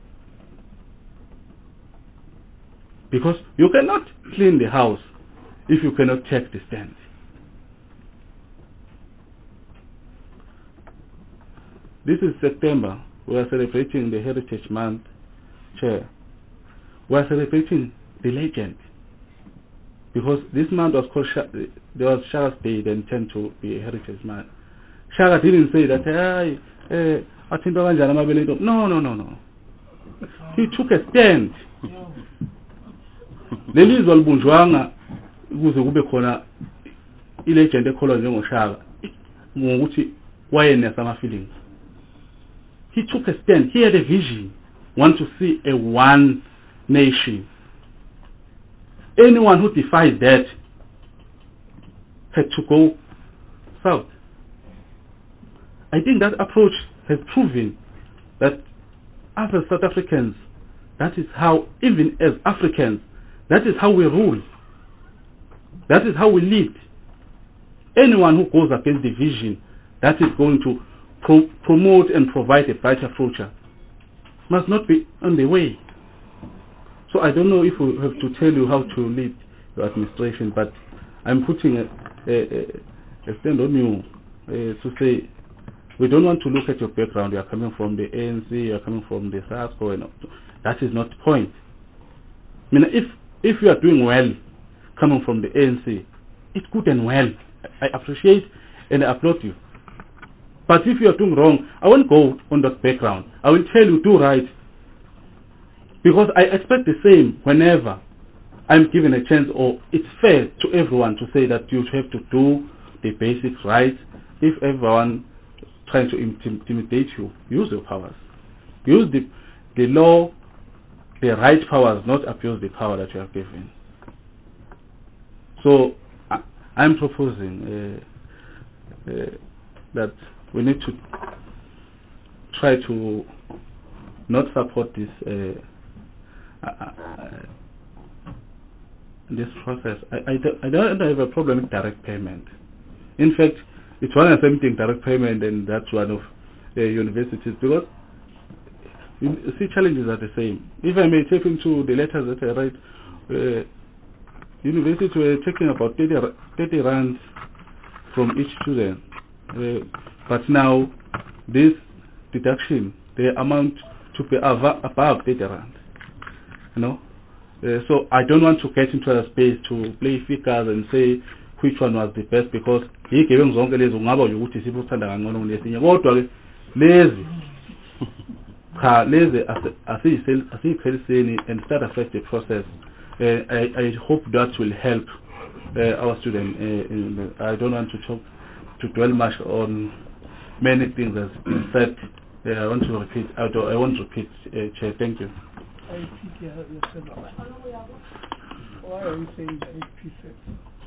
Because you cannot clean the house if you cannot take the stand. This is September. We are celebrating the Heritage Month, Chair. We are celebrating the legend. Because this month was called, there was Shaga's Day, then turned to be a Heritage Month. Shaga didn't say that, no. He took a stand. Lelizwe libunjwanga ukuze kube khona ilegend ekholwa njengoShaka ngokuthi wayenesa feelings. He took a stand. He had a vision. Want to see a one nation. Anyone who defied that had to go south. I think that approach has proven that as South Africans, that is how, even as Africans, that is how we rule. That is how we lead. Anyone who goes against the vision that is going to promote and provide a brighter future must not be on the way. So I don't know if we have to tell you how to lead your administration, but I'm putting a stand on you to say we don't want to look at your background. You are coming from the ANC, you are coming from the SASCO, and that is not the point. I mean, if you are doing well coming from the ANC, it's good and well. I appreciate and I applaud you. But if you are doing wrong, I won't go on that background. I will tell you, do right. Because I expect the same whenever I'm given a chance, or it's fair to everyone to say that you have to do the basics right. If everyone trying to intimidate you, use your powers. Use the law, the right powers, not abuse the power that you are given. So I'm proposing that we need to try to not support this this process. I don't have a problem with direct payment. In fact, it's one and the same thing, direct payment, and that's one of universities, because you see, challenges are the same. If I may take into the letters that I write, universities were taking about 30 rands from each student, but now this deduction, they amount to be above 30 rand. You know, so I don't want to get into a space to play figures and say which one was the best, because he gave him zonke lezo ngaba ukuthi sibuthanda kangcono kulesinye, kodwa ke lezi asiyipheliseni and start affect the process. I hope that will help our students. I don't want to dwell much on many things that's been said. I want to repeat. I won't repeat, Chair. Thank you. I think you said why are you saying the 8 pieces?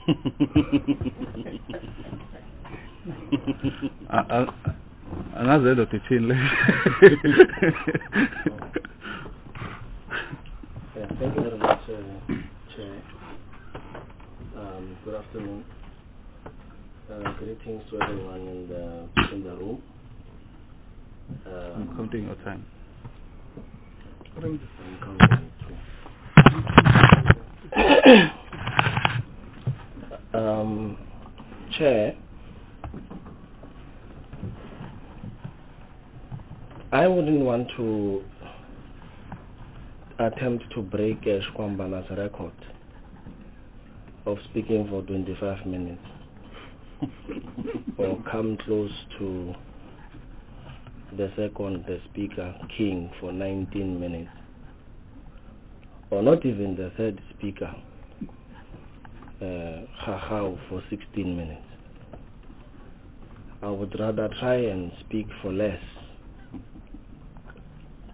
Another the chin. Thank you very much, Chair. Good afternoon. Greetings to everyone in the room. I'm counting your time. Chair, I wouldn't want to attempt to break Shkwambala's record of speaking for 25 minutes or come close to the second speaker, King, for 19 minutes, or not even the third speaker, Hahau, for 16 minutes. I would rather try and speak for less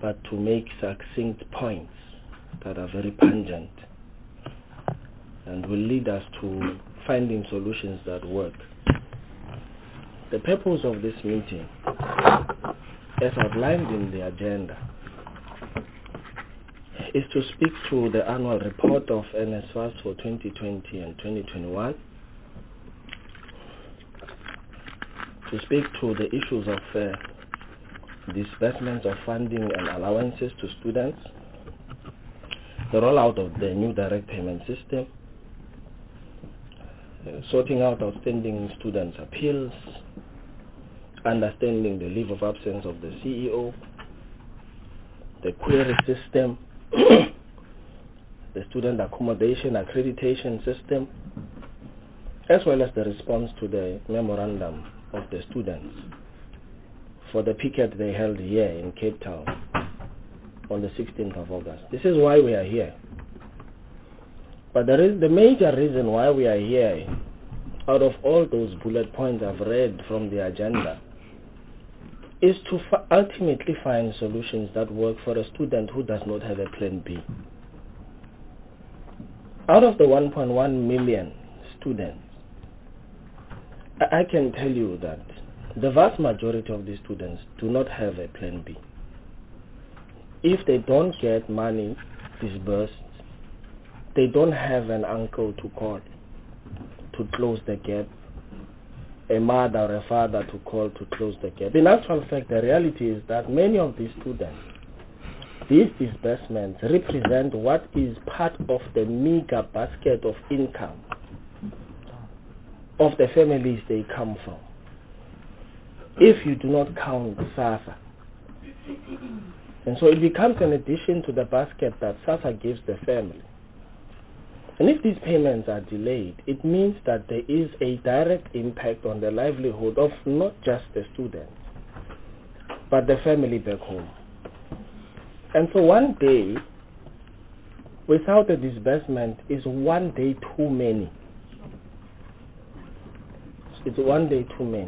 but to make succinct points that are very pungent and will lead us to finding solutions that work. The purpose of this meeting, as outlined in the agenda, is to speak to the annual report of NSFAS for 2020 and 2021, to speak to the issues of disbursements of funding and allowances to students, the rollout of the new direct payment system, sorting out outstanding students' appeals, understanding the leave of absence of the CEO, the query system, the student accommodation accreditation system, as well as the response to the memorandum of the students for the picket they held here in Cape Town on the 16th of August. This is why we are here. But the major reason why we are here, out of all those bullet points I've read from the agenda, is to ultimately find solutions that work for a student who does not have a plan B. Out of the 1.1 million students, I can tell you that the vast majority of these students do not have a plan B. If they don't get money disbursed, they don't have an uncle to call to close the gap, a mother or a father to call to close the gap. In actual fact, the reality is that many of these students, these disbursements represent what is part of the meager basket of income of the families they come from, if you do not count SASSA. And so it becomes an addition to the basket that SASSA gives the family. And if these payments are delayed, it means that there is a direct impact on the livelihood of not just the students, but the family back home. And so one day without a disbursement is one day too many. It's one day too many.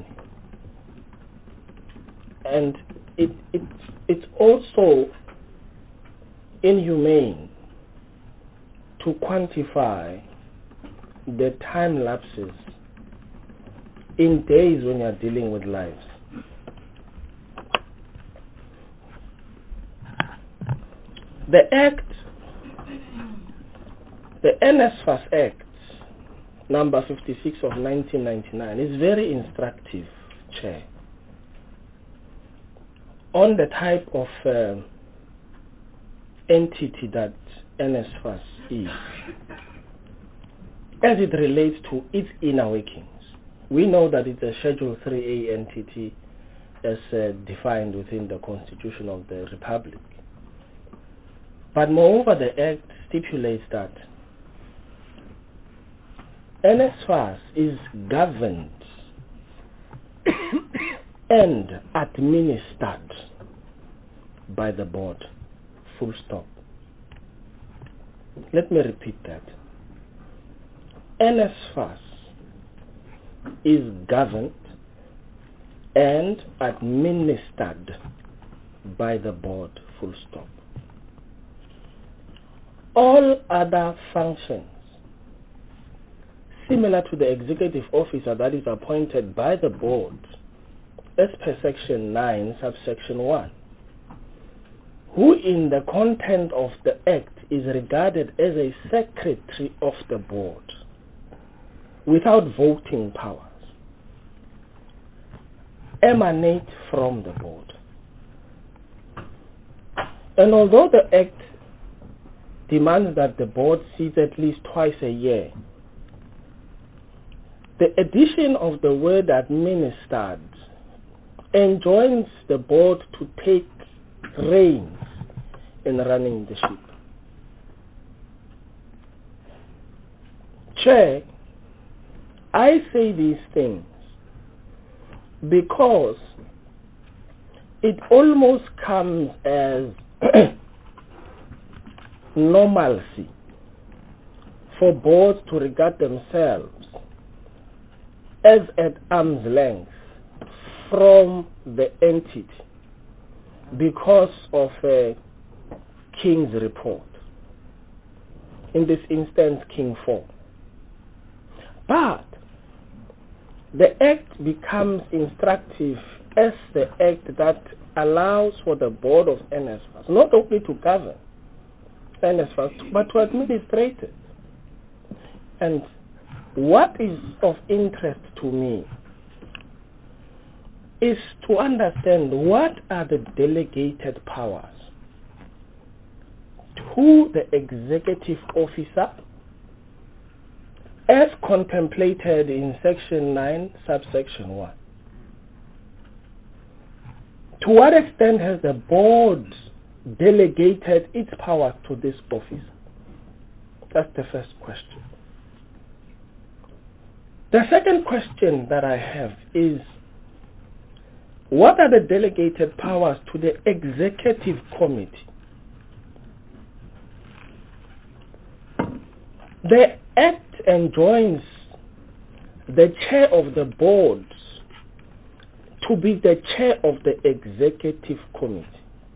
And it's also inhumane to quantify the time lapses in days when you're dealing with lives. The Act, the NSFAS Act, number 56 of 1999, is very instructive, Chair, on the type of entity that NSFAS is, as it relates to its inner workings. We know that it's a Schedule 3A entity as defined within the Constitution of the Republic. But moreover, the Act stipulates that NSFAS is governed and administered by the board, full stop. Let me repeat that. NSFAS is governed and administered by the board, full stop. All other functions similar to the executive officer that is appointed by the board as per section 9 subsection 1, who in the content of the act is regarded as a secretary of the board without voting powers, emanate from the board. And although the act demands that the board sits at least twice a year, the addition of the word administered enjoins the board to take reins in running the ship. Chair, I say these things because it almost comes as normalcy for boards to regard themselves as at arm's length from the entity because of King's report. In this instance, King 4. But the Act becomes instructive as the Act that allows for the board of NSFAS not only to govern NSFAS but to administrate it. And what is of interest to me is to understand what are the delegated powers to the executive officer as contemplated in section 9 subsection 1. To what extent has the board delegated its powers to this officer? That's the first question. The second question that I have is, what are the delegated powers to the executive committee? The Act enjoins the chair of the board to be the chair of the executive committee.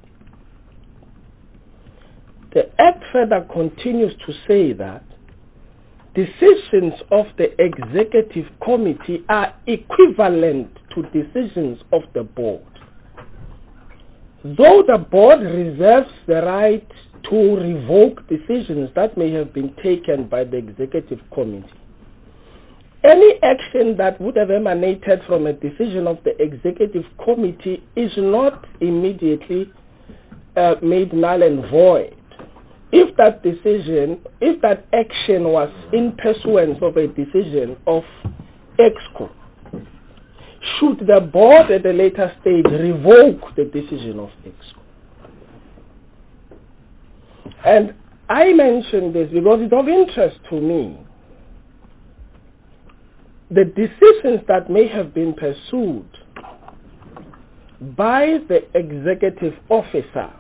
The Act further continues to say that decisions of the executive committee are equivalent to decisions of the board. Though the board reserves the right to revoke decisions that may have been taken by the executive committee, any action that would have emanated from a decision of the executive committee is not immediately made null and void if that action was in pursuance of a decision of EXCO. Should the board at a later stage revoke the decision of EXCO? And I mention this because it's of interest to me. The decisions that may have been pursued by the executive officer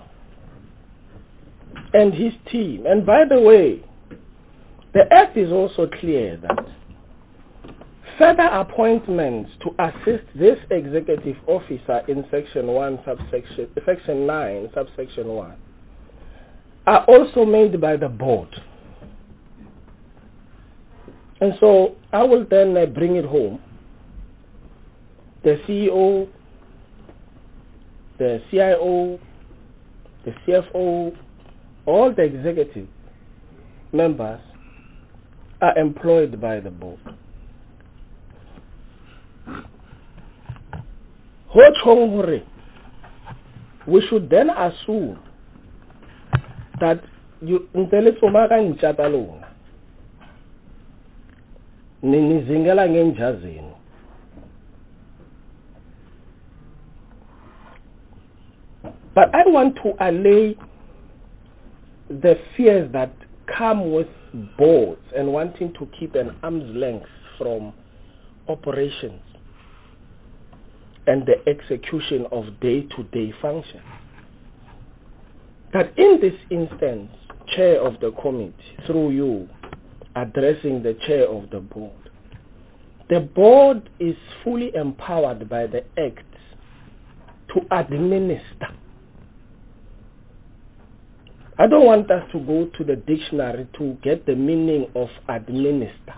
and his team. And by the way, the Act is also clear that further appointments to assist this executive officer in section 9, subsection 1, are also made by the board. And so I will then bring it home. The CEO, the CIO, the CFO, all the executive members are employed by the board. We should then assume that you ninizingela ngenja zenu. But I want to allay the fears that come with boards and wanting to keep an arm's length from operations and the execution of day-to-day functions. That in this instance, chair of the committee, through you, addressing the chair of the board is fully empowered by the Act to administer. I don't want us to go to the dictionary to get the meaning of administer.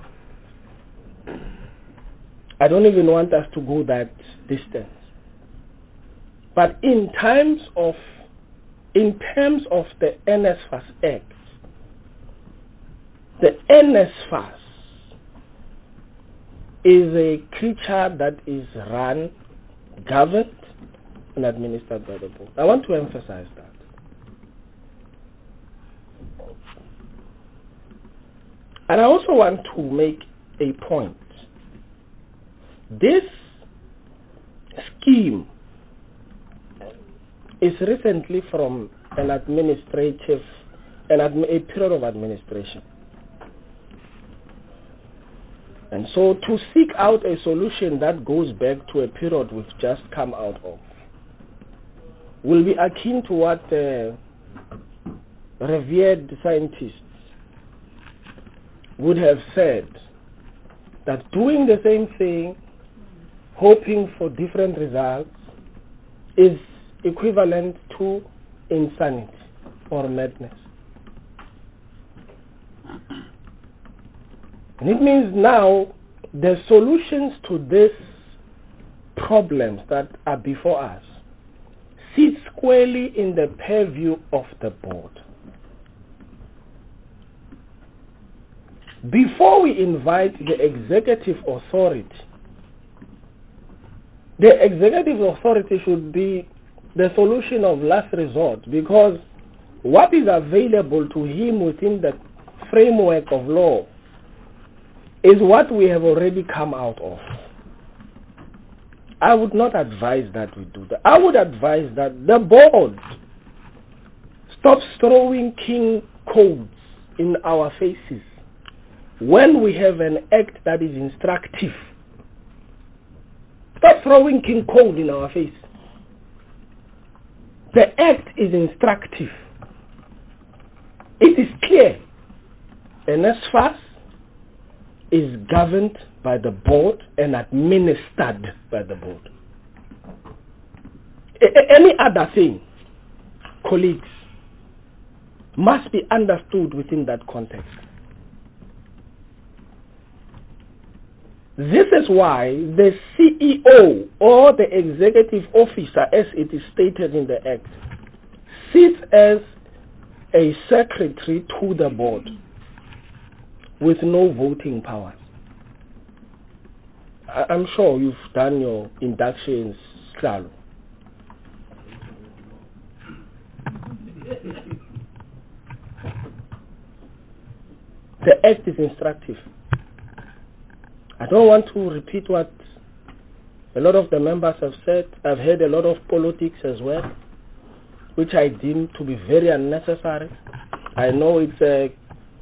I don't even want us to go that distance. But in terms of the NSFAS Act, the NSFAS is a creature that is run, governed, and administered by the board. I want to emphasize that. And I also want to make a point. This scheme is recently from a period of administration. And so to seek out a solution that goes back to a period we've just come out of will be akin to what revered scientists would have said, that doing the same thing, hoping for different results, is equivalent to insanity or madness. And it means now the solutions to these problems that are before us sit squarely in the purview of the board. Before we invite the executive authority should be the solution of last resort, because what is available to him within the framework of law is what we have already come out of. I would not advise that we do that. I would advise that the board stops throwing king codes in our faces when we have an act that is instructive. Stop throwing king code in our face. The act is instructive. It is clear. And NSFAS is governed by the board and administered by the board. Any other thing, colleagues, must be understood within that context. This is why the CEO or the executive officer, as it is stated in the Act, sits as a secretary to the board with no voting powers. I'm sure you've done your inductions, Slalo. The Act is instructive. I don't want to repeat what a lot of the members have said. I've heard a lot of politics as well, which I deem to be very unnecessary. I know it's a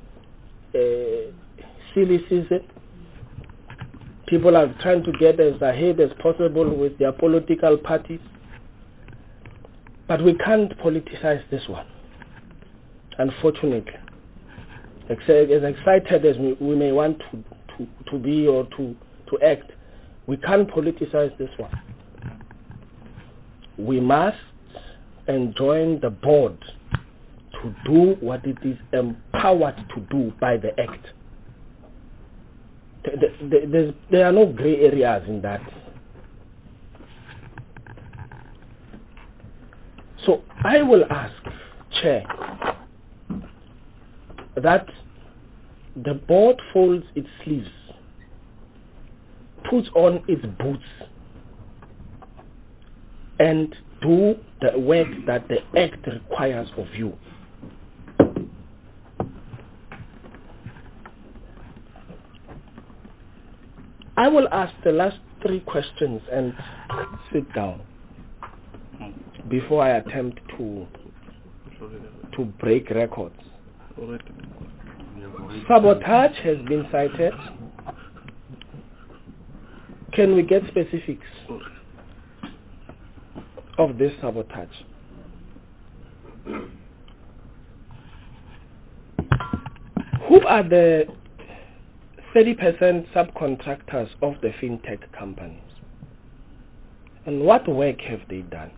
silly season. People are trying to get as ahead as possible with their political parties. But we can't politicize this one, unfortunately. As excited as we may want to be or to act, we can't politicize this one. We must enjoin the board to do what it is empowered to do by the Act. There are no grey areas in that. So I will ask, Chair, that the board folds its sleeves, puts on its boots, and do the work that the Act requires of you. I will ask the last 3 questions and sit down before I attempt to break records. Sabotage has been cited. Can we get specifics of this sabotage? Who are the 30% subcontractors of the fintech companies? And what work have they done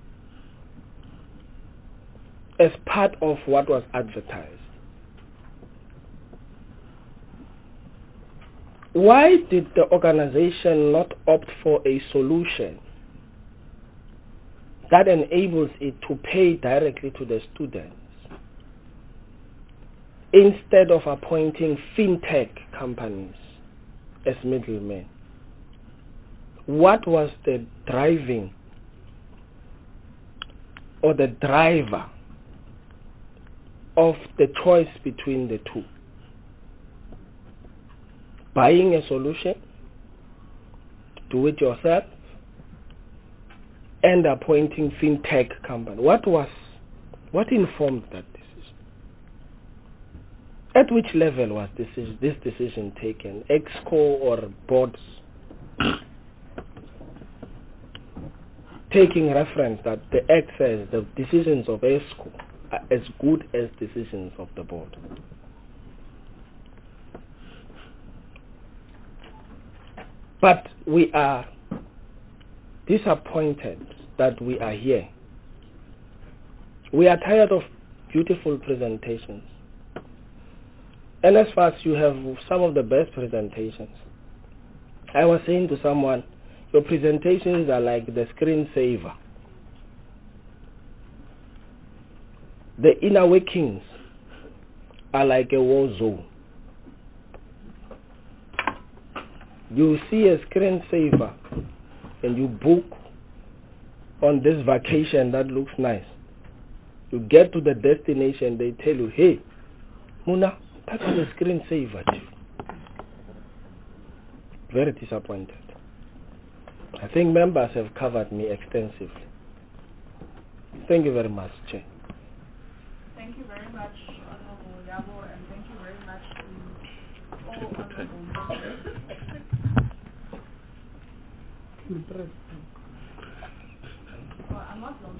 as part of what was advertised? Why did the organization not opt for a solution that enables it to pay directly to the students instead of appointing fintech companies as middlemen? What was the driving or the driver of the choice between the two? Buying a solution, do it yourself, and appointing fintech company. What informed that decision? At which level was this decision taken? EXCO or boards? Taking reference that the Act says the decisions of EXCO are as good as decisions of the board. But we are disappointed that we are here We are tired of beautiful presentations. NSFAS, you have some of the best presentations. I was saying to someone, your presentations are like the screensaver. The inner workings are like a war zone. You see a screensaver and you book on this vacation that looks nice. You get to the destination, they tell you, hey, Muna, that was a screensaver. Very disappointed. I think members have covered me extensively. Thank you very much, Chair. Thank you very much, Honorable Yabo, and thank you very much to all honorable members. I'm not long.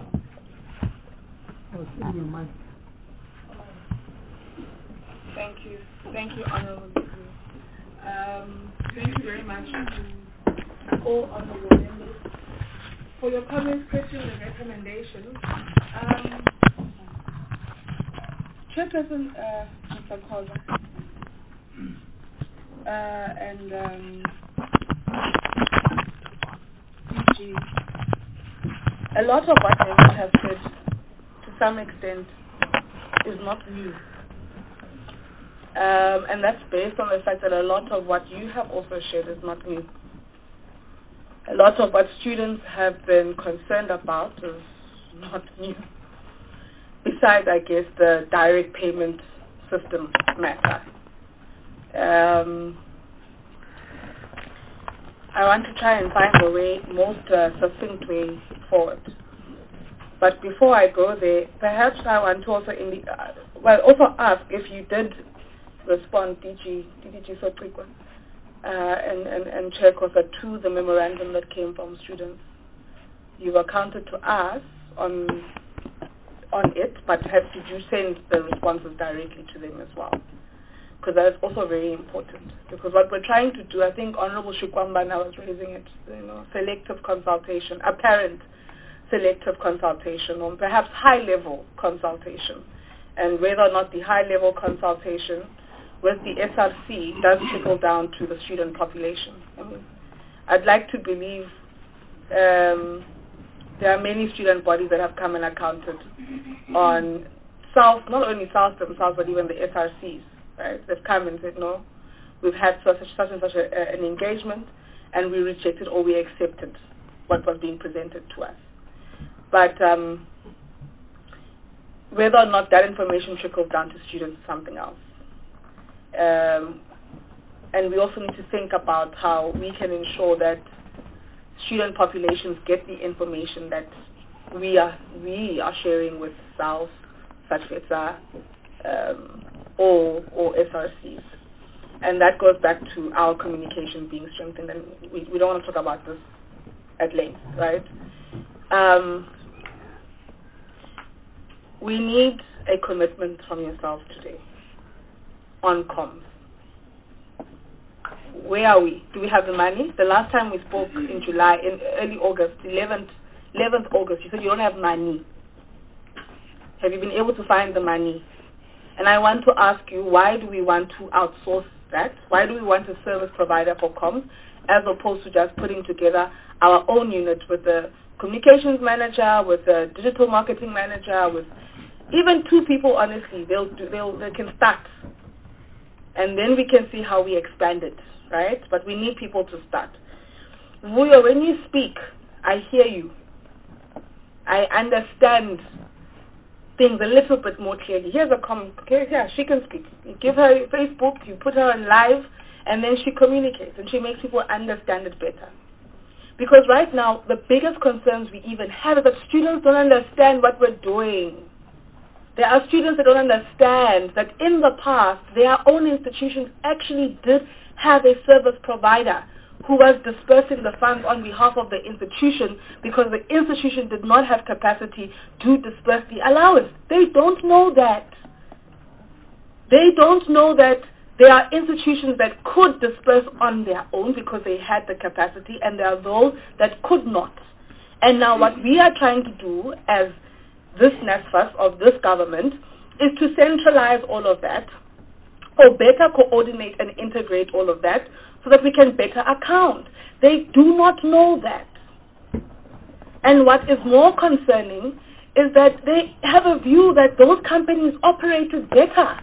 Thank you. Thank you, Honorable Yabo. Thank you very much to all honorable members for your comments, questions, and recommendations. Chairperson Mr. Khoza and DG, a lot of what members have said to some extent is not new. And that's based on the fact that a lot of what you have also shared is not new. A lot of what students have been concerned about is not new. Besides, I guess, the direct payment system matter. I want to try and find the way, most succinct way forward. But before I go there, perhaps I want to also also ask if you did respond, DG Sotrikwa, and Chair Khoza, to the memorandum that came from students. You've accounted to us on it, but did you send the responses directly to them as well? Because that is also very important. Because what we're trying to do, I think Honorable Shikwambana was raising it, selective consultation, apparent selective consultation, or perhaps high-level consultation, and whether or not the high-level consultation with the SRC does trickle down to the student population. I'd like to believe there are many student bodies that have come and accounted on not only SALS themselves, but even the SRCs, right? They've come and said, no, we've had such and such an engagement, and we rejected or we accepted what was being presented to us. But whether or not that information trickles down to students is something else. And we also need to think about how we can ensure that student populations get the information that we are sharing with SALS, SATFETA, or SRCs. And that goes back to our communication being strengthened, and we don't want to talk about this at length, right? We need a commitment from yourself today on comms. Where are we? Do we have the money? The last time we spoke in July, in early August, 11th August, you said you don't have money. Have you been able to find the money? And I want to ask you, why do we want to outsource that? Why do we want a service provider for comms as opposed to just putting together our own unit with the communications manager, with the digital marketing manager, with even two people? Honestly, they can start, and then we can see how we expand it, right? But we need people to start. Vuyo, when you speak, I hear you. I understand things a little bit more clearly. Here's a comment. Okay, yeah, she can speak. You give her Facebook, you put her on live, and then she communicates, and she makes people understand it better. Because right now, the biggest concerns we even have is that students don't understand what we're doing. There are students that don't understand that in the past, their own institutions actually did have a service provider who was dispersing the funds on behalf of the institution because the institution did not have capacity to disperse the allowance. They don't know that. They don't know that there are institutions that could disperse on their own because they had the capacity, and there are those that could not. And now what we are trying to do as this NSFAS, of this government, is to centralize all of that, or better coordinate and integrate all of that so that we can better account. They do not know that. And what is more concerning is that they have a view that those companies operated better.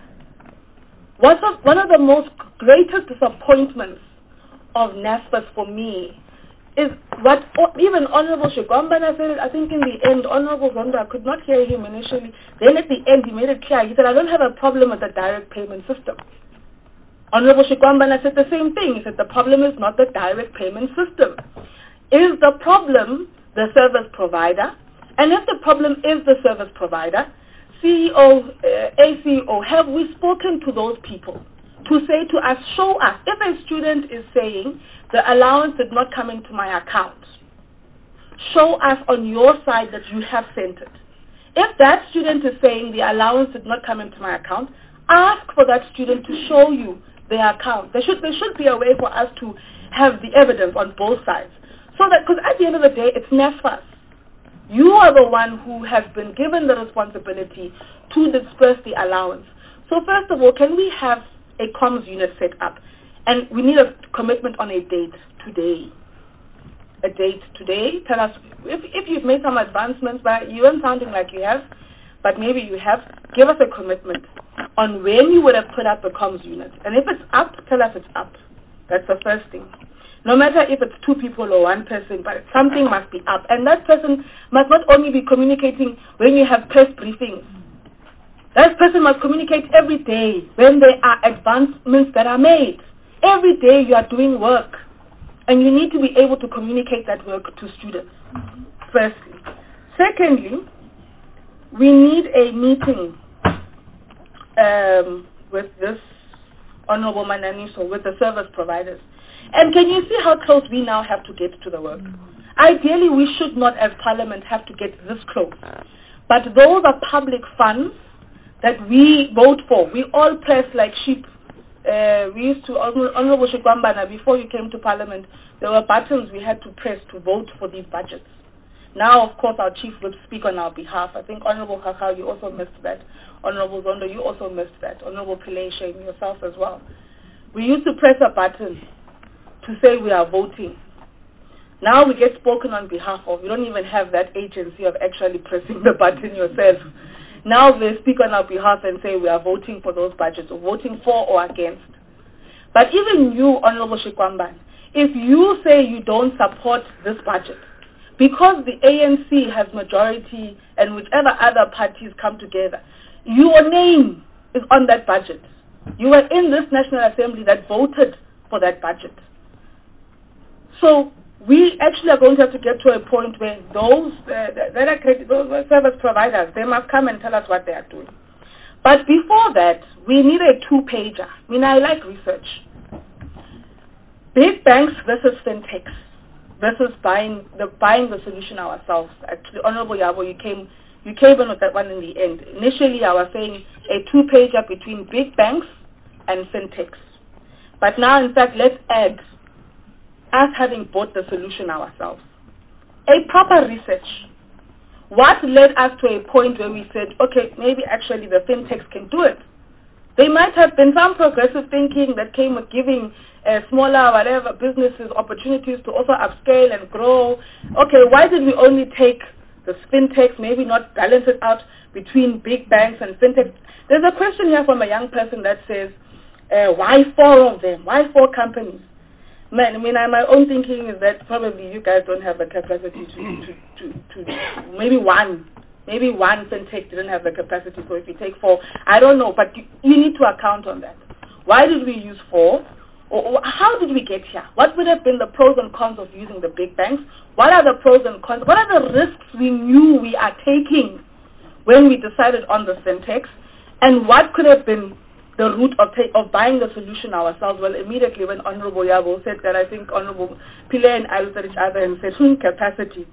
One of the most greatest disappointments of NSFAS for me is what even Honorable Shigwambana said. I think in the end, Honorable Zondo, I could not hear him initially. Then at the end, he made it clear. He said, I don't have a problem with the direct payment system. Honorable Shigwambana said the same thing. He said, the problem is not the direct payment system. Is the problem the service provider? And if the problem is the service provider, CEO, ACO, have we spoken to those people to say to us, show us, if a student is saying the allowance did not come into my account, show us on your side that you have sent it. If that student is saying the allowance did not come into my account, ask for that student to show you their account. There should be a way for us to have the evidence on both sides. So that, because at the end of the day, it's NSFAS. You are the one who has been given the responsibility to disperse the allowance. So first of all, can we have a comms unit set up? And we need a commitment on a date today. A date today. Tell us if you've made some advancements, but you aren't sounding like you have, but maybe you have. Give us a commitment on when you would have put up the comms unit. And if it's up, tell us it's up. That's the first thing. No matter if it's 2 people or 1 person, but something must be up. And that person must not only be communicating when you have press briefings. That person must communicate every day when there are advancements that are made. Every day you are doing work. And you need to be able to communicate that work to students, firstly. Secondly, we need a meeting with this Honorable Mananiso, with the service providers. And can you see how close we now have to get to the work? Ideally, we should not, as Parliament, have to get this close. But those are public funds that we vote for. We all press like sheep. We used to, Honorable Shigwambana, before you came to Parliament, there were buttons we had to press to vote for these budgets. Now, of course, our chief would speak on our behalf. I think Honorable Kakao, you also missed that. Honorable Zondo, you also missed that. Honorable Pileshe, yourself as well. We used to press a button to say we are voting. Now we get spoken on behalf of. You don't even have that agency of actually pressing the button yourself. Now they speak on our behalf and say we are voting for those budgets, or voting for or against. But even you, Honorable Shikwamban, if you say you don't support this budget, because the ANC has majority and whichever other parties come together, your name is on that budget. You were in this National Assembly that voted for that budget. So we actually are going to have to get to a point where those those service providers, they must come and tell us what they are doing. But before that, we need a 2-pager. I mean, I like research. Big banks versus fintechs versus buying the solution ourselves. Actually, Honorable Yabo, you came in with that one in the end. Initially, I was saying a 2-pager between big banks and fintechs. But now, in fact, let's add us having bought the solution ourselves. A proper research. What led us to a point where we said, okay, maybe actually the fintechs can do it. There might have been some progressive thinking that came with giving smaller, whatever, businesses opportunities to also upscale and grow. Okay, why did we only take the fintechs, maybe not balance it out between big banks and fintechs? There's a question here from a young person that says, why 4 of them? Why 4 companies? Man, I mean, my own thinking is that probably you guys don't have the capacity to maybe one fintech didn't have the capacity, so if you take 4, I don't know, but you need to account on that. Why did we use 4? Or how did we get here? What would have been the pros and cons of using the big banks? What are the pros and cons? What are the risks we knew we are taking when we decided on the fintechs? And what could have been the route of buying the solution ourselves? Well, immediately when Honorable Yabo said that, I think Honorable Pile and I looked at each other and said, capacity.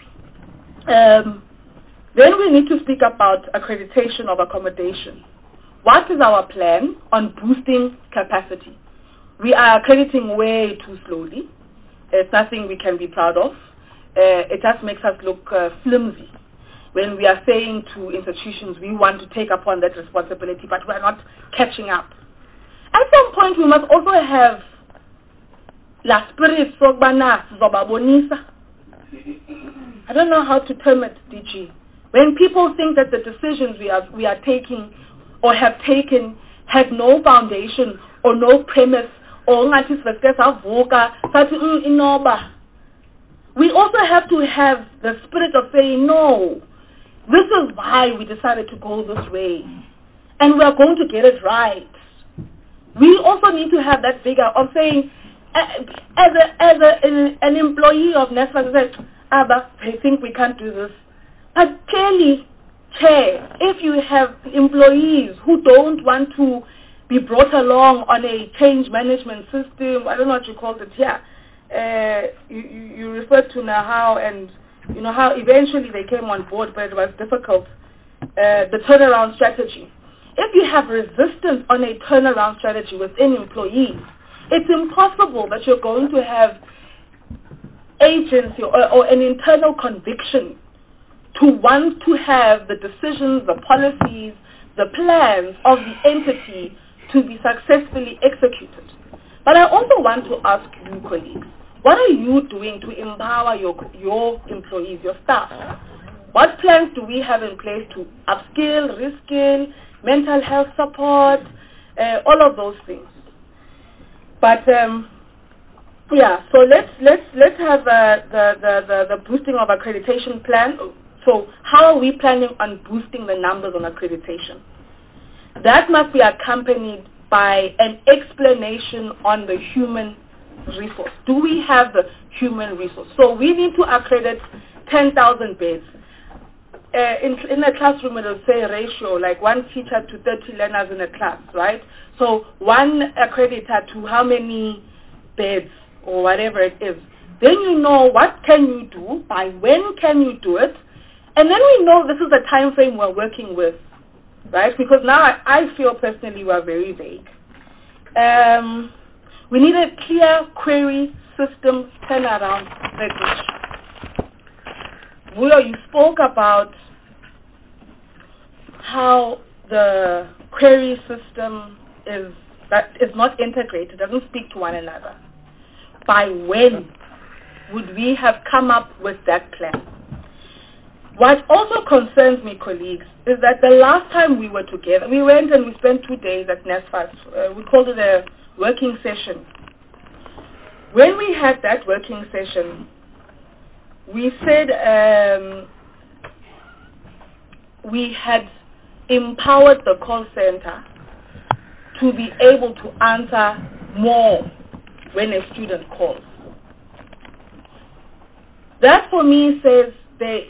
Then we need to speak about accreditation of accommodation. What is our plan on boosting capacity? We are accrediting way too slowly. It's nothing we can be proud of. It just makes us look flimsy. when we are saying to institutions we want to take upon that responsibility, but we are not catching up. At some point, we must also have la spirit sogbana zobabonisa. I don't know how to term it, DG. When people think that the decisions we are taking or have taken have no foundation or no premise, or we also have to have the spirit of saying, no, this is why we decided to go this way, and we are going to get it right. We also need to have that vigor of saying, as an employee of NSFAS, Abba, I think we can't do this. But clearly, Chair, if you have employees who don't want to be brought along on a change management system, I don't know what you called it here, you referred to Nahau, and you know how eventually they came on board, but it was difficult, the turnaround strategy. If you have resistance on a turnaround strategy within employees, it's impossible that you're going to have agency or an internal conviction to want to have the decisions, the policies, the plans of the entity to be successfully executed. But I also want to ask you, colleagues, what are you doing to empower your employees, your staff? What plans do we have in place to upskill, reskill, mental health support, all of those things? But yeah, so let's have the boosting of accreditation plan. So how are we planning on boosting the numbers on accreditation? That must be accompanied by an explanation on the human resource. Do we have the human resource? So we need to accredit 10,000 beds. In a classroom, it will say ratio, like 1 teacher to 30 learners in a class, right? So 1 accreditor to how many beds or whatever it is. Then you know what can you do, by when can you do it, and then we know this is the time frame we're working with, right? Because now I feel personally we're very vague. We need a clear query system turnaround strategy. Vuyo, you spoke about how the query system is not integrated, doesn't speak to one another. By when would we have come up with that plan? What also concerns me, colleagues, is that the last time we were together, we went and we spent 2 days at NSFAS. We called it a working session. When we had that working session, we said we had empowered the call center to be able to answer more when a student calls. That for me says the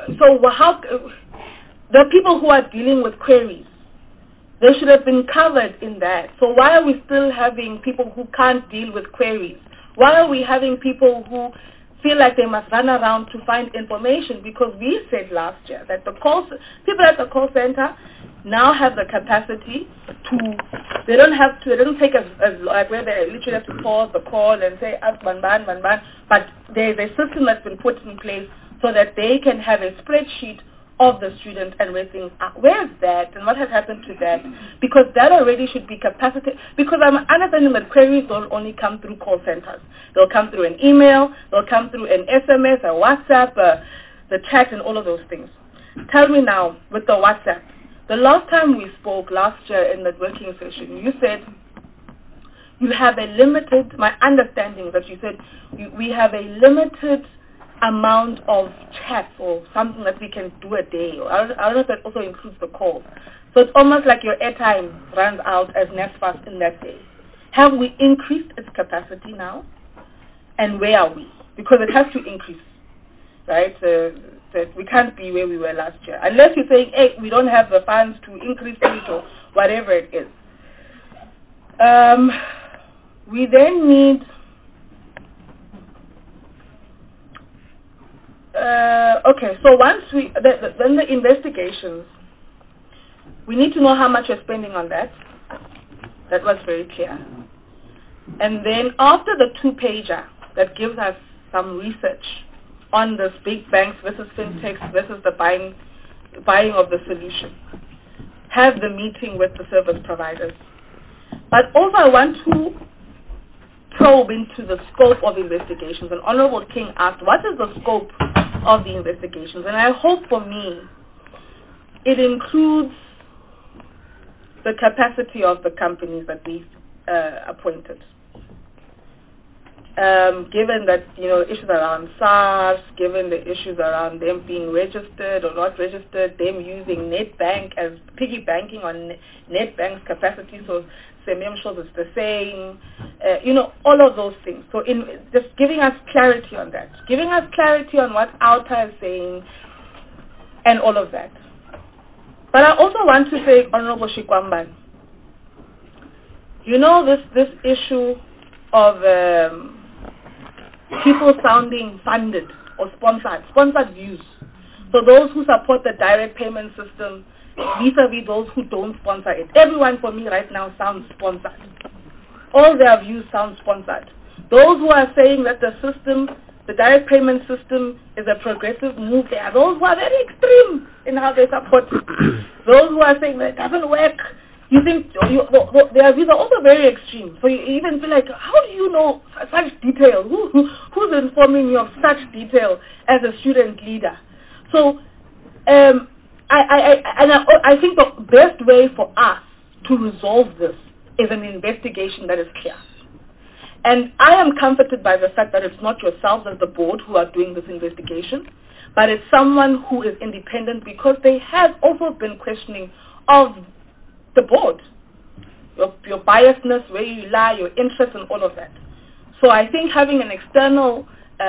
people who are dealing with queries, they should have been covered in that. So why are we still having people who can't deal with queries? Why are we having people who feel like they must run around to find information? Because we said last year that people at the call center now have the capacity they don't take as like where they literally have to pause the call and say, ask ban, but there's a system that's been put in place so that they can have a spreadsheet of the student and where things are. Where is that and what has happened to that? Because that already should be capacity. Because I'm understanding that queries don't only come through call centers. They'll come through an email, they'll come through an SMS, a WhatsApp, the chat and all of those things. Tell me now, with the WhatsApp, the last time we spoke last year in that working session, you said you have a limited, my understanding is that you said we have a limited amount of chats or something that we can do a day. I don't know if that also includes the call. So it's almost like your airtime runs out as NSFAS in that day. Have we increased its capacity now? And where are we? Because it has to increase, right? That we can't be where we were last year. Unless you're saying, hey, we don't have the funds to increase it or whatever it is. We then need okay, so once then the investigations, we need to know how much you're spending on that. That was very clear. And then after the 2-pager that gives us some research on this big banks versus fintechs versus the buying buying of the solution. Have the meeting with the service providers. But also I want to probe into the scope of investigations. And Honorable King asked, what is the scope of the investigations? And I hope for me, it includes the capacity of the companies that we appointed. Given that, issues around SARS, given the issues around them being registered or not registered, them using Netbank as piggy banking on Netbank's capacity, so I'm sure it's the same, all of those things. So just giving us clarity on that, giving us clarity on what ALTA is saying and all of that. But I also want to say, Honorable Shikwamban, this issue of people sounding funded or sponsored views. So those who support the direct payment system vis-a-vis those who don't sponsor it. Everyone for me right now sounds sponsored. All their views sound sponsored. Those who are saying that the direct payment system is a progressive move, there are those who are very extreme in how they support it. Those who are saying that it doesn't work, you think their views are also very extreme. So you even feel like, how do you know such detail? Who's informing you of such detail as a student leader? So I think the best way for us to resolve this is an investigation that is clear. And I am comforted by the fact that it's not yourselves as the board who are doing this investigation, but it's someone who is independent, because they have also been questioning of the board, your biasness, where you lie, your interests and all of that. So I think having an external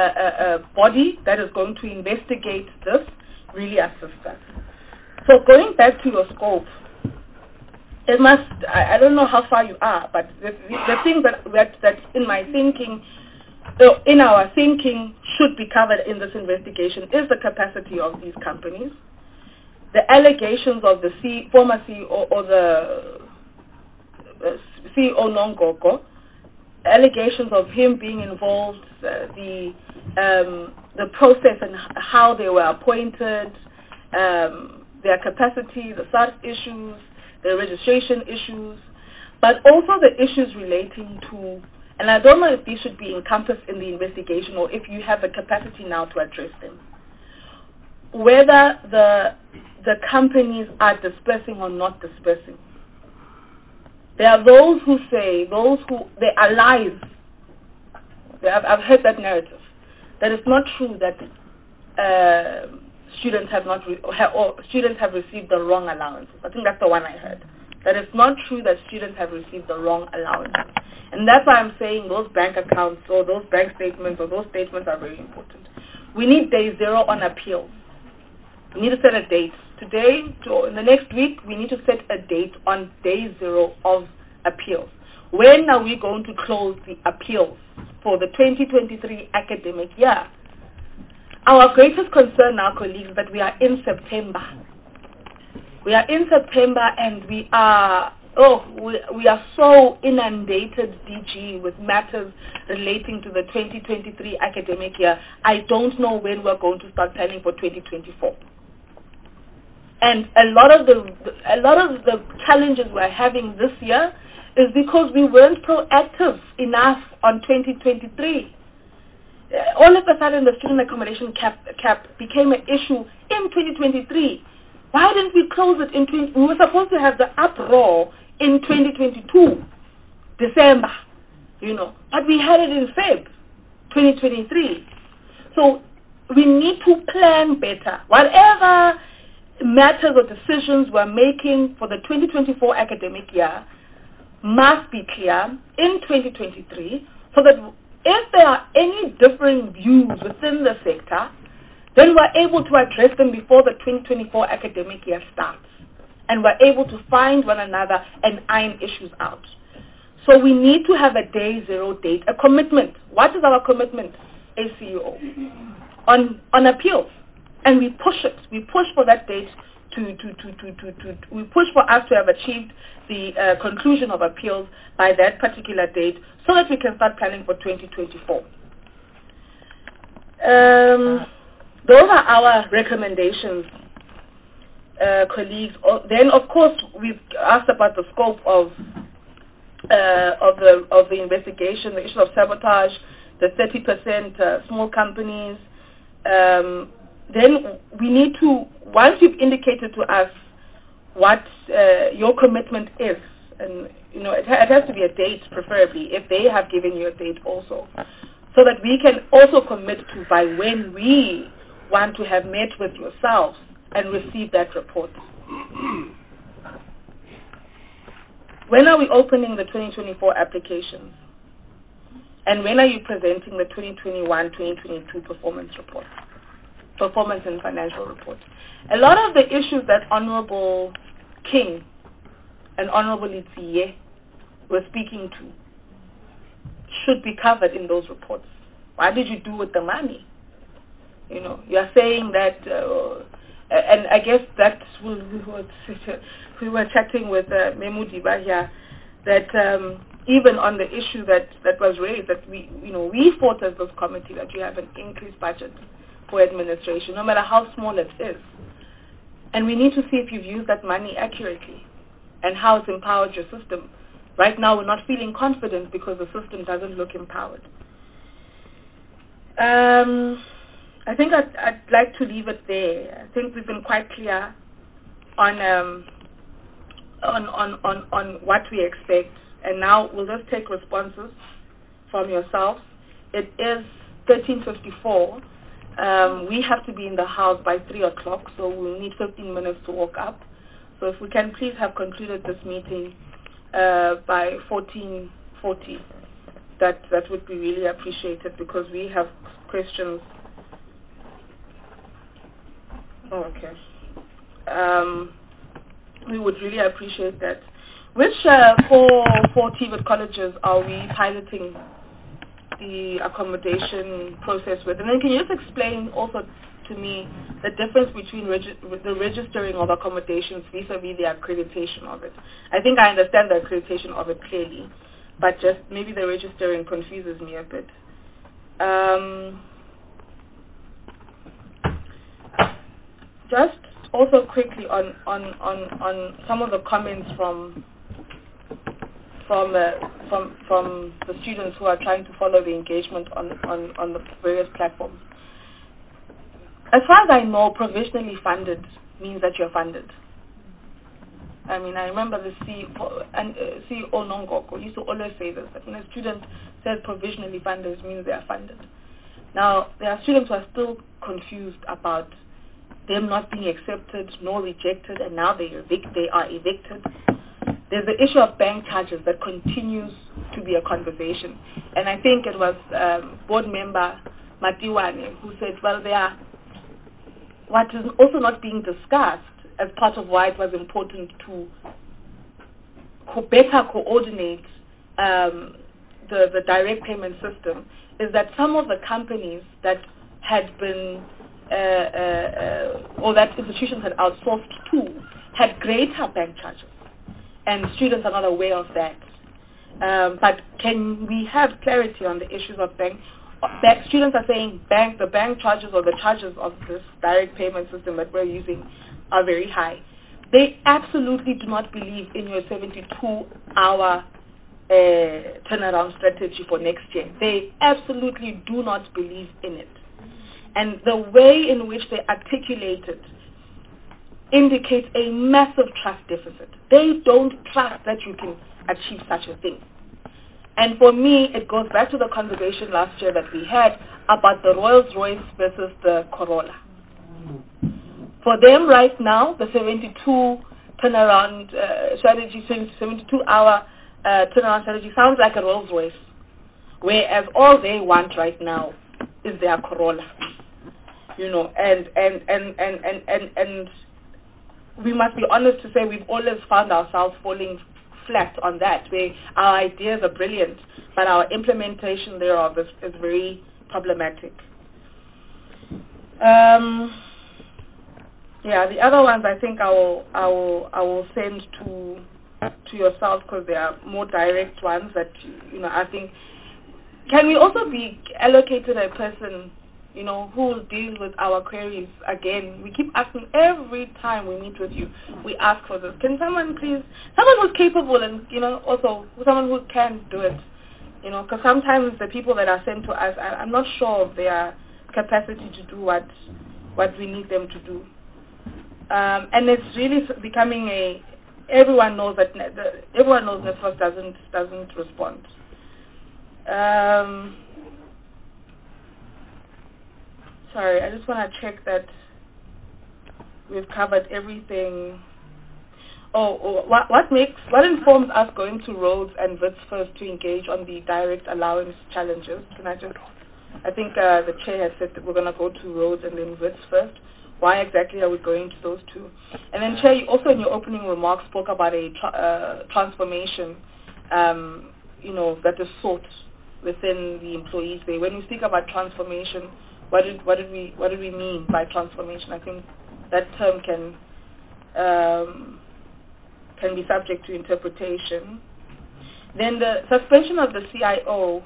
body that is going to investigate this really assists us. So going back to your scope, it must, I don't know how far you are, but the thing that in my thinking, in our thinking, should be covered in this investigation is the capacity of these companies, the allegations of the former CEO or the CEO Nongoko, allegations of him being involved, the process and how they were appointed, their capacity, the SARS issues, the registration issues, but also the issues relating to, and I don't know if these should be encompassed in the investigation or if you have the capacity now to address them, whether the companies are dispersing or not dispersing. There are those who say, they are lies. I've heard that narrative, that it's not true that students have received the wrong allowances. I think that's the one I heard. That it's not true that students have received the wrong allowances. And that's why I'm saying those bank accounts or those bank statements or those statements are very important. We need day zero on appeals. We need to set a date. Today, in the next week, we need to set a date on day zero of appeals. When are we going to close the appeals for the 2023 academic year? Our greatest concern now, colleagues, is that we are in September. We are in September and we are so inundated, DG, with matters relating to the 2023 academic year. I don't know when we're going to start planning for 2024. And a lot of the challenges we're having this year is because we weren't proactive enough on 2023. All of a sudden, the student accommodation cap became an issue in 2023. Why didn't we close it we were supposed to have the uproar in 2022, December, but we had it in Feb 2023. So we need to plan better. Whatever matters or decisions we're making for the 2024 academic year must be clear in 2023, so that if there are any differing views within the sector, then we're able to address them before the 2024 academic year starts. And we're able to find one another and iron issues out. So we need to have a day zero date, a commitment. What is our commitment, ACEO? On appeals. And we push it. We push for that date we push for us to have achieved the conclusion of appeals by that particular date so that we can start planning for 2024. Those are our recommendations. colleagues. Then, of course, we've asked about the scope of the investigation, the issue of sabotage, the 30% small companies. Then we need to, once you've indicated to us what your commitment is, and it has to be a date, preferably, if they have given you a date also, so that we can also commit to by when we want to have met with yourselves and receive that report. When are we opening the 2024 applications? And when are you presenting the 2021-2022 performance report? Performance and financial report. A lot of the issues that Honorable King and Honorable Itiye were speaking to should be covered in those reports. What did you do with the money? You are saying that, and I guess that we were chatting with Memu Diba here, that even on the issue that was raised, that we fought as this committee that you have an increased budget for administration, no matter how small it is. And we need to see if you've used that money accurately and how it's empowered your system. Right now we're not feeling confident because the system doesn't look empowered. I think I'd like to leave it there. I think we've been quite clear on what we expect. And now we'll just take responses from yourselves. It is 13:54. We have to be in the house by 3 o'clock, so we'll need 15 minutes to walk up. So if we can please have concluded this meeting by 14:40, that would be really appreciated, because we have questions. Oh, okay. We would really appreciate that. Which four TVET colleges are we piloting the accommodation process with? And then can you just explain also to me the difference between the registering of accommodations vis-a-vis the accreditation of it? I think I understand the accreditation of it clearly, but just maybe the registering confuses me a bit. Just also quickly on some of the comments from the students who are trying to follow the engagement on the various platforms. As far as I know, provisionally funded means that you're funded. I mean, I remember the CEO Nongoko used to always say this, that when a student says provisionally funded, it means they are funded. Now, there are students who are still confused about them not being accepted nor rejected, and now they are evicted. There's the issue of bank charges that continues to be a conversation. And I think it was board member Matiwane who said, well, what is also not being discussed as part of why it was important to better coordinate the direct payment system is that some of the companies that had been or that institutions had outsourced to had greater bank charges, and students are not aware of that. But can we have clarity on the issues of bank? Students are saying the bank charges or the charges of this direct payment system that we're using are very high. They absolutely do not believe in your 72-hour turnaround strategy for next year. They absolutely do not believe in it. And the way in which they articulate it indicates a massive trust deficit. They don't trust that you can achieve such a thing. And for me, it goes back to the conversation last year that we had about the Rolls-Royce versus the Corolla. For them right now, the 72 turnaround strategy, 72-hour turnaround strategy sounds like a Rolls-Royce, whereas all they want right now is their Corolla. And we must be honest to say we've always found ourselves falling flat on that, where our ideas are brilliant, but our implementation thereof is very problematic. The other ones I think I will send to yourself, because they are more direct ones that I think. Can we also be allocated a person, who deals with our queries. Again, we keep asking every time we meet with you. We ask for this. Can someone please, someone who's capable and also someone who can do it. Because sometimes the people that are sent to us, I'm not sure of their capacity to do what we need them to do. And it's really becoming everyone knows that NSFAS doesn't respond. Sorry, I just want to check that we've covered everything. What informs us going to roads and Wits first to engage on the direct allowance challenges? I think the chair has said that we're going to go to roads and then Wits first. Why exactly are we going to those two? And then, Chair, you also in your opening remarks spoke about a transformation, that is sought within the employees there. When we speak about transformation, what did we mean by transformation? I think that term can be subject to interpretation. Then the suspension of the CIO.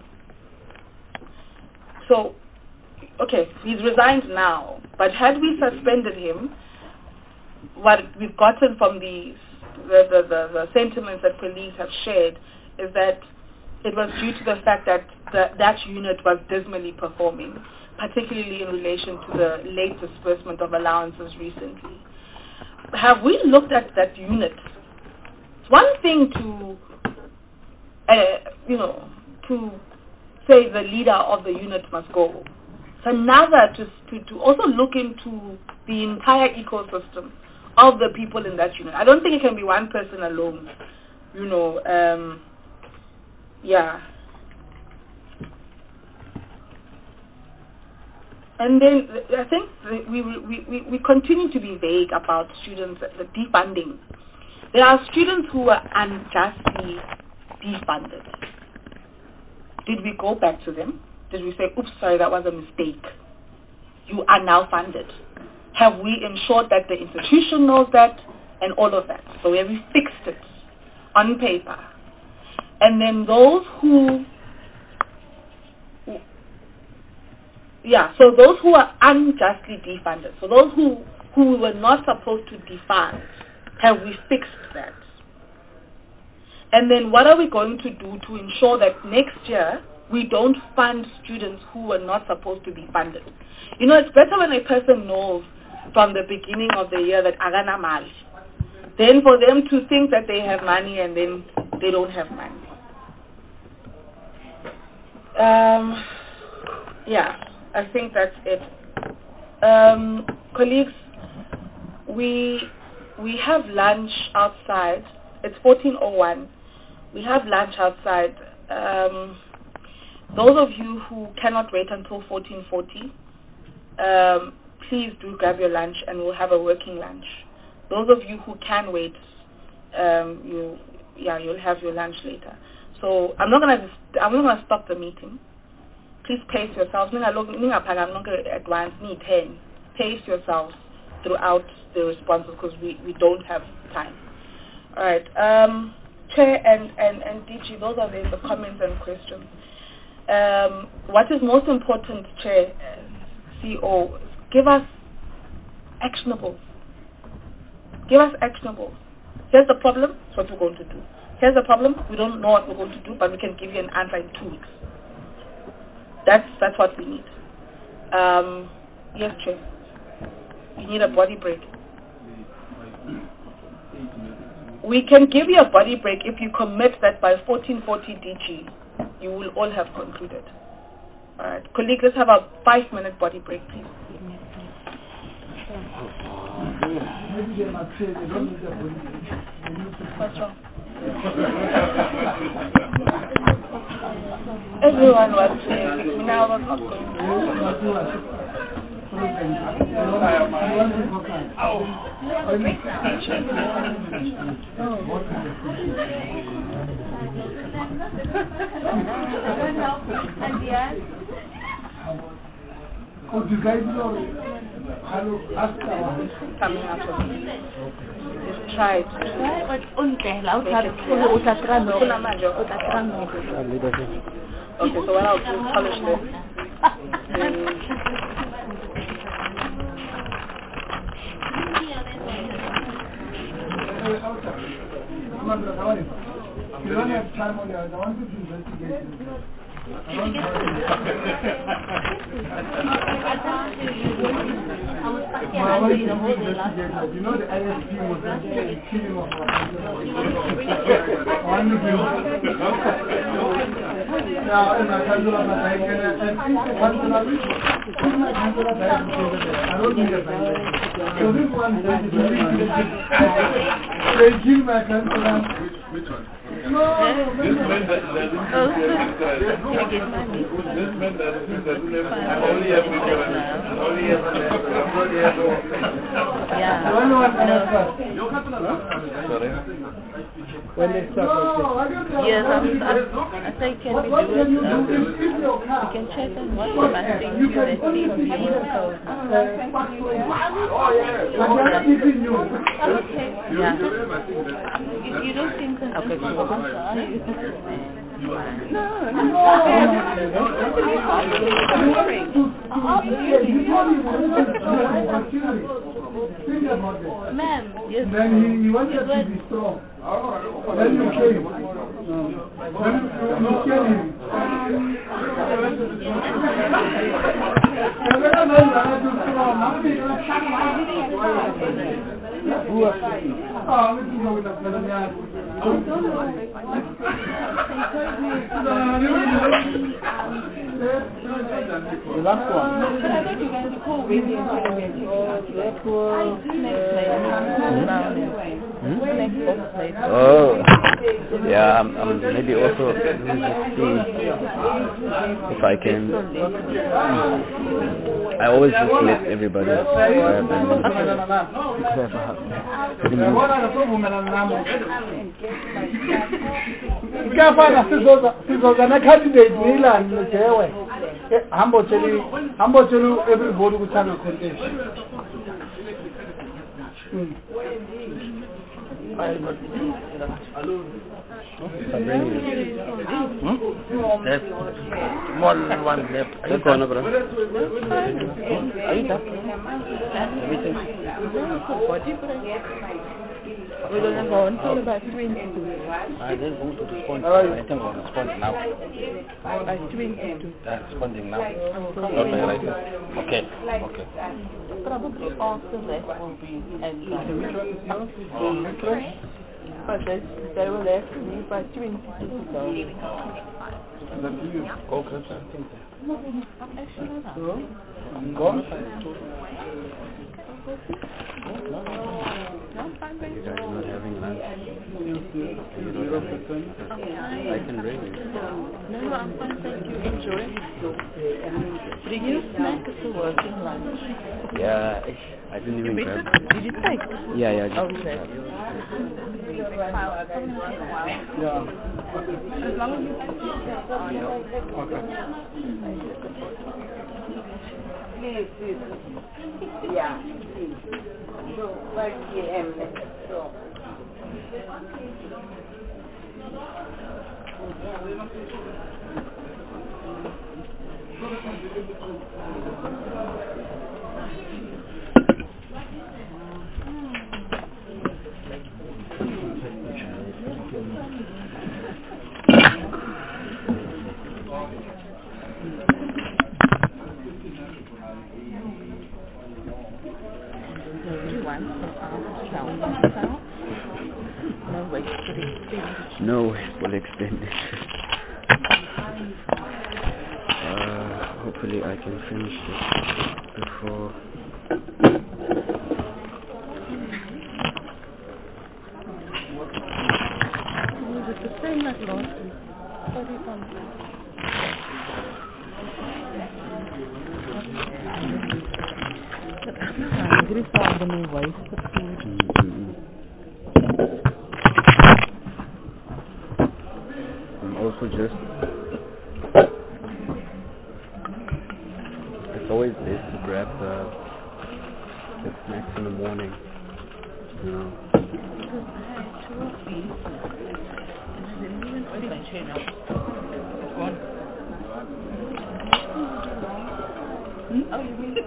So, okay, he's resigned now, but had we suspended him, what we've gotten from the sentiments that colleagues have shared is that it was due to the fact that that unit was dismally performing, particularly in relation to the late disbursement of allowances recently. Have we looked at that unit? It's one thing to say the leader of the unit must go. It's another to also look into the entire ecosystem of the people in that unit. I don't think it can be one person alone. And then I think we continue to be vague about students, the defunding. There are students who are unjustly defunded. Did we go back to them? Did we say, oops, sorry, that was a mistake. You are now funded. Have we ensured that the institution knows that and all of that? So have we fixed it on paper? And then those who are unjustly defunded, so those who were not supposed to defund, have we fixed that? And then what are we going to do to ensure that next year we don't fund students who were not supposed to be funded? It's better when a person knows from the beginning of the year that agana mali, than for them to think that they have money and then they don't have money. I think that's it. Colleagues, we have lunch outside. It's 14:01. We have lunch outside. Those of you who cannot wait until 14:40, please do grab your lunch and we'll have a working lunch. Those of you who can wait, you'll have your lunch later. So I'm not gonna stop the meeting. Please pace yourselves. Pace yourselves throughout the responses because we don't have time. All right, Chair and DG, those are the comments and questions. What is most important, Chair, CEO, give us actionables. Give us actionables. Here's the problem, that's what we're going to do. Here's the problem, we don't know what we're going to do, but we can give you an answer in 2 weeks. That's what we need. Yes, Chair. You need a body break. We can give you a body break if you commit that by 14:40 DG, you will all have concluded. All right, colleagues, let's have a 5-minute body break, please. What's wrong? Everyone was saying, now was not going to. Coming up with just try it. Okay, so what I'll do is polish this. You don't have time on yours. I want you to investigate this. You know the ISP was killing of Which one? No, this man doesn't have only have when they start yes, I think can we do it? We can check on what the matching university okay. Yeah. You don't think that okay. Ma'am, yes. Then he wanted to be strong. Then you kill him. Then you kill him. The last one. Oh, yeah, I'm maybe also, let me just see if I can, I always just let everybody grab Kafana sizoza na candidate nilani lejewe hambo tsheli everybody kuthanga contest There's more than one left. That's one, bro. Are you done? Everything. We're going to go until about 22. I didn't go to respond. I think I'll respond now. By 22. I'm responding now. Okay, right. Okay. Probably after that will be but they will have to leave by 22 to go. Okay. I'm gone. You guys are not having lunch. I can bring you. No, I'm fine, thank you. Enjoy. Bring you snack at the working lunch. Yeah, I didn't even grab. Did you take? Yeah, I just okay. Yeah. As long as you Okay. Please. Yeah. So, 5 p.m. So. No way for extended. Hopefully I can finish this before. Was it the same as last week? 30 something. But I'm hungry, so I'm going to waste the food. Also just it's always best to grab the snacks in the morning, you know. Oh, you mean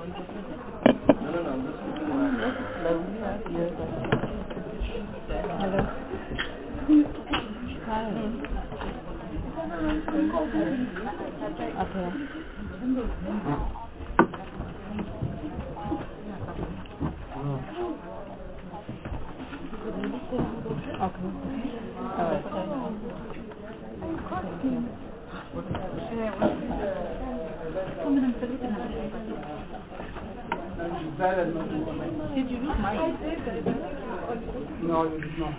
Did you lose mine? No, you did not.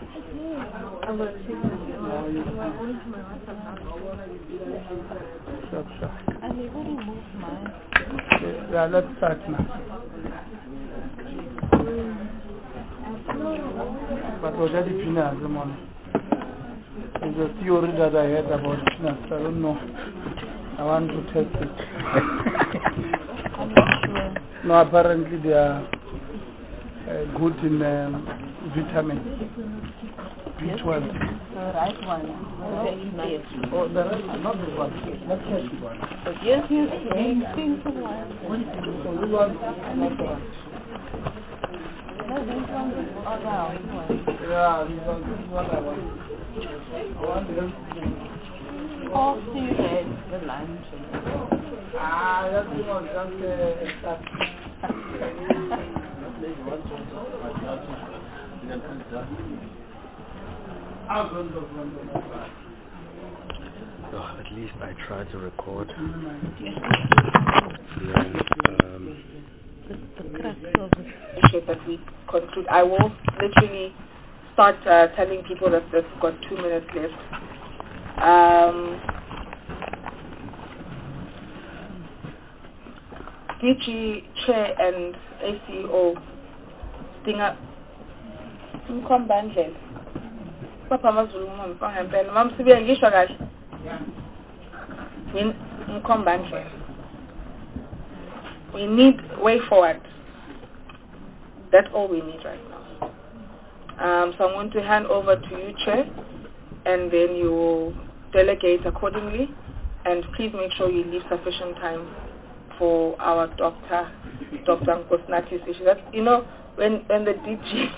Sure. I never removed mine. Yeah, let's start now. But already peanuts, the morning. There's a theory that I heard about peanuts. I don't know. I want to test it. I'm not sure. No, apparently they are good in vitamin B12. The right one. Oh, the rest, not this one. Let's test this one. Yes, So this one, I like the one. No, this one is all round. yeah, this one I want. I want them. All serious, the lime shade. That's the one, just start. Oh, at least I tried to record. That we conclude. I will literally start telling people that they've got 2 minutes left. DG Chair and ACO Stinga Mkombandlela Papa Mazulu Mkombandlela Mam Sibiya ngisho kahle Mkombandlela. We need way forward. That's all we need right now. So I'm going to hand over to you, Chair, and then you will delegate accordingly, and please make sure you leave sufficient time for our Dr. Nkosinathi issue. That's, you know, when the DG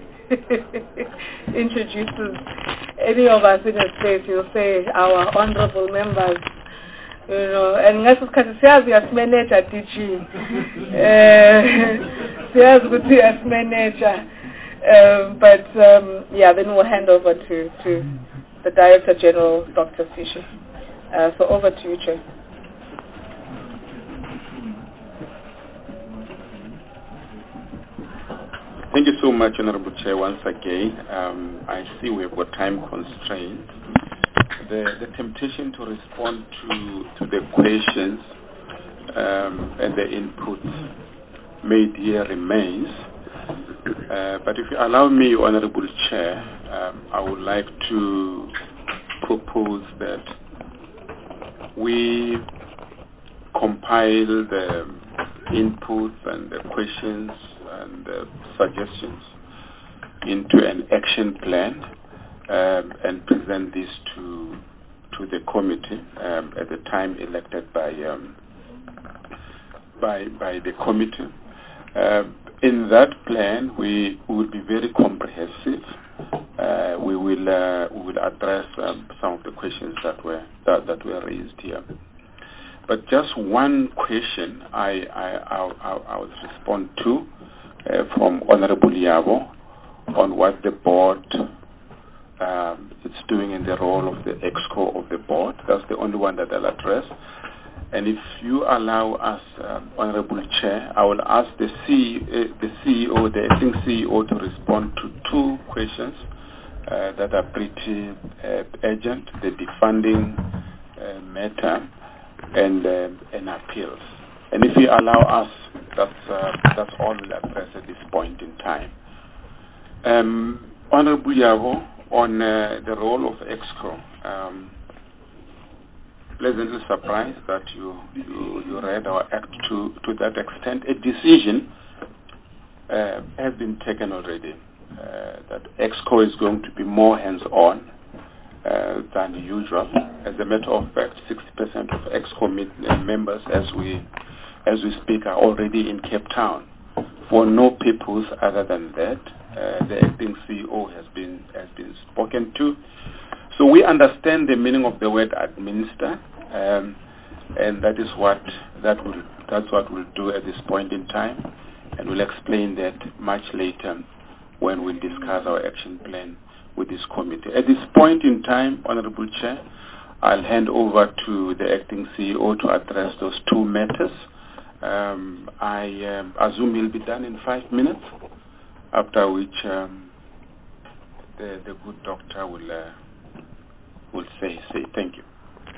introduces any of us in a space, he'll say, our honorable members, you know, and ngaso sikhathi siyazi uyasimeneja DG, siyazi ukuthi uyasimeneja, but yeah, then we'll hand over to the Director General, Dr. Sishi. So over to you, Chair. Thank you so much, Honorable Chair, once again. I see we've got time constraints. The temptation to respond to the questions and the inputs made here remains. But if you allow me, Honorable Chair, I would like to propose that we compile the inputs and the questions and the suggestions into an action plan and present this to the committee at the time elected by the committee. In that plan, we will be very comprehensive. We will address some of the questions that were raised here. But just one question I'll respond to from Honorable Yabo on what the board is doing in the role of the EXCO of the board. That's the only one that I'll address. And if you allow us, Honorable Chair, I will ask the acting CEO, to respond to two questions that are pretty urgent: the defunding matter and appeals. And if you allow us, that's all we'll address at this point in time. Honorable Yabo, on the role of EXCO, pleasantly surprised that you read our act to that extent. A decision has been taken already that EXCO is going to be more hands-on than usual. As a matter of fact, 60% of EXCO members, as we as we speak, are already in Cape Town for no purpose other than that. The acting CEO has been spoken to. So we understand the meaning of the word administer, and that's what we'll do at this point in time, and we'll explain that much later when we discuss our action plan with this committee. At this point in time, Honorable Chair, I'll hand over to the acting CEO to address those two matters. I assume he'll be done in 5 minutes, after which the good doctor will say thank you.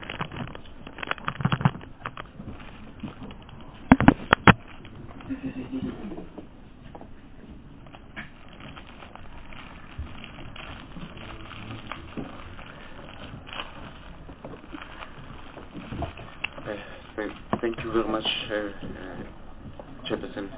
Thank you very much, Chairperson.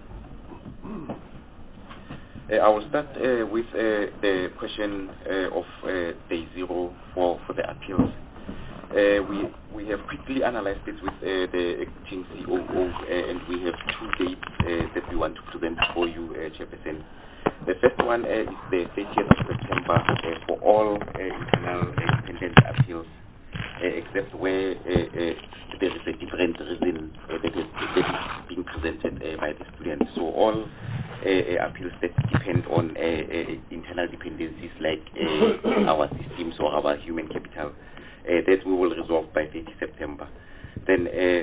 I will start with the question of day zero for the appeals. We have quickly analyzed this with the acting COO, and we have 2 dates that we want to present for you, Chairperson. The first one is the 30th of September for all internal independent appeals, except where there is a different reason that is being presented by the students. So all appeals that depend on internal dependencies like our systems or our human capital, that we will resolve by 30 September. Then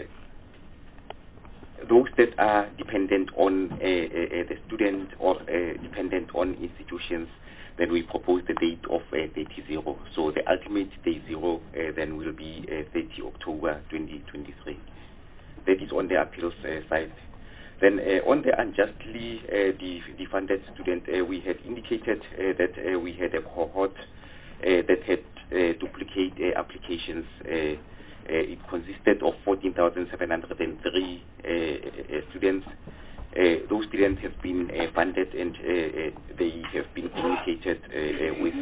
those that are dependent on the student or dependent on institutions, then we propose the date of 30-0. So the ultimate day zero then will be 30 October 2023. That is on the appeals side. Then on the unjustly defunded student, we had indicated that we had a cohort that had duplicate applications. It consisted of 14,703 students. Those students have been funded, and they have been communicated with.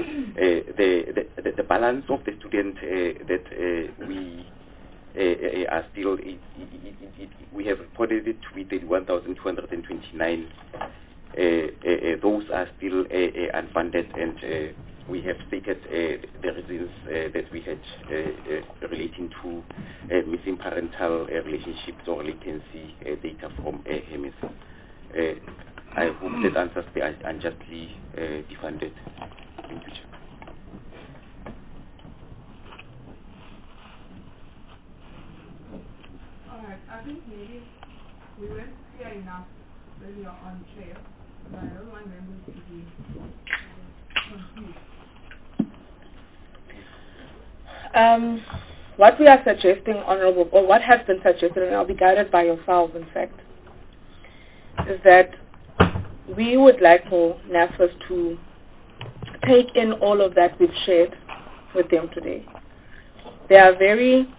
The balance of the student that we are still, we have reported it to be 31,229. Those are still unfunded, and we have stated the reasons that we had relating to missing parental relationships or latency data from HEMIS. I hope that answers the unjustly defunded. Thank you, Chair. Alright, I think maybe we weren't clear enough earlier on, Chair, but I don't want members to be confused. What we are suggesting, Honorable, or what has been suggested, and I'll be guided by yourselves, in fact, is that we would like for NAFAS to take in all of that we've shared with them today. There are very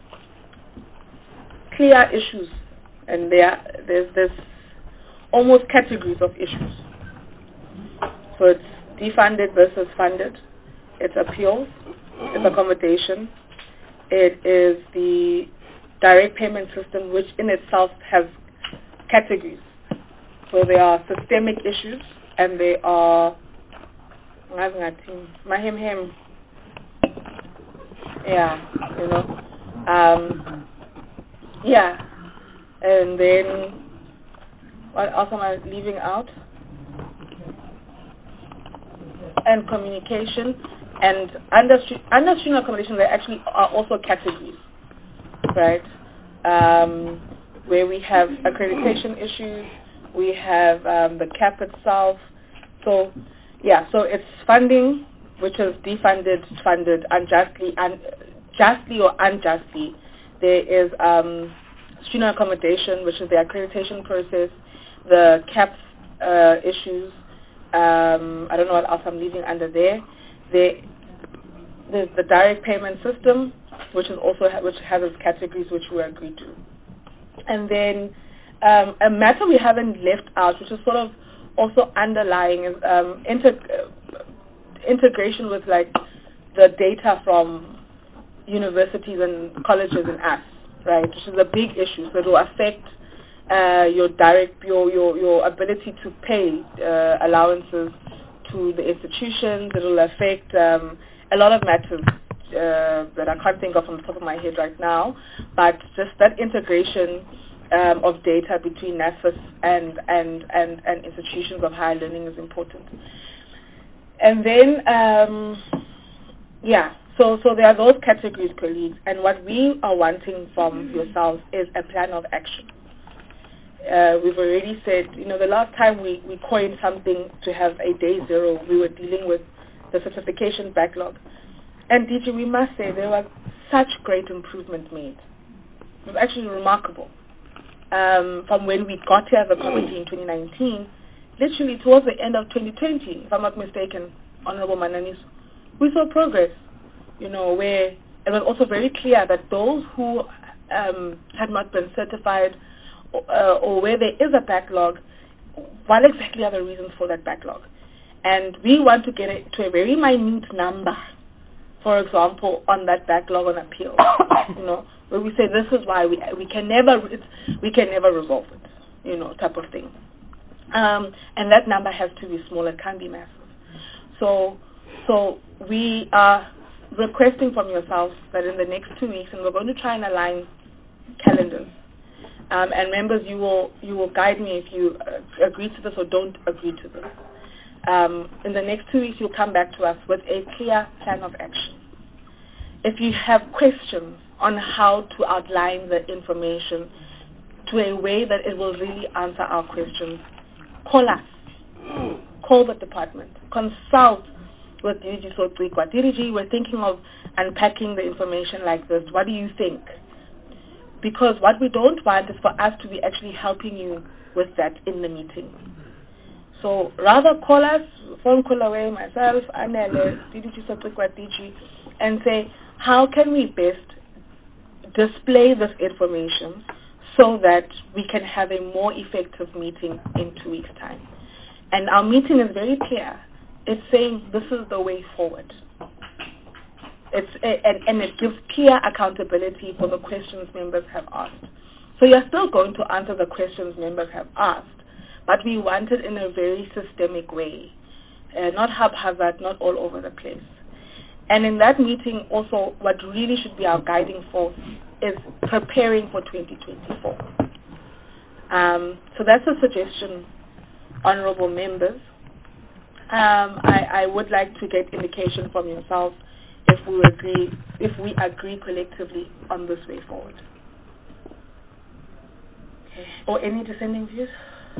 clear issues, and there's almost categories of issues. So it's defunded versus funded, it's appeals, it's accommodation, it is the direct payment system, which in itself has categories. So there are systemic issues, and there are and then what else am I leaving out? And communication. And under student accommodation, there actually are also categories, right? Where we have accreditation issues, we have the cap itself. So, so it's funding, which is defunded, funded, justly or unjustly. There is student accommodation, which is the accreditation process, the cap issues. I don't know what else I'm leaving under there. There's the direct payment system, which has its categories which we agreed to. And then a matter we haven't left out, which is sort of also underlying, is integration with like the data from universities and colleges and us, right? Which is a big issue. So it will affect your ability to pay allowances to the institutions. It will affect a lot of matters that I can't think of on the top of my head right now. But just that integration of data between NSFAS and institutions of higher learning is important. And then, so there are those categories, colleagues, and what we are wanting from yourselves is a plan of action. We've already said, the last time we coined something to have a day zero, we were dealing with the certification backlog. And DG, we must say there was such great improvement made. It was actually remarkable. From when we got here as a committee in 2019, literally towards the end of 2020, if I'm not mistaken, Honorable Mananis, we saw progress, where it was also very clear that those who had not been certified or where there is a backlog, what exactly are the reasons for that backlog? And we want to get it to a very minute number, for example, on that backlog on appeal, where we say this is why we can never resolve it, type of thing. And that number has to be small, it can't be massive. So we are requesting from yourselves that in the next 2 weeks, and we're going to try and align calendars. And members, you will guide me if you agree to this or don't agree to this. In the next 2 weeks, you'll come back to us with a clear plan of action. If you have questions on how to outline the information to a way that it will really answer our questions, call us. Call the department. Consult with DG Sotrikwa. DG, we're thinking of unpacking the information like this. What do you think? Because what we don't want is for us to be actually helping you with that in the meeting. So rather call us, phone call away, myself, Anele, DG Sotrikwa, DG, and say, how can we best display this information so that we can have a more effective meeting in 2 weeks' time? And our meeting is very clear. It's saying this is the way forward. And it gives clear accountability for the questions members have asked. So you're still going to answer the questions members have asked, but we want it in a very systemic way, not haphazard, not all over the place. And in that meeting also, what really should be our guiding force is preparing for 2024. So that's a suggestion, honorable members. I would like to get indication from yourself if we agree collectively on this way forward. Okay. Or any dissenting views?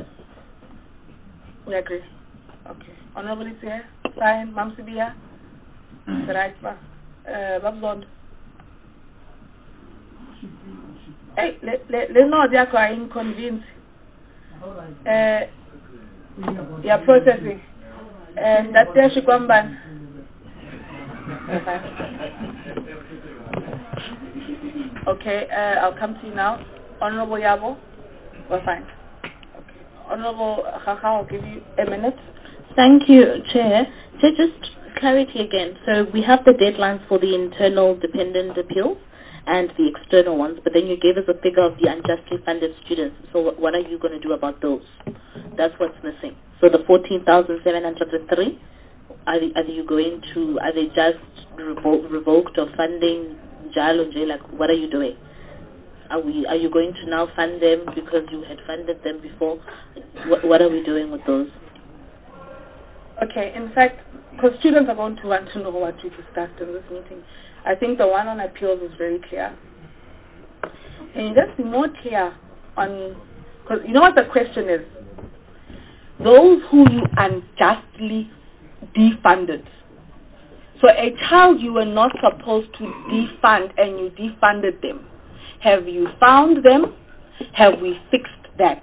We agree. Okay. Honorable Itziar, fine. Mamsibia, right. Babzond. Hey, let's not be inconvenienced. Yeah, processing. That's there she come back. Okay, I'll come to you now. Honorable Yabo, we're fine. Okay. Honorable Kaka, I'll give you a minute. Thank you, Chair. So just clarity again. So we have the deadlines for the internal dependent appeals and the external ones, but then you gave us a figure of the unjustly funded students. So what are you going to do about those? That's what's missing. So the 14,703, are they just revoked or funding Jalo J? Like, what are you doing? Are you going to now fund them because you had funded them before? What are we doing with those? Okay, in fact, because students are going to want to know what we discussed in this meeting, I think the one on appeals is very clear. Can you just be more clear on, because you know what the question is? Those who you unjustly defunded. So a child you were not supposed to defund and you defunded them. Have you found them? Have we fixed that?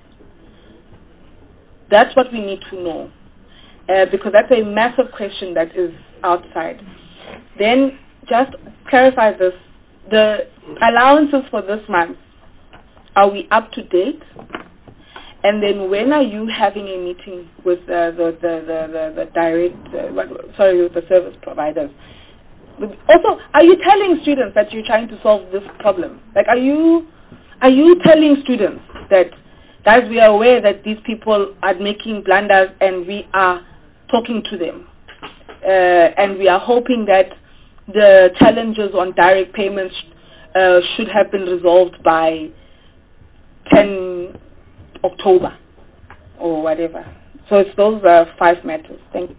That's what we need to know. Because that's a massive question that is outside. Then just clarify this. The allowances for this month, are we up to date? And then when are you having a meeting with the service providers Also, are you telling students that you're trying to solve this problem? Like, are you telling students that, guys, we are aware that these people are making blunders and we are talking to them, and we are hoping that the challenges on direct payments should have been resolved by 10 October or whatever. So it's those 5 matters. Thank you.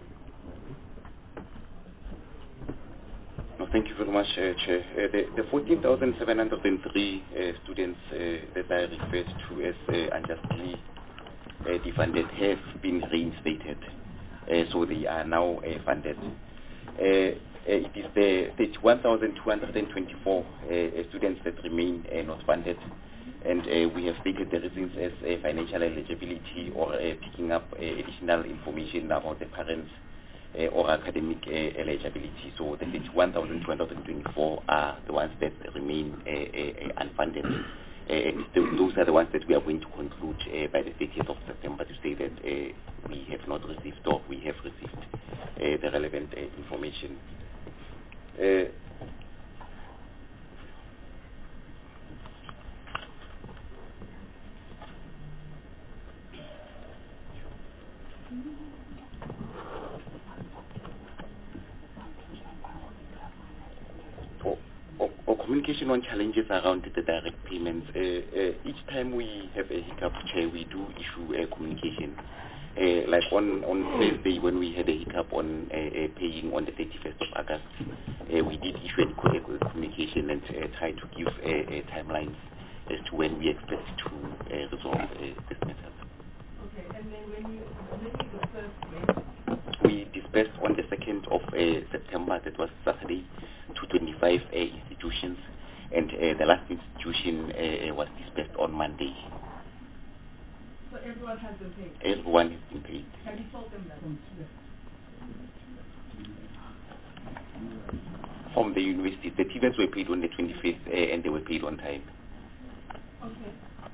Thank you very much, Chair. The 14,703 students that I referred to as unjustly defunded have been reinstated, so they are now funded. It is the 31,224 students that remain not funded, and we have stated the reasons as financial eligibility or picking up additional information about the parents or academic eligibility. So the 1,224 are the ones that remain unfunded. Those are the ones that we are going to conclude by the 30th of September to say that we have not received or we have received the relevant information. Or communication on challenges around the direct payments. Each time we have a hiccup, Chair, we do issue a communication. Like on Thursday when we had a hiccup on paying on the 31st of August, we did issue a communication and try to give timelines as to when we expect to resolve this matter. Okay, and then when you dispersed we dispersed on the 2nd of September, that was Saturday, to 25 institutions, and the last institution was dispersed on Monday. So everyone has been paid? Everyone has been paid. Have you told them that? From the universities, the TVETs were paid on the 25th and they were paid on time. Okay,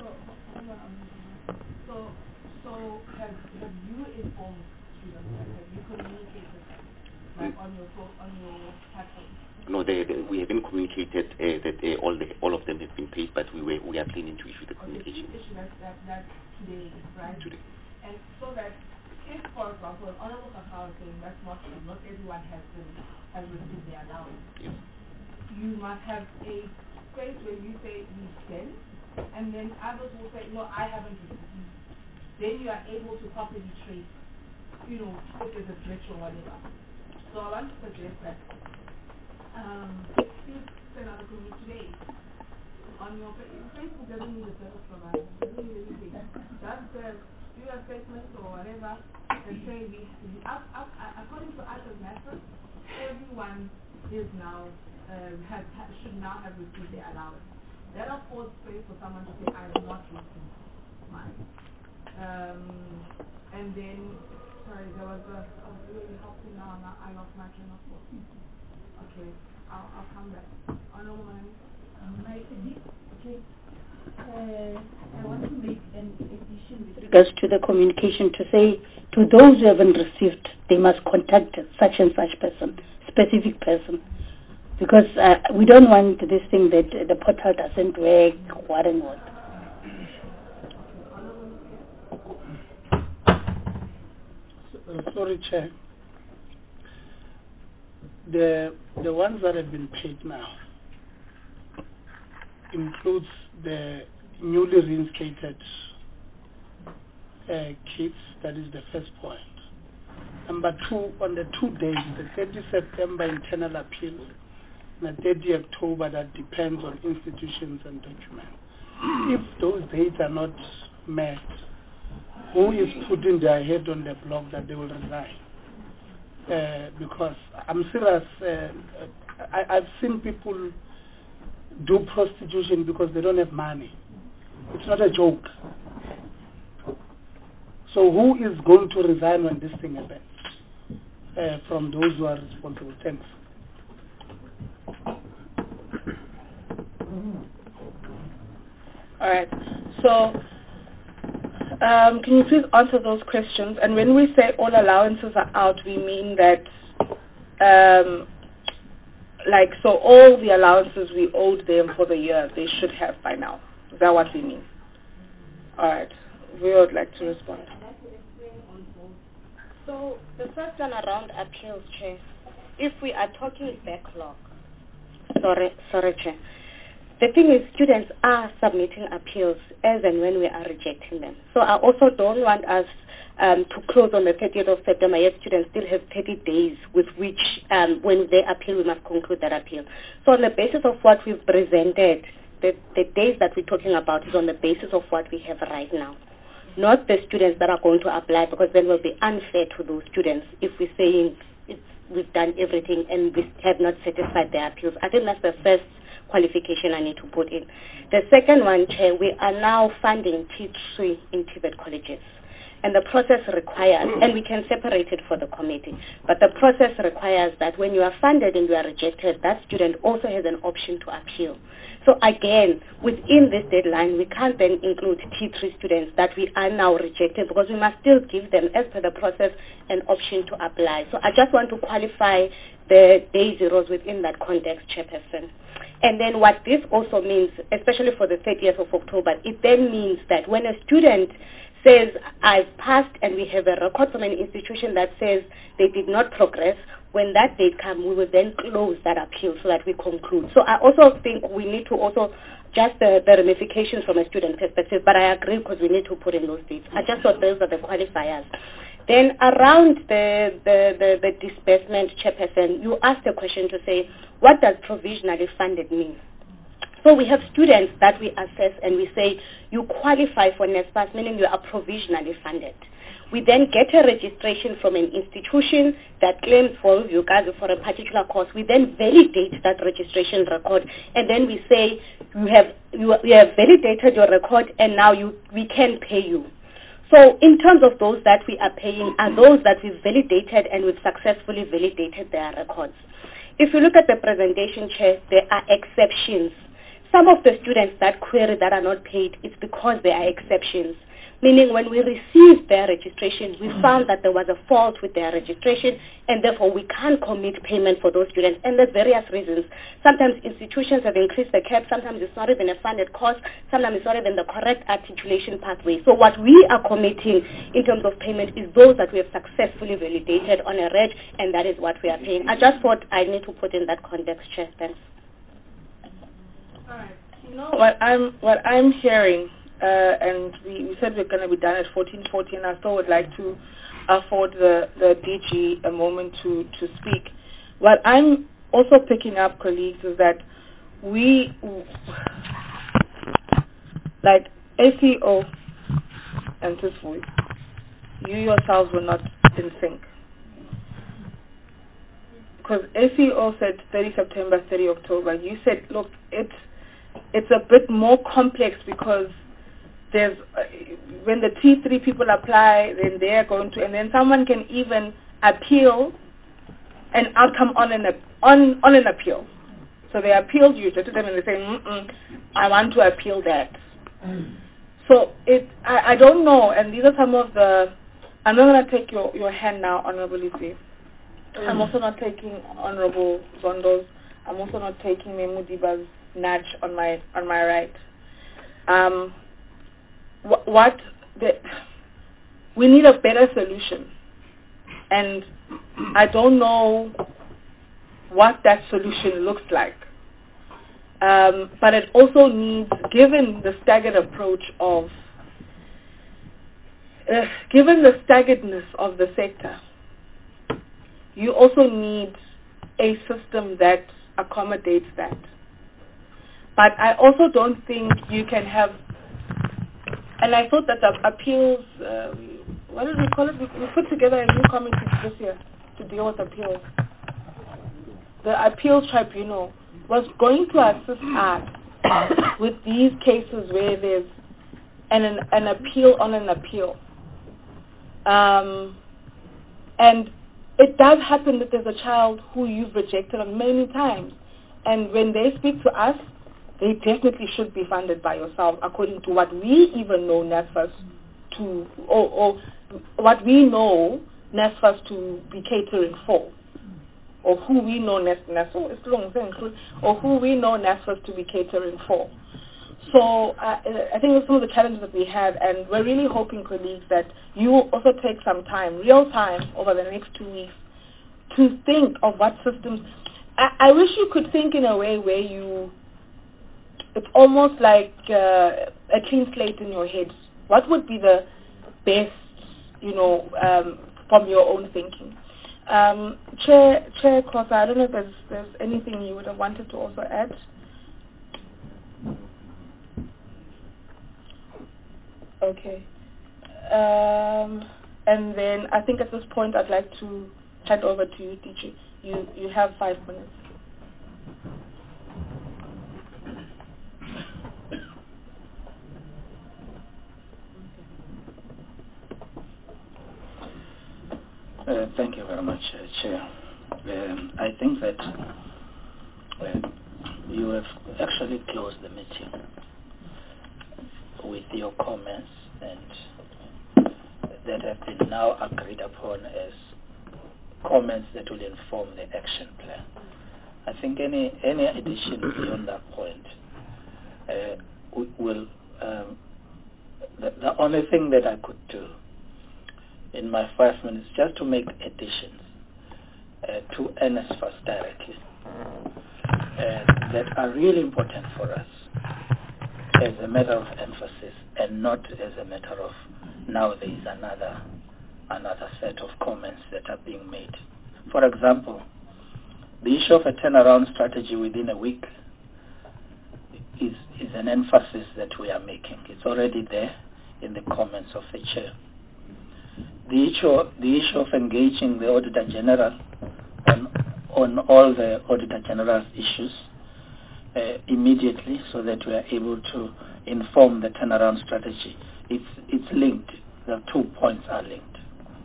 so have you informed students, have you communicated like on your platform? No, we haven't communicated that all of them have been paid, but we are planning to issue the communication. Okay, issue that today, right? Today. And so that if, for example, Honorable Kakao is saying that's not true, not everyone has received their allowance. Yes. You must have a space where you say we send, and then others will say, no, I haven't received. Then you are able to properly trace, if there's a glitch or whatever. So I want to suggest that please send out a communique today on your Facebook. Doesn't need a service provider, doesn't need anything. Just do a statement or whatever and say according to us as matters, everyone is now should now have received their allowance. That of course space for someone to say I have not received mine. And then sorry, there was I was really helpful now I lost my train of thought. Okay, I'll come back. Okay. I want to make an addition with regards to the communication to say to those who haven't received, they must contact such and such person, specific person. Because we don't want this thing that the portal doesn't work, what and what. Sorry, Chair. The ones that have been paid now includes the newly reinstated kids. That is the first point. Number two, on the 2 days, the 30 September internal appeal and the 30 October, that depends on institutions and documents. If those dates are not met, who is putting their head on the block that they will resign? Because I'm serious, I've seen people do prostitution because they don't have money. It's not a joke. So who is going to resign when this thing happens? From those who are responsible. Thanks. All right. So can you please answer those questions? And when we say all allowances are out, we mean that so all the allowances we owed them for the year, they should have by now. Is that what we mean? All right. We would like to respond. So the first one around appeals, Chair. If we are talking backlog, sorry, Chair. The thing is, students are submitting appeals as and when we are rejecting them. So I also don't want us to close on the 30th of September, yet students still have 30 days with which, when they appeal, we must conclude that appeal. So on the basis of what we've presented, the days that we're talking about is on the basis of what we have right now. Not the students that are going to apply, because then it will be unfair to those students if we're saying we've done everything and we have not satisfied their appeals. I think that's the first qualification I need to put in. The second one, Chair, we are now funding T3 in TVET colleges. And the process requires, and we can separate it for the committee, but the process requires that when you are funded and you are rejected, that student also has an option to appeal. So again, within this deadline, we can't then include T3 students that we are now rejected, because we must still give them, as per the process, an option to apply. So I just want to qualify the day zeros within that context, Chairperson. And then what this also means, especially for the 30th of October, it then means that when a student says, I've passed, and we have a record from an institution that says they did not progress, when that date comes, we will then close that appeal so that we conclude. So I also think we need to also just the ramifications from a student perspective, but I agree because we need to put in those dates. I just thought those are the qualifiers. Then around the disbursement, Chairperson, you asked a question to say, what does provisionally funded mean? So we have students that we assess and we say, you qualify for NSFAS, meaning you are provisionally funded. We then get a registration from an institution that claims for you guys for a particular course. We then validate that registration record, and then we say, you have validated your record, and now we can pay you. So in terms of those that we are paying are those that we've validated and we've successfully validated their records. If you look at the presentation, Chair, there are exceptions. Some of the students that query that are not paid, it's because there are exceptions. Meaning when we received their registration, we found that there was a fault with their registration, and therefore we can't commit payment for those students. And there's various reasons. Sometimes institutions have increased the cap, sometimes it's not even a funded course, sometimes it's not even the correct articulation pathway. So what we are committing in terms of payment is those that we have successfully validated on a reg, and that is what we are paying. I just thought I need to put in that context, Chair. Thanks. All right. You know what I'm hearing, and we said we're going to be done at 14:14. I still would like to afford the DG a moment to speak. What I'm also picking up, colleagues, is that we, like ACO and Tisfui, you yourselves were not in sync. Because ACO said 30 September, 30 October. You said, look, it's a bit more complex because there's when the T3 people apply, then they are going to, and then someone can even appeal an outcome on an appeal. So they appealed you to them and they say, I want to appeal that. So I don't know, and these are some of the, I'm not going to take your hand now, Honorable Isi. I'm also not taking Honorable Zondo's. I'm also not taking Memudiba's nudge on my right. We need a better solution, and I don't know what that solution looks like. But it also needs, given the staggered approach of, given the staggeredness of the sector, you also need a system that accommodates that. But I also don't think you can have, and I thought that the appeals, what did we call it? We put together a new committee this year to deal with appeals. The appeals tribunal was going to assist us with these cases where there's an appeal on an appeal. And it does happen that there's a child who you've rejected many times. And when they speak to us, they definitely should be funded by yourself according to what we even know NSFAS to, or what we know NSFAS to be catering for. or who we know or who we know NSFAS to be catering for. So I think it's some of the challenges that we have, and we're really hoping, colleagues, that you also take some time, real time, over the next 2 weeks to think of what systems. I wish you could think in a way where it's almost like a clean slate in your head. What would be the best, from your own thinking? Chair Khosa, I don't know if there's anything you would have wanted to also add. Okay. And then I think at this point I'd like to hand over to you, Tichi. You have 5 minutes. Thank you very much, Chair. I think that you have actually closed the meeting with your comments, and that have been now agreed upon as comments that will inform the action plan. I think any addition beyond that point will the only thing that I could do in my 5 minutes just to make additions to NSFAS directly that are really important for us as a matter of emphasis and not as a matter of now there is another set of comments that are being made. For example, the issue of a turnaround strategy within a week is an emphasis that we are making. It's already there in the comments of the Chair. The issue of engaging the Auditor General on all the Auditor General's issues immediately so that we are able to inform the turnaround strategy. It's linked. The 2 points are linked.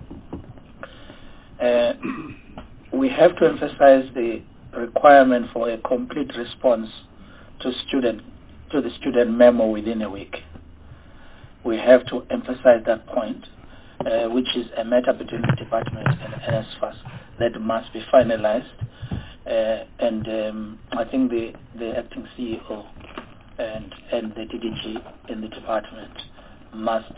We have to emphasize the requirement for a complete response to the student memo within a week. We have to emphasize that point, which is a matter between the department and NSFAS that must be finalized. And I think the acting CEO and the DDG in the department must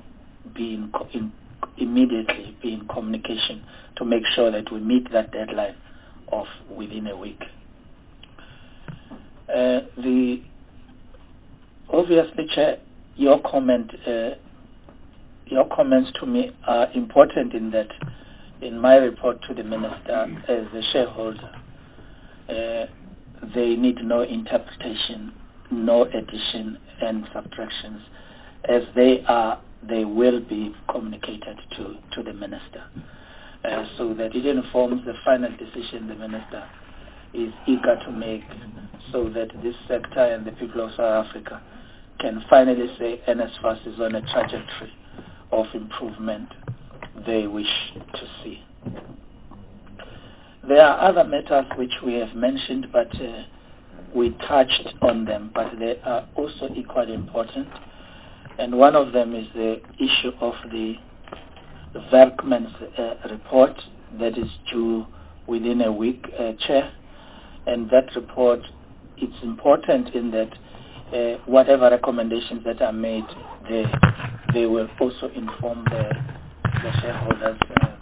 immediately be in communication to make sure that we meet that deadline of within a week. Obviously, Chair, your comments to me are important in that in my report to the Minister as a shareholder, they need no interpretation, no addition and subtractions. As they will be communicated to the Minister, so that it informs the final decision the Minister is eager to make, so that this sector and the people of South Africa can finally say NSFAS is on a trajectory of improvement they wish to see. There are other matters which we have mentioned, but we touched on them, but they are also equally important. And one of them is the issue of the Werkman's report that is due within a week, Chair. And that report, it's important in that whatever recommendations that are made, they will also inform the shareholders'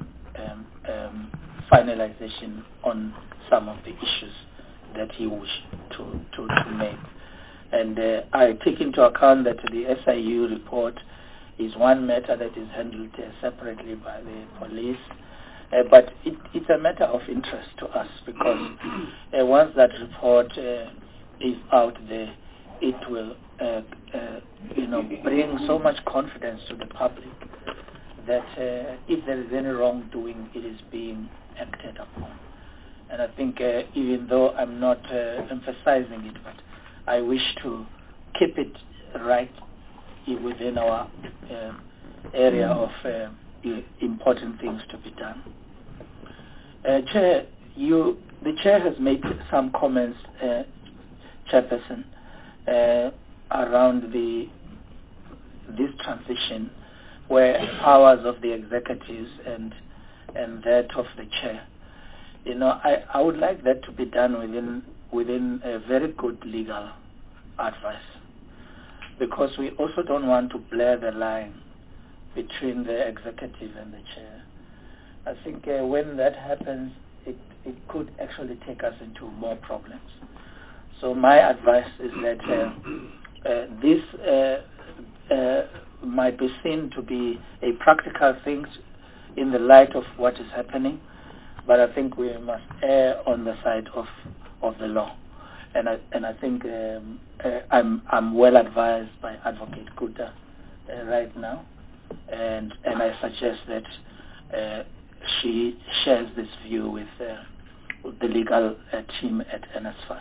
finalization on some of the issues that he wished to make. And I take into account that the SIU report is one matter that is handled separately by the police, but it's a matter of interest to us because once that report is out there, it will bring so much confidence to the public that if there is any wrongdoing, it is being acted upon. And I think even though I'm not emphasizing it, but I wish to keep it right within our area of important things to be done. Chair, the Chair has made some comments, Chairperson, around this transition where powers of the executives and that of the Chair I would like that to be done within a very good legal advice, because we also don't want to blur the line between the executive and the chair. I think when that happens, it could actually take us into more problems. So my advice is that this might be seen to be a practical thing in the light of what is happening, but I think we must err on the side of the law. And I think I'm well advised by Advocate Kuta right now, and I suggest that she shares this view with the legal team at NSFAS.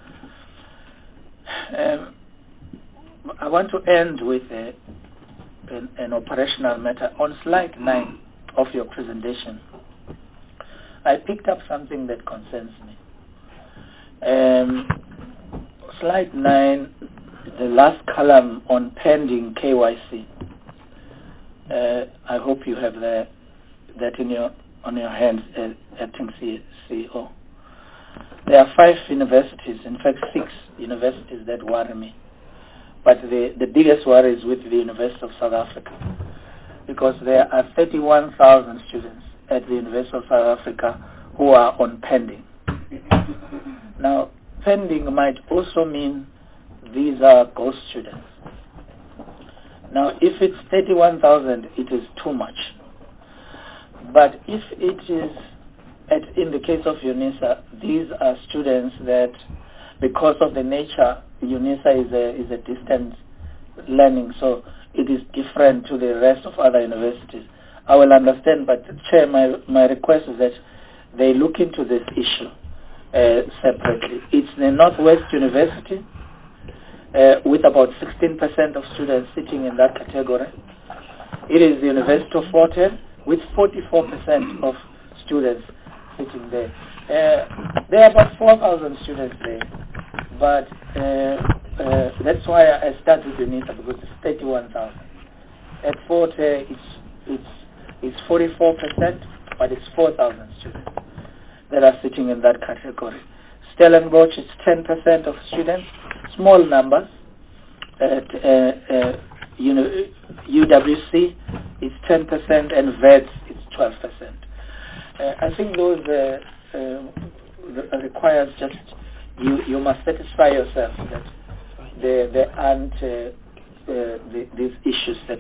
I want to end with an operational matter. On slide 9 of your presentation, I picked up something that concerns me. Slide 9, the last column on pending KYC. I hope you have that on your hands, acting CEO. There are 5 universities, in fact 6 universities that worry me. But the biggest worry is with the University of South Africa, because there are 31,000 students at the University of South Africa who are on pending. Now, pending might also mean these are ghost students. Now, if it's 31,000, it is too much. But if it is, in the case of UNISA, these are students that, because of the nature, UNISA is a distance learning, so it is different to the rest of other universities. I will understand, but Chair, my request is that they look into this issue separately. It's the Northwest University with about 16% of students sitting in that category. It is the University of Fort Hare with 44% of students sitting there. There are about 4,000 students there, but that's why I started with UNISA, because it's 31,000. At Fort Hare, it's 44%, but it's 4,000 students that are sitting in that category. Stellenbosch, it's 10% of students, small numbers. At UWC, it's 10%, and VETS, it's 12%. I think those requires just you must satisfy yourself that there aren't these issues that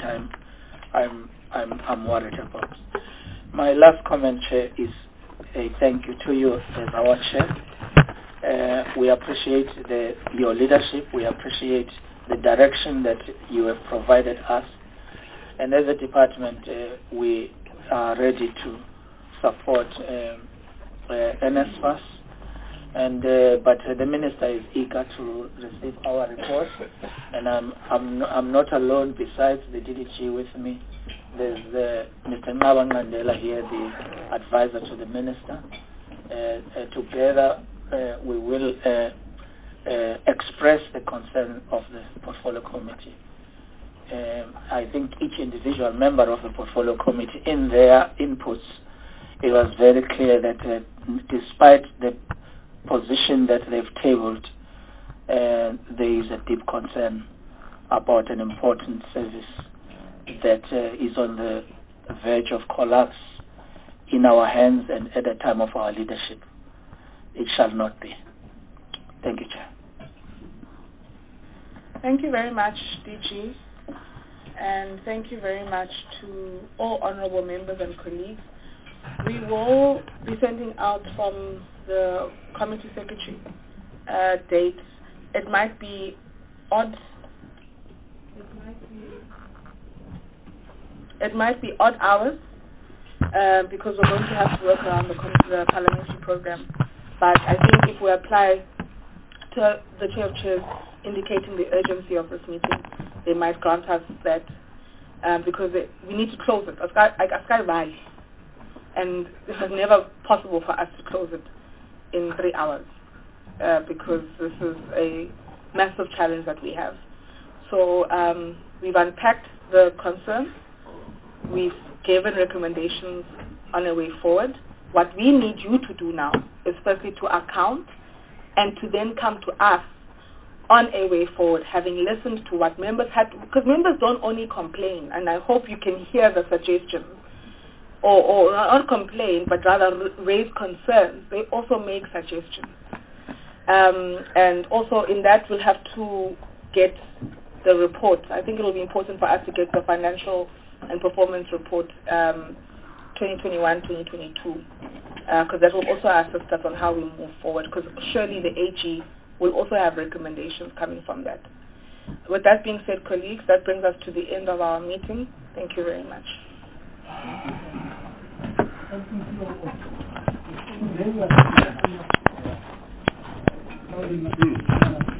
I'm worried about. My last comment, Chair, is a thank you to you as our Chair. We appreciate your leadership. We appreciate the direction that you have provided us. And as a department, we are ready to support NSFAS. But the Minister is eager to receive our report. And I'm not alone. Besides the DDG with me, there's Mr. Ngaba Ngandela here, the advisor to the Minister. Together, we will express the concern of the Portfolio Committee. I think each individual member of the Portfolio Committee, in their inputs, it was very clear that despite the position that they've tabled, there is a deep concern about an important service that is on the verge of collapse in our hands and at the time of our leadership. It shall not be. Thank you, Chair. Thank you very much, DG, and thank you very much to all honorable members and colleagues. We will be sending out from the committee secretary dates. It might be odd. It might be odd hours because we're going to have to work around the parliamentary program. But I think if we apply to the Chair of Chairs indicating the urgency of this meeting, they might grant us that because we need to close it. And this is never possible for us to close it in 3 hours because this is a massive challenge that we have. So we've unpacked the concern. We've given recommendations on a way forward, What we need you to do now is firstly to account and to then come to us on a way forward, having listened to what members had, because members don't only complain, and I hope you can hear the suggestions, or not complain, but rather raise concerns. They also make suggestions. And also in that we'll have to get the report. I think it will be important for us to get the financial and performance report 2021-2022, because that will also assist us on how we move forward, because surely the AG will also have recommendations coming from that. With that being said, colleagues, that brings us to the end of our meeting. Thank you very much. Thank you.